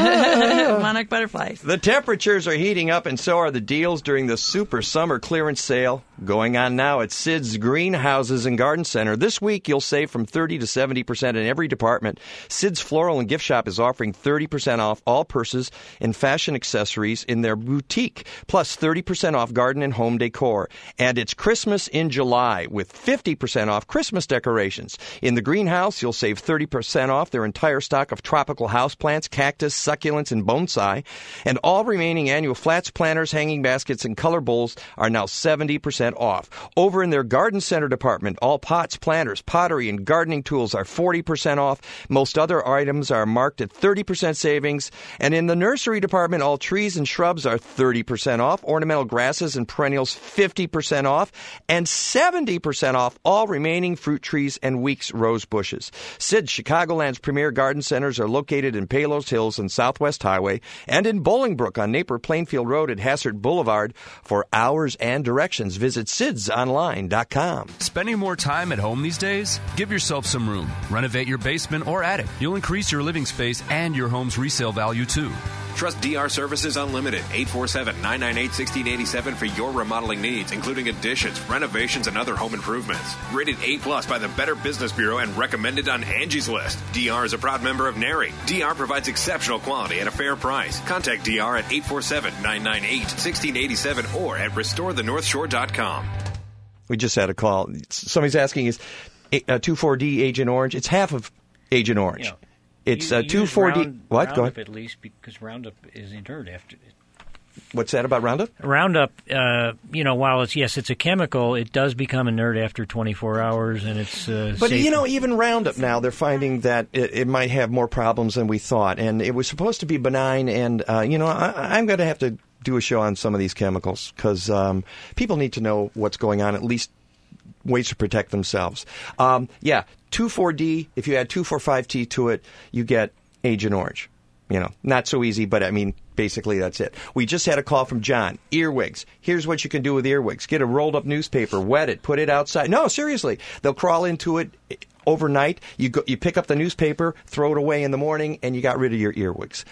Monarch butterflies. The temperatures are heating up, and so are the deals during the Super Summer Clearance Sale going on now at Sid's Greenhouses and Garden Center. This week, you'll save from thirty to seventy percent in every department. Sid's Floral and Gift Shop is offering thirty percent off all purses and fashion accessories in their boutique, plus thirty percent off garden and home decor. And it's Christmas in July with fifty percent off Christmas decorations. In the greenhouse, you'll save thirty percent off their entire stock of tropical houseplants, cactus, succulents, and bonsai. And all remaining annual flats, planters, hanging baskets, and color bowls are now seventy percent off. Over in their garden center department, all pots, planters, pottery, and gardening tools are forty percent off. Most other items are marked at thirty percent savings. And in the nursery department, all trees and shrubs are thirty percent off. Ornamental grasses and perennials fifty percent off. And seventy percent off all remaining fruit trees and weeks rose bushes. Sid's Chicagoland's premier garden centers are located in Palos Hills and Southwest Highway and in Bolingbrook on Napier Plainfield Road at Hassert Boulevard. For hours and directions, visit sids online dot com. Spending more time at home these days? Give yourself some room. Renovate your basement or attic. You'll increase your living space and your home's resale value too. Trust D R Services Unlimited, eight four seven, nine nine eight, one six eight seven for your remodeling needs, including additions, renovations, and other home improvements. Rated A plus by the Better Business Bureau and recommended on Angie's List. D R is a proud member of NARI. D R provides exceptional quality at a fair price. Contact D R at eight four seven, nine nine eight, one six eight seven or at restore the north shore dot com. We just had a call. Somebody's asking, is uh, two four D Agent Orange? It's half of Agent Orange. Yeah. It's You- uh, you two use four D. Round- What? Go Roundup ahead. at least because Roundup is inert after. What's that about Roundup? Roundup, uh, you know, while it's yes, it's a chemical, it does become inert after twenty-four hours, and it's. Uh, But, safe. you know, even Roundup now, they're finding that it, it might have more problems than we thought. And it was supposed to be benign. And, uh, you know, I, I'm going to have to do a show on some of these chemicals because um, people need to know what's going on, at least ways to protect themselves. Um, yeah, two four D, if you add two four five T to it, you get Agent Orange. You know, not so easy, but I mean, basically that's it. We just had a call from John. Earwigs. Here's what you can do with earwigs. Get a rolled up newspaper, wet it, put it outside. No, seriously. They'll crawl into it overnight. You go, you pick up the newspaper, throw it away in the morning, and you got rid of your earwigs.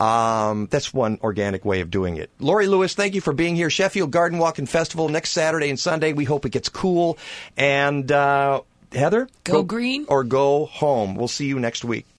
Um, that's one organic way of doing it. Lori Lewis, thank you for being here. Sheffield Garden Walking Festival next Saturday and Sunday. We hope it gets cool. And uh, Heather? Go green. Or go home. We'll see you next week.